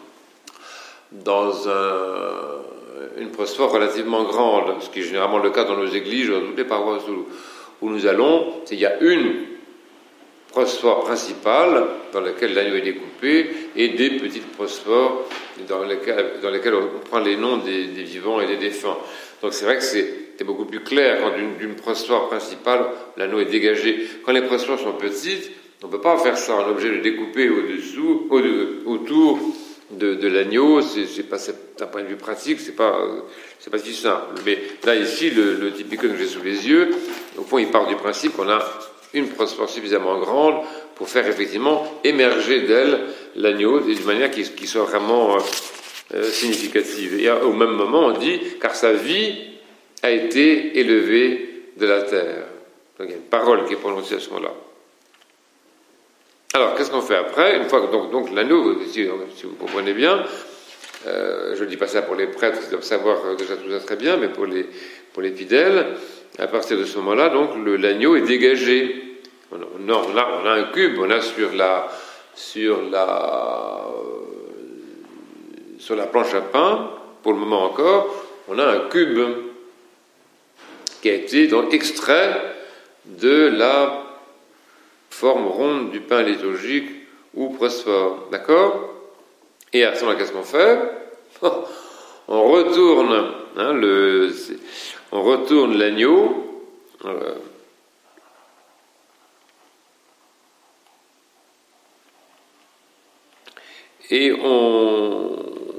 dans un, une prosphore relativement grande, ce qui est généralement le cas dans nos églises, dans toutes les paroisses où, où nous allons, c'est qu'il y a une prosphore principale, dans laquelle l'agneau est découpé, et des petites prosphores dans lesquelles, dans lesquelles on prend les noms des, des vivants et des défunts. Donc c'est vrai que c'est, c'est beaucoup plus clair quand d'une, d'une prosphore principale, l'anneau est dégagé. Quand les prosphores sont petites, On ne peut pas faire ça en objet de découper au-dessous, au- autour de, de l'agneau. C'est, c'est pas, d'un point de vue pratique, c'est pas, c'est pas si simple. Mais là, ici, le, le typicone que j'ai sous les yeux, au fond, il part du principe qu'on a une prosphore suffisamment grande pour faire effectivement émerger d'elle l'agneau d'une manière qui, qui soit vraiment euh, euh, significative. Et au même moment, on dit, car sa vie a été élevée de la terre. Donc il y a une parole qui est prononcée à ce moment-là. Alors, qu'est-ce qu'on fait après? Une fois que donc, donc l'agneau, si, si vous comprenez bien, euh, je ne dis pas ça pour les prêtres, ils doivent savoir déjà tout ça très bien, mais pour les, pour les fidèles, à partir de ce moment-là, donc le, l'agneau est dégagé. On a, on, a, on a un cube, on a sur la, sur la, sur la planche à pain, pour le moment encore, on a un cube qui a été donc extrait de la forme ronde du pain liturgique ou prosphore. D'accord? Et à ce moment-là, qu'est-ce qu'on fait? On retourne, hein, le, on retourne l'agneau. Euh, et on...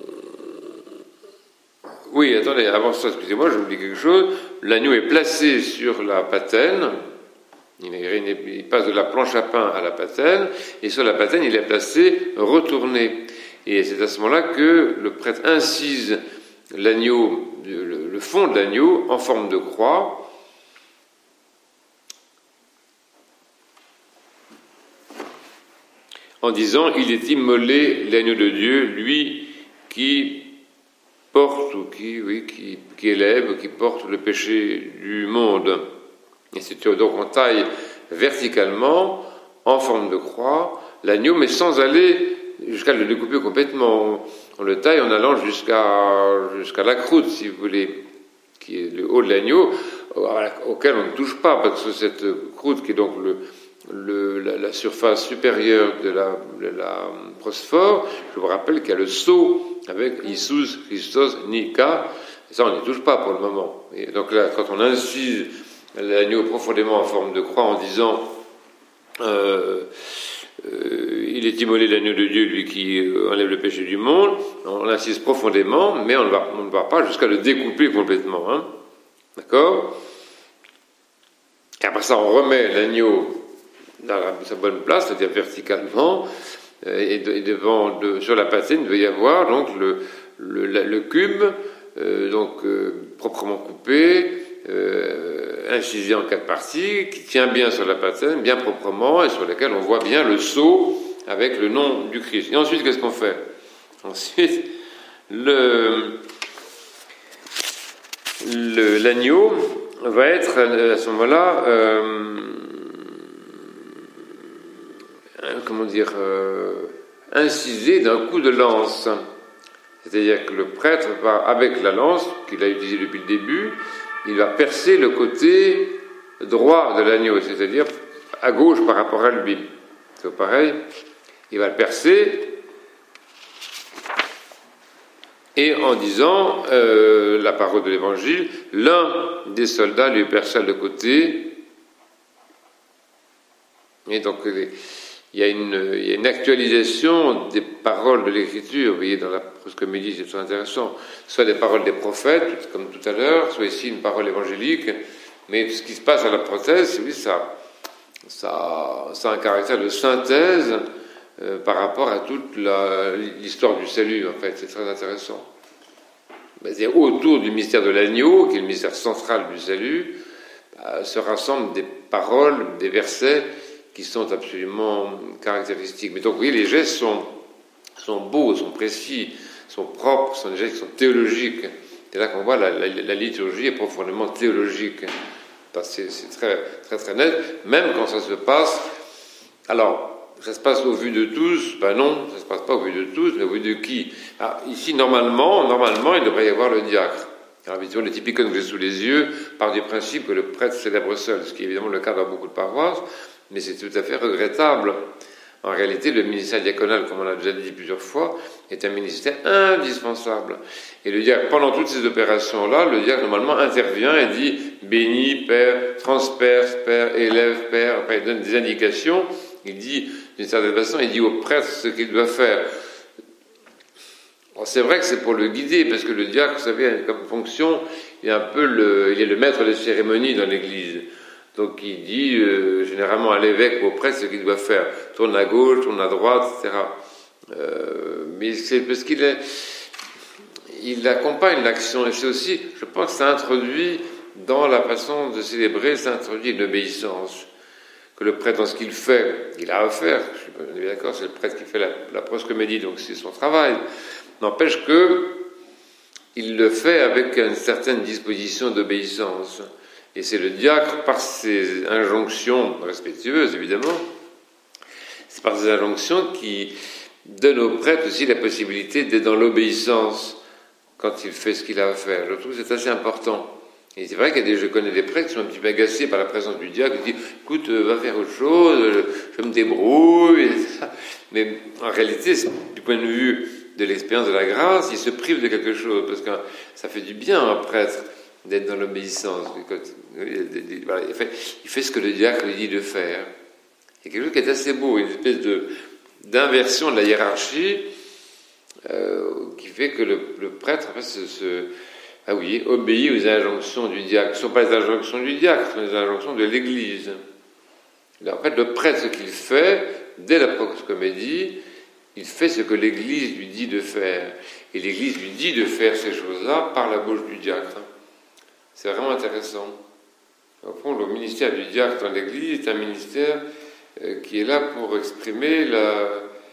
Oui, attendez, avant ça, excusez-moi, j'ai oublié quelque chose. L'agneau est placé sur la patène. Il passe de la planche à pain à la patène, et sur la patène, il est placé retourné. Et c'est à ce moment-là que le prêtre incise l'agneau, le, le fond de l'agneau, en forme de croix. En disant, il est immolé l'agneau de Dieu, lui qui porte, ou qui, oui, qui, qui élève, qui porte le péché du monde. Et c'est donc on taille verticalement, en forme de croix, l'agneau, mais sans aller jusqu'à le découper complètement. On le taille en allant jusqu'à, jusqu'à la croûte, si vous voulez, qui est le haut de l'agneau, auquel on ne touche pas, parce que cette croûte, qui est donc le, le, la, la surface supérieure de la, de la prosphore, je vous rappelle qu'il y a le sceau avec Isus, Christos, Nika, et ça on n'y touche pas pour le moment. Et donc là, quand on incise l'agneau profondément en forme de croix en disant euh, euh, il est immolé l'agneau de Dieu, lui qui enlève le péché du monde, on insiste profondément, mais on ne va, on ne va pas jusqu'à le découper complètement. Hein. D'accord? Et après ça, on remet l'agneau dans la, sa bonne place, c'est-à-dire verticalement, euh, et, de, et devant, de, sur la patine, il doit y avoir donc le, le, la, le cube, euh, donc euh, proprement coupé, euh, incisé en quatre parties, qui tient bien sur la patine, bien proprement, et sur lequel on voit bien le sceau avec le nom du Christ. Et ensuite, qu'est-ce qu'on fait? Ensuite, le, le, l'agneau va être à ce moment-là, euh, comment dire, euh, incisé d'un coup de lance. C'est-à-dire que le prêtre va, avec la lance, qu'il a utilisée depuis le début, il va percer le côté droit de l'agneau, c'est-à-dire à gauche par rapport à lui. C'est pareil, il va le percer, et en disant euh, la parole de l'Évangile, l'un des soldats lui perça le côté, et donc il y a une, il y a une actualisation des paroles de l'Écriture, vous voyez, dans la proscomédie, c'est très intéressant, soit des paroles des prophètes, comme tout à l'heure, soit ici une parole évangélique, mais ce qui se passe à la prothèse, oui, ça, ça, ça a un caractère de synthèse euh, par rapport à toute la, l'histoire du salut, en fait, c'est très intéressant. C'est-à-dire, autour du mystère de l'agneau, qui est le mystère central du salut, bah, se rassemblent des paroles, des versets qui sont absolument caractéristiques. Mais donc, vous voyez, les gestes sont, sont beaux, sont précis, sont propres, sont des gestes qui sont théologiques. C'est là qu'on voit la, la, la liturgie est profondément théologique. C'est, c'est très, très, très net, même quand ça se passe. Alors, ça se passe au vu de tous, ben non, ça se passe pas au vu de tous, mais au vu de qui? Alors, ici, normalement, normalement, il devrait y avoir le diacre. Alors, évidemment, le typicone que j'ai sous les yeux part du principe que le prêtre célèbre seul, ce qui est évidemment le cas dans beaucoup de paroisses, mais c'est tout à fait regrettable. En réalité, le ministère diaconal, comme on l'a déjà dit plusieurs fois, est un ministère indispensable. Et le diacre, pendant toutes ces opérations-là, le diacre, normalement, intervient et dit « bénis, Père, transperce, Père, élève, Père », enfin, il donne des indications, Il dit, d'une certaine façon, il dit au prêtre ce qu'il doit faire. Alors, c'est vrai que c'est pour le guider, parce que le diacre, vous savez, comme fonction, il est un peu le, il est le maître des cérémonies dans l'Église. Donc il dit euh, généralement à l'évêque ou au prêtre ce qu'il doit faire. Tourne à gauche, tourne à droite, et cetera. Euh, mais c'est parce qu'il est, il accompagne l'action, et c'est aussi, je pense, que ça introduit dans la façon de célébrer, ça introduit une obéissance. Que le prêtre, dans ce qu'il fait, il a à faire. Je suis bien d'accord, c'est le prêtre qui fait la, la proscomédie, donc c'est son travail. N'empêche que il le fait avec une certaine disposition d'obéissance. Et c'est le diacre, par ses injonctions respectueuses, évidemment, c'est par ses injonctions qui donne au prêtre aussi la possibilité d'être dans l'obéissance quand il fait ce qu'il a à faire. Je trouve que c'est assez important. Et c'est vrai qu'il y a des, je connais des prêtres qui sont un petit peu agacés par la présence du diacre, qui disent, écoute, euh, va faire autre chose, je, je me débrouille, et ça. Mais en réalité, du point de vue de l'expérience de la grâce, il se prive de quelque chose, parce que ça fait du bien à un prêtre d'être dans l'obéissance. Voilà, il, fait, il fait ce que le diacre lui dit de faire. Il y a quelque chose qui est assez beau, une espèce de, d'inversion de la hiérarchie, euh, qui fait que le, le prêtre, en fait, se, se ah oui, obéit aux injonctions du diacre. Ce ne sont pas les injonctions du diacre, ce sont les injonctions de l'Église. En fait, le prêtre, ce qu'il fait, dès la proscomédie, il fait ce que l'Église lui dit de faire. Et l'Église lui dit de faire ces choses-là par la bouche du diacre. C'est vraiment intéressant. Au fond, le ministère du diacre dans l'Église est un ministère euh, qui est là pour exprimer la,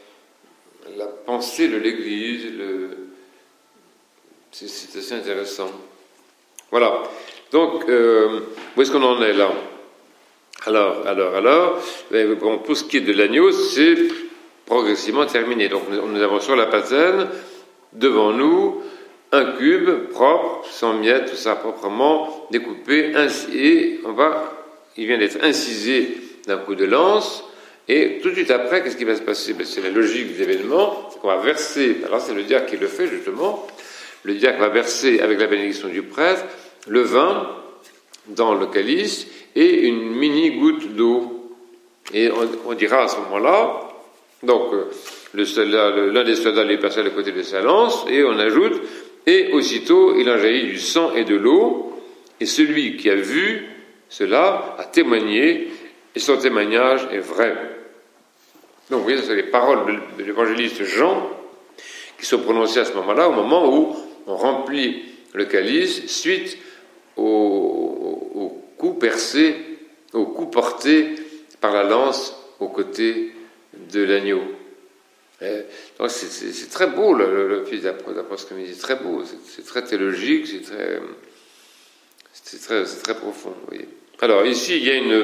la pensée de l'Église, le... C'est, c'est assez intéressant. Voilà. Donc, euh, où est-ce qu'on en est là ? Alors, alors, alors, bon, pour ce qui est de l'agneau, c'est progressivement terminé. Donc, nous avons sur la patène, devant nous, un cube propre, sans miettes, tout ça proprement découpé, ainsi, et on va, il vient d'être incisé d'un coup de lance, et tout de suite après, qu'est-ce qui va se passer ? Ben, c'est la logique des événements, c'est qu'on va verser, alors c'est le diacre qui le fait justement, le diacre va verser, avec la bénédiction du prêtre, le vin dans le calice et une mini-goutte d'eau. Et on, on dira à ce moment-là, donc le soldat, le, l'un des soldats lui passe à côté de sa lance, et on ajoute, et aussitôt il en jaillit du sang et de l'eau, et celui qui a vu cela a témoigné, et son témoignage est vrai. Donc vous voyez, ce sont les paroles de l'évangéliste Jean qui sont prononcées à ce moment-là, au moment où on remplit le calice suite au, au, au coup percé, au coup porté par la lance au côté de l'agneau. Et donc c'est, c'est, c'est très beau le, le fils d'Aproscomédie, c'est très beau, c'est, c'est très théologique, c'est très, c'est très, c'est très profond. Vous voyez. Alors ici il y a une,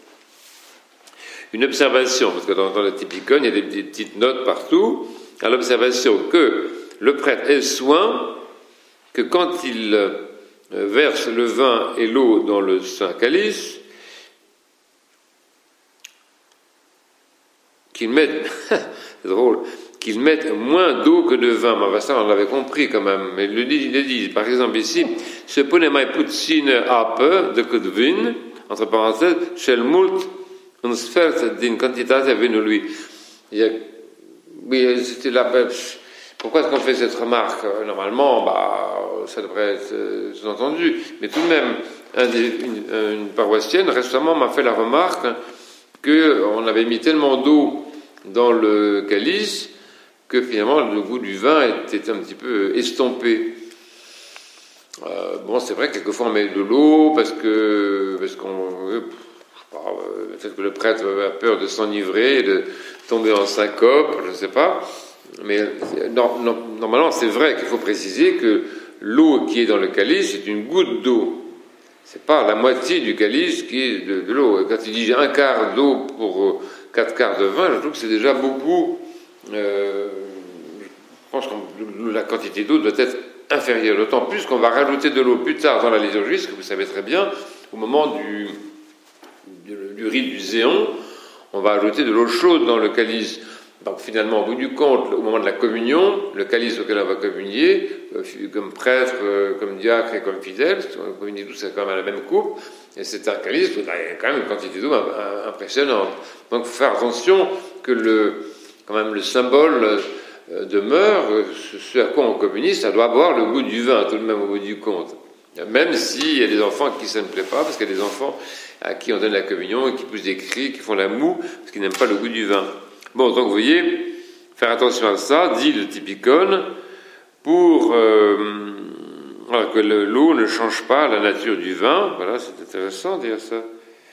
une observation, parce que dans, dans la typicone il y a des, des petites notes partout, à l'observation que le prêtre ait soin que quand il euh, verse le vin et l'eau dans le saint calice, qu'il mette, c'est drôle, qu'il mette moins d'eau que de vin. Mais ça, on l'avait compris quand même. Mais il le dit, il le dit. Par exemple ici, se pone mai puține apă decât vin, entre parenthèses, cel mult un sfert din cantitatea vinului. Il y a, oui, c'était la Pourquoi est-ce qu'on fait cette remarque ? Normalement, bah, ça devrait être euh, sous-entendu. Mais tout de même, un des, une, une paroissienne récemment m'a fait la remarque qu'on avait mis tellement d'eau dans le calice que finalement le goût du vin était un petit peu estompé. Euh, bon, c'est vrai que quelquefois on met de l'eau parce que parce qu'on euh, je sais pas, euh, peut-être que le prêtre a peur de s'enivrer, de tomber en syncope, je ne sais pas. Mais non, non, normalement, c'est vrai qu'il faut préciser que l'eau qui est dans le calice est une goutte d'eau. C'est pas la moitié du calice qui est de, de l'eau. Et quand il dit un quart d'eau pour euh, quatre quarts de vin, je trouve que c'est déjà beaucoup. Euh, je pense que la quantité d'eau doit être inférieure. D'autant plus qu'on va rajouter de l'eau plus tard dans la liturgie, ce que vous savez très bien, au moment du, du, du rite du Zéon, on va ajouter de l'eau chaude dans le calice. Donc finalement, au bout du compte, au moment de la communion, le calice auquel on va communier, comme prêtre, comme diacre et comme fidèle, parce qu'on communie tous quand même à la même coupe, et c'est un calice, il y a quand même une quantité d'eau impressionnante. Donc il faut faire attention que le, quand même le symbole demeure, ce à quoi on communie, ça doit avoir le goût du vin, tout de même au bout du compte. Même s'il y a des enfants à qui ça ne plaît pas, parce qu'il y a des enfants à qui on donne la communion et qui poussent des cris, qui font la moue, parce qu'ils n'aiment pas le goût du vin. Bon, donc vous voyez, faire attention à ça, dit le typicone, pour euh, alors que le, l'eau ne change pas la nature du vin. Voilà, c'est intéressant de dire ça.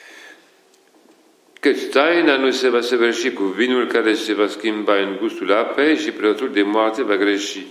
Que stein anu seba severshi cu vinul care se va schimba în gustul apei și preotul de moarte va greși.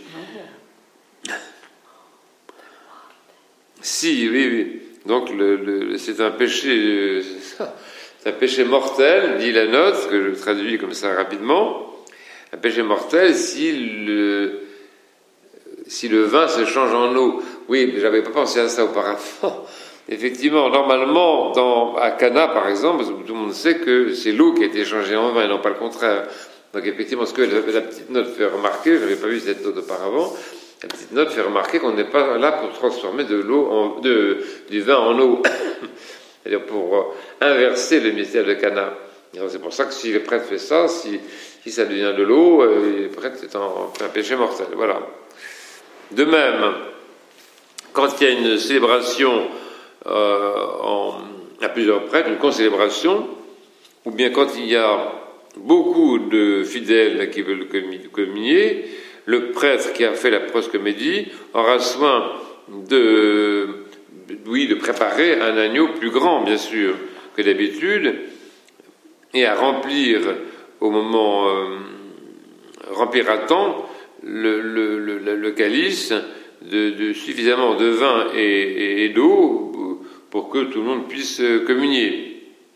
Si, oui, oui. Donc le, le, c'est un péché, c'est un péché mortel, dit la note, que je traduis comme ça rapidement. Un péché mortel si le, si le vin se change en eau. Oui, mais j'avais pas pensé à ça auparavant. Effectivement, normalement, dans, à Cana, par exemple, tout le monde sait que c'est l'eau qui a été changée en vin et non pas le contraire. Donc effectivement, ce que la, la petite note fait remarquer, je n'avais pas vu cette note auparavant, la petite note fait remarquer qu'on n'est pas là pour transformer de l'eau en, de, du vin en eau. C'est-à-dire pour euh, inverser le mystère de Cana. Alors c'est pour ça que si le prêtre fait ça, si, si ça devient de l'eau, euh, le prêtre est en, fait un péché mortel. Voilà. De même, quand il y a une célébration euh, en, à plusieurs prêtres, une concélébration, ou bien quand il y a beaucoup de fidèles qui veulent communier, le prêtre qui a fait la proscomédie aura soin de, oui, de préparer un agneau plus grand, bien sûr, que d'habitude, et à remplir au moment euh, remplir à temps le, le, le, le calice de, de suffisamment de vin et, et, et d'eau pour que tout le monde puisse communier.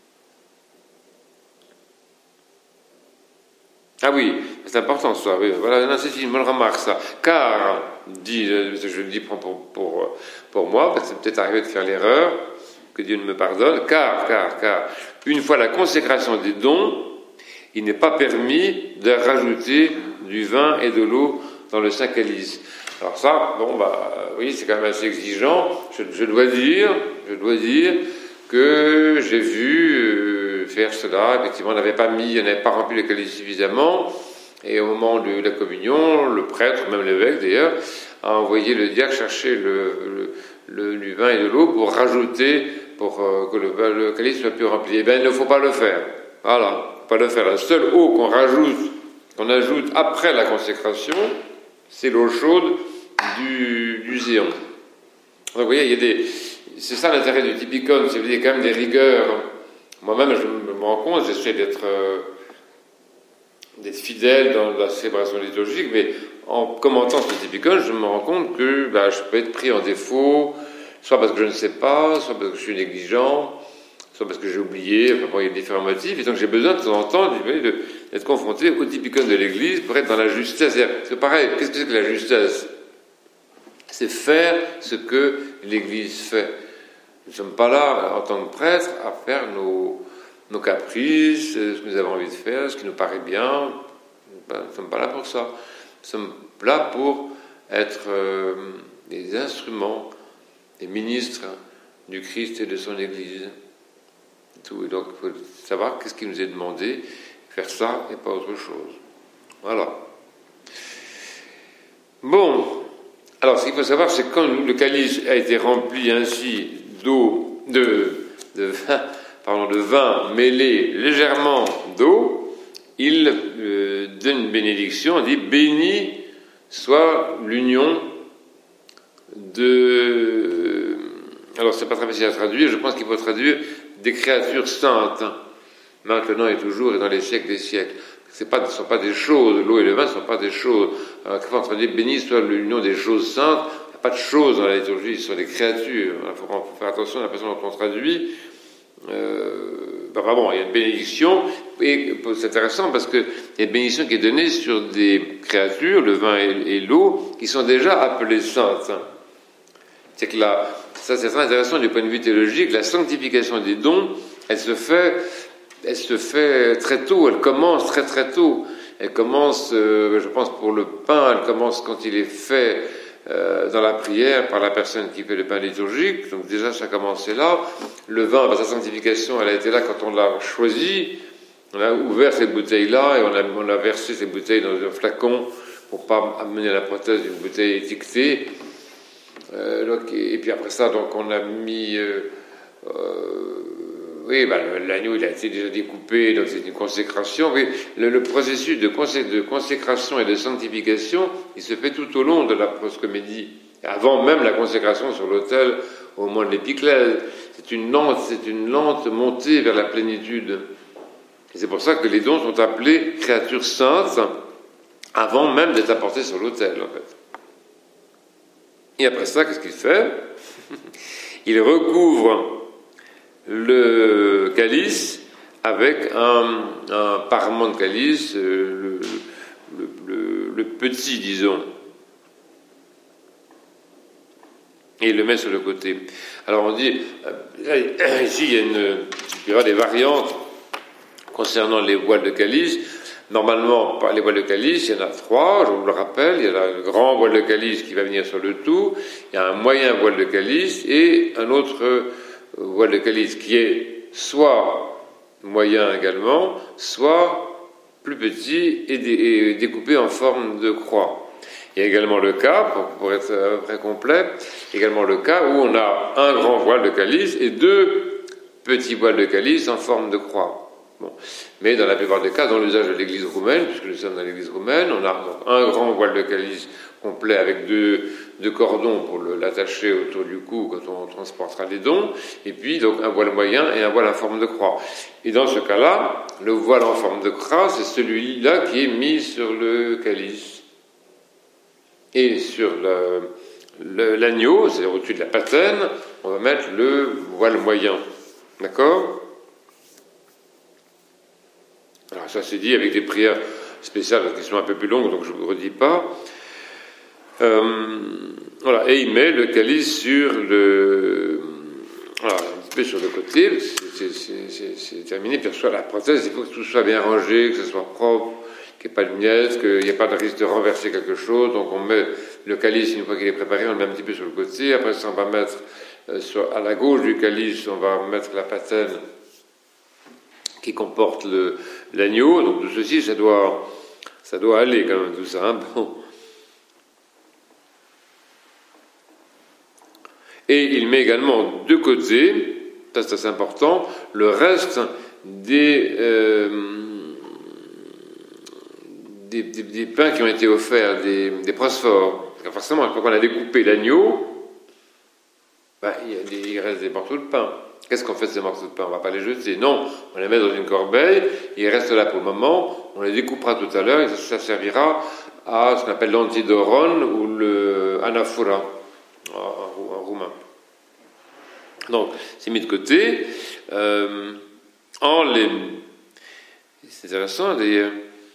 Ah oui, c'est important ça, oui. Voilà, c'est une bonne remarque ça. Car, dit, je le dis pour, pour, pour moi, parce que c'est peut-être arrivé de faire l'erreur, que Dieu ne me pardonne, car, car, car, une fois la consécration des dons, il n'est pas permis de rajouter du vin et de l'eau dans le saint calice. Alors ça, bon, bah, oui, c'est quand même assez exigeant. Je, je dois dire, je dois dire que j'ai vu euh, faire cela. Effectivement, on n'avait pas mis, on n'avait pas rempli le calice suffisamment. Et au moment de la communion, le prêtre, même l'évêque d'ailleurs, a envoyé le diacre chercher le, le, le, du vin et de l'eau pour rajouter, pour euh, que le, le calice soit plus rempli. Eh bien, il ne faut pas le faire. Voilà, pas le faire. La seule eau qu'on rajoute, qu'on ajoute après la consécration, c'est l'eau chaude du, du zéon. Donc, vous voyez, il y a des, c'est ça l'intérêt du typicone, c'est qu'il y a quand même des rigueurs. Moi-même, je me rends compte, j'essaie d'être, euh, d'être fidèle dans la célébration liturgique, mais en commentant ce typicone, je me rends compte que bah, je peux être pris en défaut, soit parce que je ne sais pas, soit parce que je suis négligent, soit parce que j'ai oublié, enfin bon, il y a différents motifs, et donc j'ai besoin de temps en temps de, d'être confronté au typicone de l'Église pour être dans la justesse. C'est pareil, qu'est-ce que c'est que la justesse? C'est faire ce que l'Église fait. Nous ne sommes pas là, en tant que prêtres, à faire nos, nos caprices, ce que nous avons envie de faire, ce qui nous paraît bien. Nous ne sommes pas là pour ça. Nous sommes là pour être euh, des instruments, des ministres du Christ et de son Église. Tout. Et donc, il faut savoir qu'est-ce qui nous est demandé, faire ça et pas autre chose. Voilà. Bon, alors ce qu'il faut savoir, c'est que quand le calice a été rempli ainsi d'eau, de, de vin, pardon, de vin mêlé légèrement d'eau, il euh, donne une bénédiction, on dit béni soit l'union de. Alors c'est pas très facile à traduire, je pense qu'il faut traduire des créatures saintes, maintenant et toujours et dans les siècles des siècles. C'est pas, ce ne sont pas des choses, l'eau et le vin ne sont pas des choses. Alors, quand on traduit béni soit l'union des choses saintes, il n'y a pas de choses dans la liturgie, ce sont des créatures. Il faut, faut faire attention à la façon dont on traduit. Euh, ben vraiment, il y a une bénédiction, et c'est intéressant parce qu'il y a une bénédiction qui est donnée sur des créatures, le vin et, et l'eau, qui sont déjà appelées saintes. C'est que là, ça c'est très intéressant du point de vue théologique, la sanctification des dons, elle se fait, elle se fait très tôt, elle commence très très tôt. elle commence, euh, je pense pour le pain, elle commence quand il est fait euh, dans la prière par la personne qui fait le pain liturgique. Donc déjà, ça a commencé là. Le vin, bah, sa sanctification, elle a été là quand on l'a choisi. On a ouvert cette bouteille-là et on a, on a versé cette bouteille dans un flacon pour pas amener la prothèse d'une bouteille étiquetée. Euh, donc, et, et puis après ça, donc on a mis... Euh, euh, oui, bah, l'agneau, il a été déjà découpé, donc c'est une consécration. Oui, le, le processus de, consé, de consécration et de sanctification, il se fait tout au long de la proscomédie, avant même la consécration sur l'autel au moment de l'épiclèse. C'est une lente, c'est une lente montée vers la plénitude. Et c'est pour ça que les dons sont appelés créatures saintes, avant même d'être apportés sur l'autel, en fait. Et après ça, qu'est-ce qu'il fait? Il recouvre le calice avec un, un parement de calice, le, le, le, le petit, disons, et il le met sur le côté. Alors on dit, ici il y a une, il y aura des variantes concernant les voiles de calice. Normalement, les voiles de calice, il y en a trois, je vous le rappelle. Il y a le grand voile de calice qui va venir sur le tout, il y a un moyen voile de calice et un autre voile de calice qui est soit moyen également, soit plus petit et, dé, et découpé en forme de croix. Il y a également le cas, pour, pour être à peu près complet, également le cas où on a un grand voile de calice et deux petits voiles de calice en forme de croix. Bon. Mais dans la plupart des cas, dans l'usage de l'église roumaine, puisque nous sommes dans l'église roumaine, on a donc un grand voile de calice complet avec deux, deux cordons pour le, l'attacher autour du cou quand on transportera les dons, et puis donc un voile moyen et un voile en forme de croix. Et dans ce cas-là, le voile en forme de croix, c'est celui-là qui est mis sur le calice. Et sur le, le, l'agneau, c'est-à-dire au-dessus de la patène, on va mettre le voile moyen. D'accord ? Alors ça c'est dit avec des prières spéciales qui sont un peu plus longues, donc je ne vous redis pas. Euh, voilà, et il met le calice sur le, voilà, un petit peu sur le côté, c'est, c'est, c'est, c'est terminé. Puis sur la prothèse, il faut que tout soit bien rangé, que ce soit propre, qu'il n'y ait pas de miettes, qu'il n'y ait pas de risque de renverser quelque chose. Donc on met le calice, une fois qu'il est préparé, on le met un petit peu sur le côté. Après ça, on va mettre euh, sur, à la gauche du calice, on va mettre la patène qui comporte le, l'agneau. Donc tout ceci, ça doit, ça doit aller quand même, tout ça. Hein, bon. Et il met également de côté, ça c'est assez important, le reste des, euh, des, des, des pains qui ont été offerts, des, des prosphores. Forcément, quand on a découpé l'agneau, ben, il, y a des, il reste des morceaux de pain. Qu'est-ce qu'on fait de ces morceaux de pain? On ne va pas les jeter. Non, on les met dans une corbeille, ils restent là pour le moment, on les découpera tout à l'heure, et ça servira à ce qu'on appelle l'antidoron ou le anaphora en, en roumain. Donc, c'est mis de côté. Euh, en les... C'est intéressant d'ailleurs.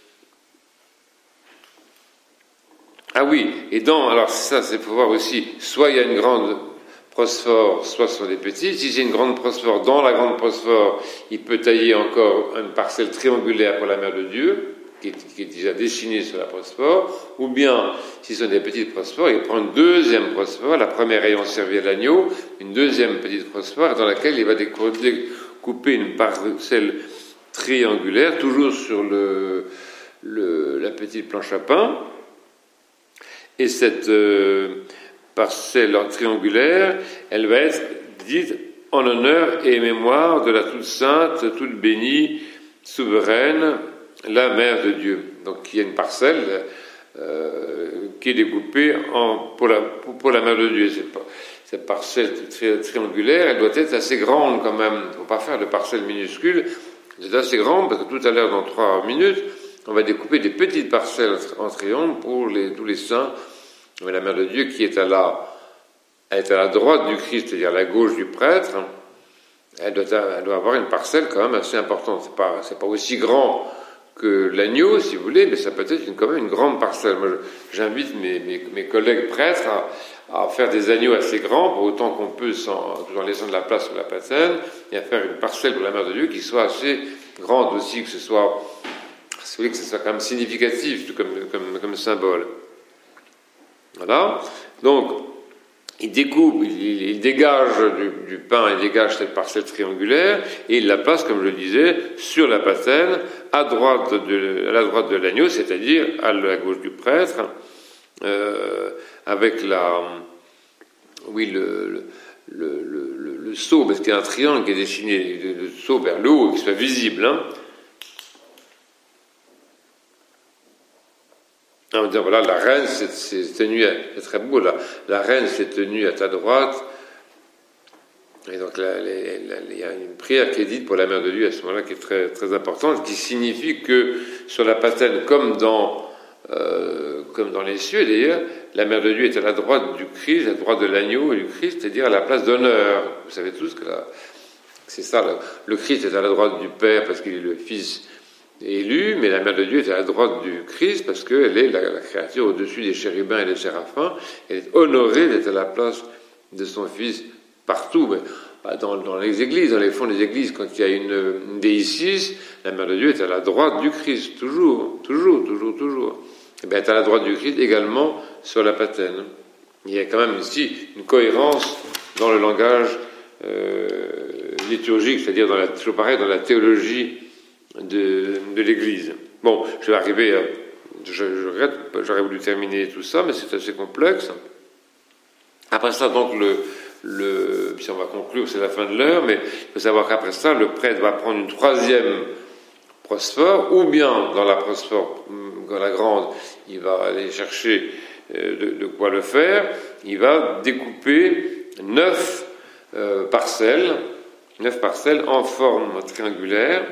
Ah oui, et dans... Alors ça, c'est pour voir aussi, soit il y a une grande prosphore, soit ce sont des petits. Si c'est une grande prosphore, dans la grande prosphore, il peut tailler encore une parcelle triangulaire pour la Mère de Dieu, qui est, qui est déjà dessinée sur la prosphore, ou bien, si ce sont des petites prosphores, il prend une deuxième prosphore, la première ayant servi à l'agneau, une deuxième petite prosphore, dans laquelle il va découper une parcelle triangulaire, toujours sur le, le, la petite planche à pain, et cette... Euh, parcelle triangulaire, elle va être dite en honneur et mémoire de la toute sainte, toute bénie, souveraine, la Mère de Dieu. Donc il y a une parcelle euh, qui est découpée en, pour, la, pour, pour la Mère de Dieu. C'est pas, cette parcelle tri- triangulaire, elle doit être assez grande quand même. Il ne faut pas faire de parcelles minuscules. C'est assez grande parce que tout à l'heure, dans trois minutes, on va découper des petites parcelles en triangle pour les, tous les saints. Mais la Mère de Dieu qui est à la, elle est à la droite du Christ, c'est-à-dire à la gauche du prêtre, elle doit, elle doit avoir une parcelle quand même assez importante. C'est pas, c'est pas aussi grand que l'agneau, si vous voulez, mais ça peut être une, quand même une grande parcelle. Moi, j'invite mes, mes, mes collègues prêtres à, à faire des agneaux assez grands, pour autant qu'on peut, sans, tout en laissant de la place sur la patène, et à faire une parcelle pour la Mère de Dieu qui soit assez grande aussi, que ce soit si vous voulez que ce soit quand même significatif comme, comme, comme symbole. Voilà. Donc, il découpe, il, il dégage du, du pain, il dégage cette parcelle triangulaire, et il la place, comme je le disais, sur la patène, à droite de, à la droite de l'agneau, c'est-à-dire à la gauche du prêtre, euh, avec la, oui, le, le, le, le, le sceau, parce qu'il y a un triangle qui est dessiné, le, le sceau vers le haut, qui soit visible, hein. On va dire, voilà, la reine s'est tenue, c'est très beau, là, la reine s'est tenue à ta droite, et donc là, il y a une prière qui est dite pour la Mère de Dieu à ce moment-là, qui est très, très importante, qui signifie que sur la patène, comme dans, euh, comme dans les cieux d'ailleurs, la Mère de Dieu est à la droite du Christ, à la droite de l'agneau et du Christ, c'est-à-dire à la place d'honneur. Vous savez tous que là, c'est ça, le, le Christ est à la droite du Père parce qu'il est le Fils élu, mais la Mère de Dieu est à la droite du Christ parce qu'elle est la, la créature au-dessus des chérubins et des séraphins. Elle est honorée d'être à la place de son Fils partout. Mais pas dans, dans les églises, dans les fonds des églises, quand il y a une, une déicis, la Mère de Dieu est à la droite du Christ, toujours, toujours, toujours, toujours. Et bien, elle est à la droite du Christ également sur la patène. Il y a quand même ici une cohérence dans le langage euh, liturgique, c'est-à-dire dans la, toujours pareil, dans la théologie de, de l'Église. Bon, je vais arriver à... Je, je regrette, j'aurais voulu terminer tout ça, mais c'est assez complexe. Après ça, donc, le, le, puis on va conclure, c'est la fin de l'heure, mais il faut savoir qu'après ça, le prêtre va prendre une troisième prosphore, ou bien dans la prosphore, dans la grande, il va aller chercher euh, de, de quoi le faire, il va découper neuf euh, parcelles, neuf parcelles en forme triangulaire,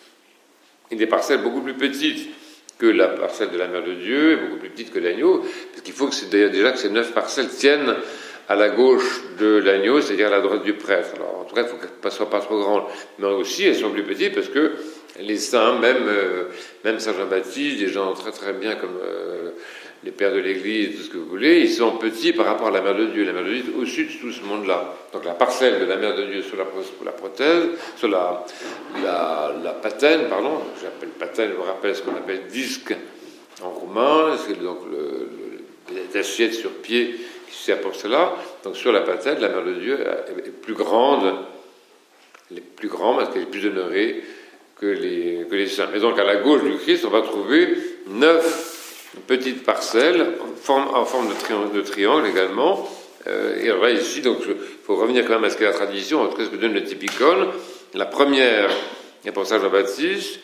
et des parcelles beaucoup plus petites que la parcelle de la Mère de Dieu, et beaucoup plus petite que l'agneau, parce qu'il faut que c'est d'ailleurs déjà que ces neuf parcelles tiennent à la gauche de l'agneau, c'est-à-dire à la droite du prêtre. Alors, en tout cas, il faut qu'elles ne soient pas trop grandes, mais aussi elles sont plus petites parce que les saints, même, euh, même Saint Jean-Baptiste, des gens très très bien comme euh, les pères de l'Église, tout ce que vous voulez, ils sont petits par rapport à la Mère de Dieu. La Mère de Dieu est au-dessus de tout ce monde-là. Donc la parcelle de la Mère de Dieu sur la, sur la prothèse, sur la, la, la patène, pardon, j'appelle patène, je me rappelle ce qu'on appelle disque en roumain, c'est donc le, le, les assiettes sur pied qui sert pour cela. Donc sur la patène, la Mère de Dieu est plus grande, elle est plus grande parce qu'elle est plus honorée que les, que les saints. Et donc à la gauche du Christ, on va trouver neuf petites parcelles en forme, en forme de, triangle, de triangle également. Euh, et alors là, ici, donc, il faut revenir quand même à ce qu'est la tradition, en tout cas ce que donne le typicone. La première est pour Saint Jean-Baptiste,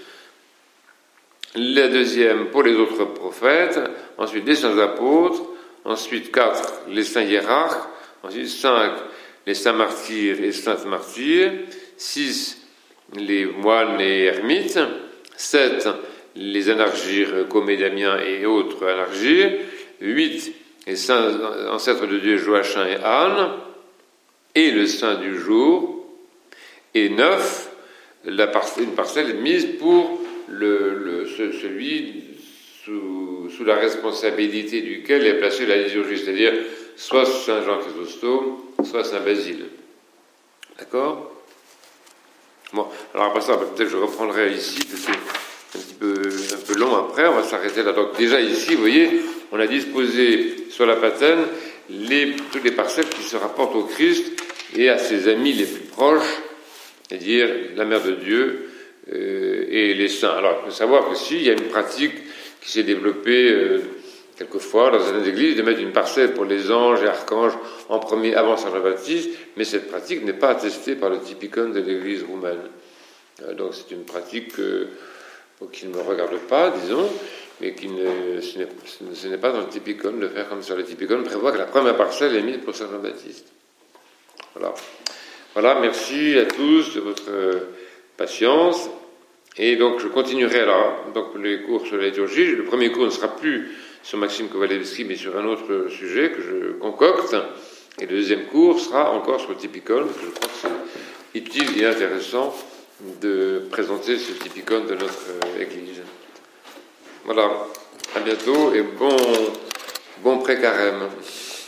la deuxième pour les autres prophètes, ensuite les saints apôtres, ensuite quatre, les saints hiérarches, ensuite cinq, les saints martyrs et saintes martyrs, six, les moines et ermites, sept, les anargyres, Comédamiens et autres anargyres, huit, les saints ancêtres de Dieu, Joachim et Anne, et le saint du jour, et neuf, la par- une parcelle mise pour le, le, ce, celui sous, sous la responsabilité duquel est placée la liturgie, c'est-à-dire soit Saint Jean Chrysostome, soit Saint Basile. D'accord ? Bon, alors après ça, peut-être je reprendrai ici, parce que c'est un petit peu, un peu long après, on va s'arrêter là. Donc déjà ici, vous voyez, on a disposé sur la patène les, toutes les parcelles qui se rapportent au Christ et à ses amis les plus proches, c'est-à-dire la Mère de Dieu euh, et les saints. Alors, il faut savoir que si, il y a une pratique qui s'est développée euh, quelquefois dans certaines églises de mettre une parcelle pour les anges et archanges en premier avant Saint Jean-Baptiste, mais cette pratique n'est pas attestée par le typicone de l'église roumaine. Euh, donc c'est une pratique euh, qui ne me regarde pas, disons, mais qui ne, ce, n'est, ce n'est pas dans le typicone de faire comme ça. Le typicone prévoit que la première parcelle est mise pour Saint Jean-Baptiste. Voilà. Voilà, merci à tous de votre patience. Et donc je continuerai alors donc les cours sur la liturgie. Le premier cours ne sera plus sur Maxime Kowalewski, mais sur un autre sujet que je concocte. Et le deuxième cours sera encore sur le typicone, parce que je crois que c'est utile et intéressant de présenter ce typicone de notre Église. Voilà, à bientôt et bon, bon pré-carême.